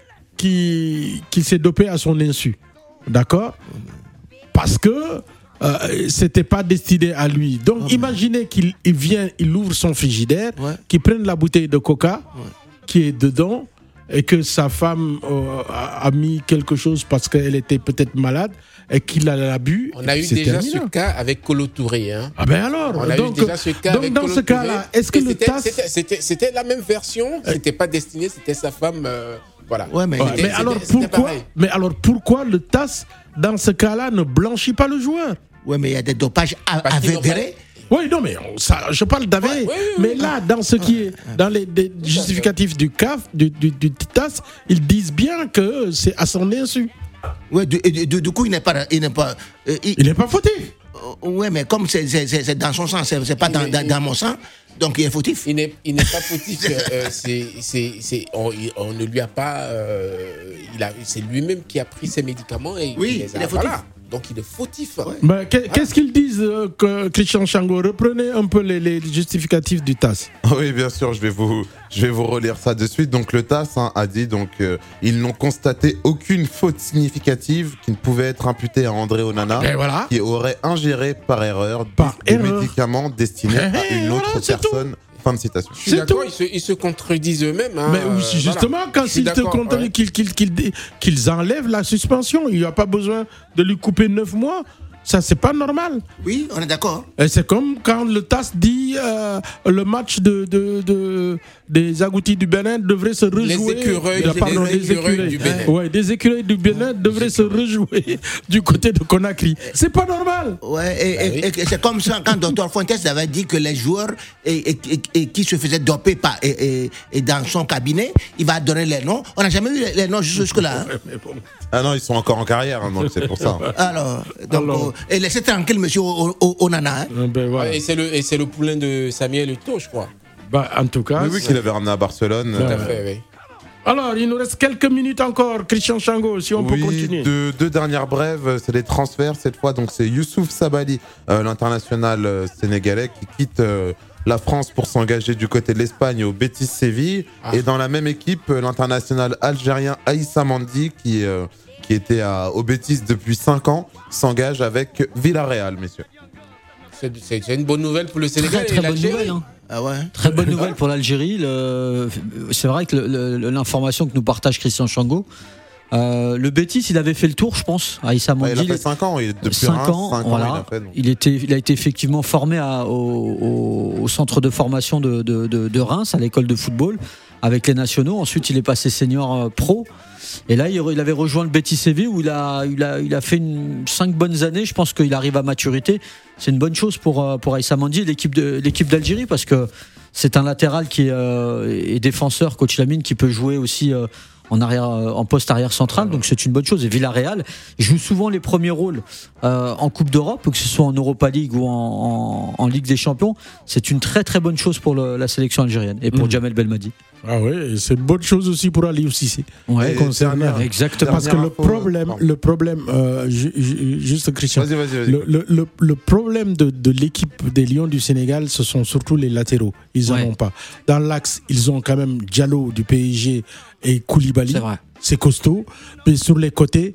qu'il, qu'il s'est dopé à son insu, d'accord? Parce que Euh, c'était pas destiné à lui. Donc oh, imaginez qu'il il vient, il ouvre son frigidaire, ouais. qu'il prenne la bouteille de coca ouais. qui est dedans et que sa femme euh, a, a mis quelque chose parce qu'elle était peut-être malade et qu'il l'a bu. On a eu déjà terminé. Ce cas avec Kolo Touré. Hein. Ah ben alors, on a donc, eu déjà ce cas donc avec dans Kolo ce cas-là, est-ce que et le c'était, T A S... c'était, c'était, c'était la même version, c'était pas destiné, c'était sa femme. Euh, voilà. Ouais, mais, ouais, mais, alors pourquoi, mais alors pourquoi le T A S, dans ce cas-là, ne blanchit pas le joueur? Oui, mais il y a des dopages avérés. Oui, non, mais on, ça, je parle d'avéré. Ouais, ouais, ouais, mais là, dans ce qui est, dans les, les justificatifs du C A F, du, du, du T A S, ils disent bien que c'est à son insu. Oui, du, du, du coup, il n'est pas, il n'est pas, euh, il, il n'est pas fautif. Euh, oui, mais comme c'est, c'est, c'est, c'est dans son sang, c'est, c'est pas dans, dans, dans mon sang, donc il est fautif. Il n'est, il n'est pas fautif. euh, c'est, c'est, c'est, on, on ne lui a pas, euh, il a, c'est lui-même qui a pris ses médicaments et oui, il, les a, il est fautif. Voilà. Donc il est fautif. Ouais. Mais qu'est-ce qu'ils disent, euh, que Christian Chango? Reprenez un peu les, les justificatifs du T A S. Oui, bien sûr, je vais vous, je vais vous relire ça de suite. Donc le T A S hein, a dit donc euh, ils n'ont constaté aucune faute significative qui ne pouvait être imputée à André Onana, voilà. qui aurait ingéré par erreur par des, erreur. des médicaments destinés à une autre voilà, personne. Tout. Fin de citation. Je suis c'est d'accord, ils se, ils se contredisent eux-mêmes. Hein, mais oui, justement, voilà. quand ils te contredisent, ouais. qu'ils, qu'ils, qu'ils, qu'ils enlèvent la suspension, il n'y a pas besoin de lui couper neuf mois. Ça, c'est pas normal. Oui, on est d'accord. Et c'est comme quand le T A S dit euh, le match de, de, de, des agoutis du Bénin devrait se rejouer. Les écureuils, de, pardon, les écureuils, écureuils du Bénin. Ouais, des écureuils du Bénin devraient se rejouer du côté de Conakry. C'est pas normal. Ouais, et, et, et, et c'est comme ça quand Docteur Fuentes avait dit que les joueurs et, et, et, et qui se faisaient doper par, et, et, et dans son cabinet, il va donner les noms. On n'a jamais eu les noms jusque-là. Hein. Ah non, ils sont encore en carrière, hein, donc c'est pour ça. Alors, donc, Alors. Et laissez tranquille monsieur Onana. Hein. Ben, voilà. Et, c'est le, et c'est le poulain de Samuel Eto'o, je crois. Bah, en tout cas. Oui, oui, qu'il avait ramené à Barcelone. Tout à fait, oui. Alors, il nous reste quelques minutes encore, Christian Chango, si on oui, peut continuer. Deux, deux dernières brèves, c'est les transferts cette fois. Donc, c'est Youssouf Sabaly, euh, l'international euh, sénégalais, qui quitte euh, la France pour s'engager du côté de l'Espagne au Betis Séville. Ah. Et dans la même équipe, euh, l'international algérien Aïssa Mandi, qui, euh, qui était à, au Betis depuis cinq ans, s'engage avec Villarreal, messieurs. C'est, c'est, c'est une bonne nouvelle pour le Sénégal. Très, très bonne nouvelle. Hein. Ah ouais. Très bonne nouvelle pour l'Algérie. Le... C'est vrai que le, le, l'information que nous partage Christian Chango, euh, le Betis, il avait fait le tour, je pense, à Issa Mandi. Ouais, il a fait cinq ans. Il, depuis cinq ans, cinq voilà. ans, il a fait. Donc. Il, était, il a été effectivement formé à, au, au, au centre de formation de, de, de, de Reims, à l'école de football, avec les nationaux. Ensuite, il est passé senior pro. Et là, il avait rejoint le Betis Séville où il a, il a, il a fait une, cinq bonnes années. Je pense qu'il arrive à maturité. C'est une bonne chose pour, pour Aïssa Mandi et l'équipe, de, l'équipe d'Algérie parce que c'est un latéral qui est, euh, est défenseur, coach Lamine, qui peut jouer aussi euh, en, arrière, en poste arrière central. Donc c'est une bonne chose. Et Villarreal joue souvent les premiers rôles euh, en Coupe d'Europe, que ce soit en Europa League ou en, en, en Ligue des Champions. C'est une très très bonne chose pour le, la sélection algérienne et pour mmh. Djamel Belmadi. Ah oui, c'est une bonne chose aussi pour Aliou Cissé. Ouais, concernant. Exactement. Parce que le problème, le problème, euh, juste Christian, vas-y, vas-y, vas-y. Le, le, le problème de, de l'équipe des Lions du Sénégal, ce sont surtout les latéraux. Ils n'en ouais. ont pas. Dans l'axe, ils ont quand même Diallo du P S G et Koulibaly. C'est vrai. C'est costaud. Mais sur les côtés,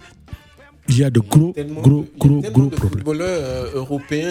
il y a de gros, tellement gros, de, gros, gros gros de problèmes. Footballeurs euh, européens,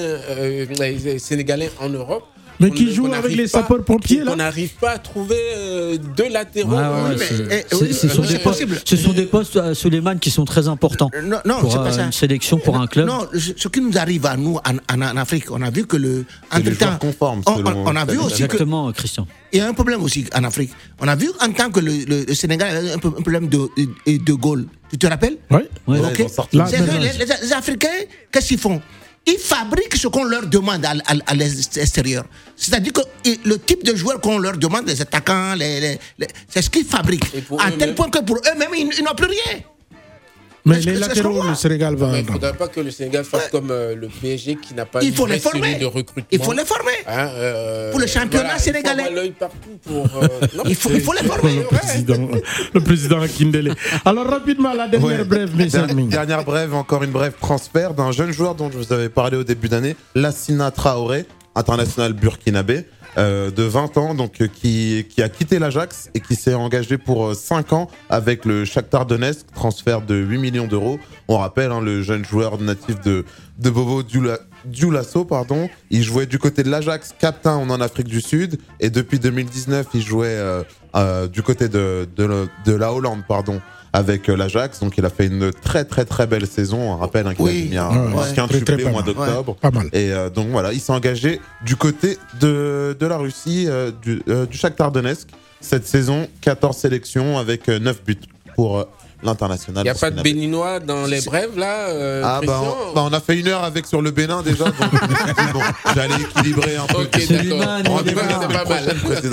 euh, sénégalais en Europe. Mais qui jouent avec les sapeurs-pompiers, là. On n'arrive pas à trouver euh, deux latéraux. Ouais, ouais, oui, c'est, mais, c'est, c'est, sont des postes, ce sont des postes à Suleiman qui sont très importants. Non, non pour c'est pas euh, ça. Une sélection pour un club. Non, ce qui nous arrive à nous en, en, en Afrique, on a vu que le. Entre-temps, conforme, on, on, on a vu aussi exactement, que, Christian. Il y a un problème aussi en Afrique. On a vu en tant que le, le, le Sénégal avait un, peu, un problème de, de, de goal. Tu te rappelles? Oui. Ouais, okay. ouais, Là, les, les, les Africains, qu'est-ce qu'ils font? ils fabriquent ce qu'on leur demande à, à, à l'extérieur. C'est-à-dire que le type de joueurs qu'on leur demande, les attaquants, les, les, les, c'est ce qu'ils fabriquent. À tel point que pour eux-mêmes, ils, ils n'ont plus rien. Mais les latéraux, le Sénégal va. Il ne faudrait pas que le Sénégal fasse ouais. comme euh, le P S G qui n'a pas il une faut vraie les former. série de recrutement. Il faut les former. Hein, euh, pour le championnat voilà, sénégalais. Il faut l'œil partout pour. Euh, non, il, faut, il faut les former. Le président, le président Kindele. Alors rapidement, la dernière ouais. brève, mes amis. Dernière brève, encore une brève transfert d'un jeune joueur dont je vous avais parlé au début d'année, Lassina Traoré, international burkinabé. Euh, de vingt ans, donc euh, qui, qui a quitté l'Ajax et qui s'est engagé pour euh, cinq ans avec le Shakhtar Donetsk, transfert de huit millions d'euros. On rappelle hein, le jeune joueur natif de, de Bobo Dioulasso, pardon. Il jouait du côté de l'Ajax, Cape Town en Afrique du Sud, et depuis deux mille dix-neuf, il jouait euh, euh, du côté de, de, de la Hollande, pardon. Avec l'Ajax, donc il a fait une très très très belle saison. On rappelle hein, qu'il oui, a mis un ouais, quintuplé au mois d'octobre. Ouais, et euh, donc voilà, il s'est engagé du côté de, de la Russie, euh, du, euh, du Shakhtar Donetsk. Cette saison, quatorze sélections avec euh, neuf buts pour euh, l'international. Il n'y a pas de Béninois dans les brèves là euh, Ah bah on, bah on a fait une heure avec sur le Bénin déjà, donc bon, j'allais équilibrer un peu. Ok, d'accord. C'est pas mal. Président.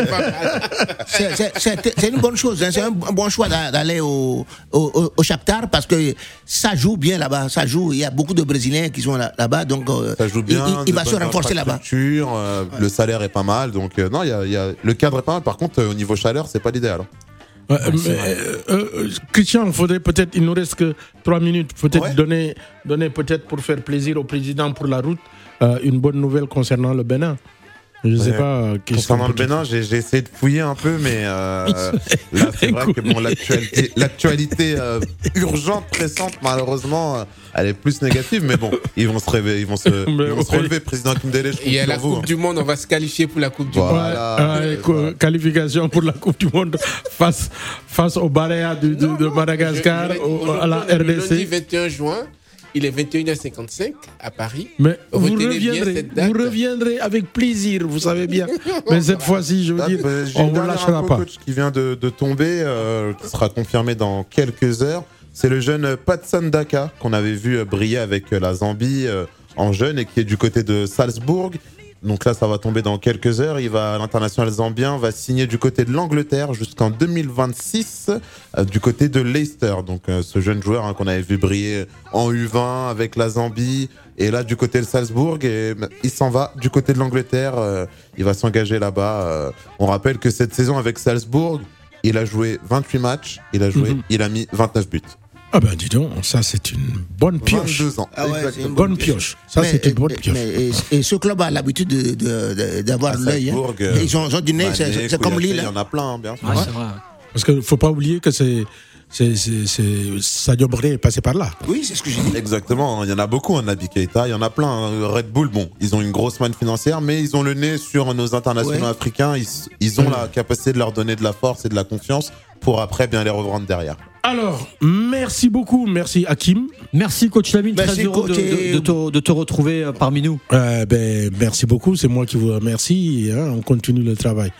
C'est, c'est, c'est, c'est une bonne chose, hein. C'est un bon choix d'aller au, au, au Shakhtar parce que ça joue bien là-bas, ça joue. Il y a beaucoup de Brésiliens qui sont là, là-bas, donc euh, ça joue bien, il, il va se renforcer là-bas. Euh, ouais. Le salaire est pas mal, donc euh, non, il y a, y a le cadre est pas mal. Par contre, euh, au niveau chaleur, c'est pas l'idéal. Hein. Euh, mais, euh, euh, Christian, il faudrait peut-être, il nous reste que trois minutes, peut-être ouais. donner, donner peut-être pour faire plaisir au président pour la route, euh, une bonne nouvelle concernant le Bénin. Je ne ouais. sais pas. Concernant le Bénin, j'ai, j'ai essayé de fouiller un peu, mais euh, là, c'est vrai que bon, l'actualité, l'actualité euh, urgente, pressante, malheureusement, euh, elle est plus négative. Mais bon, ils vont se réveiller, ils vont se, ils vont se relever, président Kindele. Il y a la Coupe vous, du hein. Monde, on va se qualifier pour la Coupe du voilà. Monde. Ouais, euh, euh, qualification pour la Coupe du Monde face, face au Barea de, de, de Madagascar, je, je, au, à la R D C. Le lundi vingt et un juin. Il est vingt et une heures cinquante-cinq à Paris. Mais vous reviendrez, vous reviendrez avec plaisir, vous savez bien. Mais cette fois-ci, je veux ah, dire, bah, on ne vous lâchera pas. Coach qui vient de, de tomber, euh, qui sera confirmé dans quelques heures. C'est le jeune Patson Daka qu'on avait vu briller avec la Zambie euh, en jeune et qui est du côté de Salzbourg. Donc là, ça va tomber dans quelques heures. Il va, l'international zambien va signer du côté de l'Angleterre jusqu'en deux mille vingt-six, euh, du côté de Leicester. Donc euh, ce jeune joueur hein, qu'on avait vu briller en U vingt avec la Zambie, et là du côté de Salzbourg, et il s'en va du côté de l'Angleterre. Euh, il va s'engager là-bas. Euh, on rappelle que cette saison avec Salzbourg, il a joué vingt-huit matchs, il a joué, mm-hmm. il a mis vingt-neuf buts. Ah ben dis donc, ça c'est une bonne pioche. vingt-deux ans. Ah ouais, c'est une bonne pioche. Ça mais, c'est une bonne pioche. Mais, et, et ce club a l'habitude de, de, de, d'avoir à l'œil. Hein. Ils ont, ils ont du nez, c'est, c'est, c'est comme Lille. Il y en a plein, hein, bien sûr. Ouais, c'est vrai. Parce qu'il ne faut pas oublier que c'est, c'est, c'est, c'est Sadio Mané est passé par là. Oui, c'est ce que j'ai dit. Exactement, il y en a beaucoup, hein, Naby Keita, il y en a plein. Red Bull, bon, ils ont une grosse manne financière, mais ils ont le nez sur nos internationaux ouais. africains. Ils, ils ont ouais. la capacité de leur donner de la force et de la confiance pour après bien les revendre derrière. Alors, merci beaucoup, merci Hakim. Merci coach Lamine, très merci, heureux de, de, de, te, de te retrouver parmi nous. Euh, ben, merci beaucoup, c'est moi qui vous remercie, hein, on continue le travail.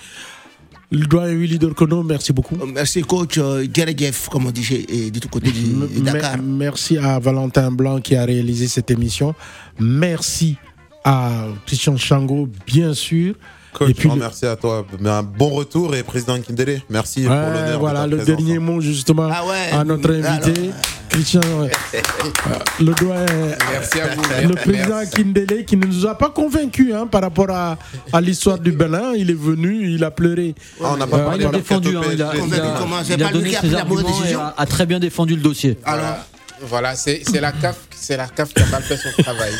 Le doyen Willy Dorkono, merci beaucoup. Merci coach Djeredjef, comme on dit chez, du tout côté de Dakar. Merci à Valentin Blanc qui a réalisé cette émission. Merci à Christian Chango, bien sûr. Coach, et puis merci le... à toi. Un bon retour et président Kindele. Merci ouais, pour l'honneur. Voilà de ta le présence. Dernier mot justement ah ouais, à notre invité, alors... Christian. euh, le doyen. Merci à vous. Le président merci. Kindele qui ne nous a pas convaincus hein, par rapport à, à l'histoire du Bénin. Il est venu, il a pleuré. Ah, on n'a pas euh, parlé il a défendu. Hein, il a, il a, il a donné ses arguments et a, a très bien défendu le dossier. Alors. Voilà, c'est, c'est la C A F, c'est la C A F qui a mal fait son travail.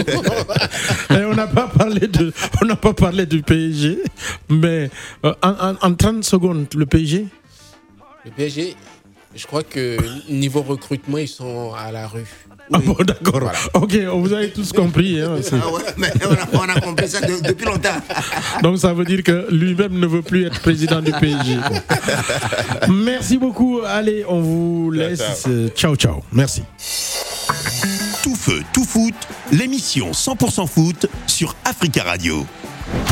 Et on n'a pas parlé de, on n'a pas parlé du P S G, mais euh, en, en, en trente secondes, le P S G. Le P S G, je crois que niveau recrutement, ils sont à la rue. Ah bon, d'accord. Voilà. Ok, vous avez tous compris. Hein, ah ouais, mais on a, on a compris ça de, depuis longtemps. Donc ça veut dire que lui-même ne veut plus être président du P S G. Merci beaucoup. Allez, on vous laisse. Ciao, ciao. ciao. Merci. Tout feu, tout foot, l'émission cent pour cent foot sur Africa Radio.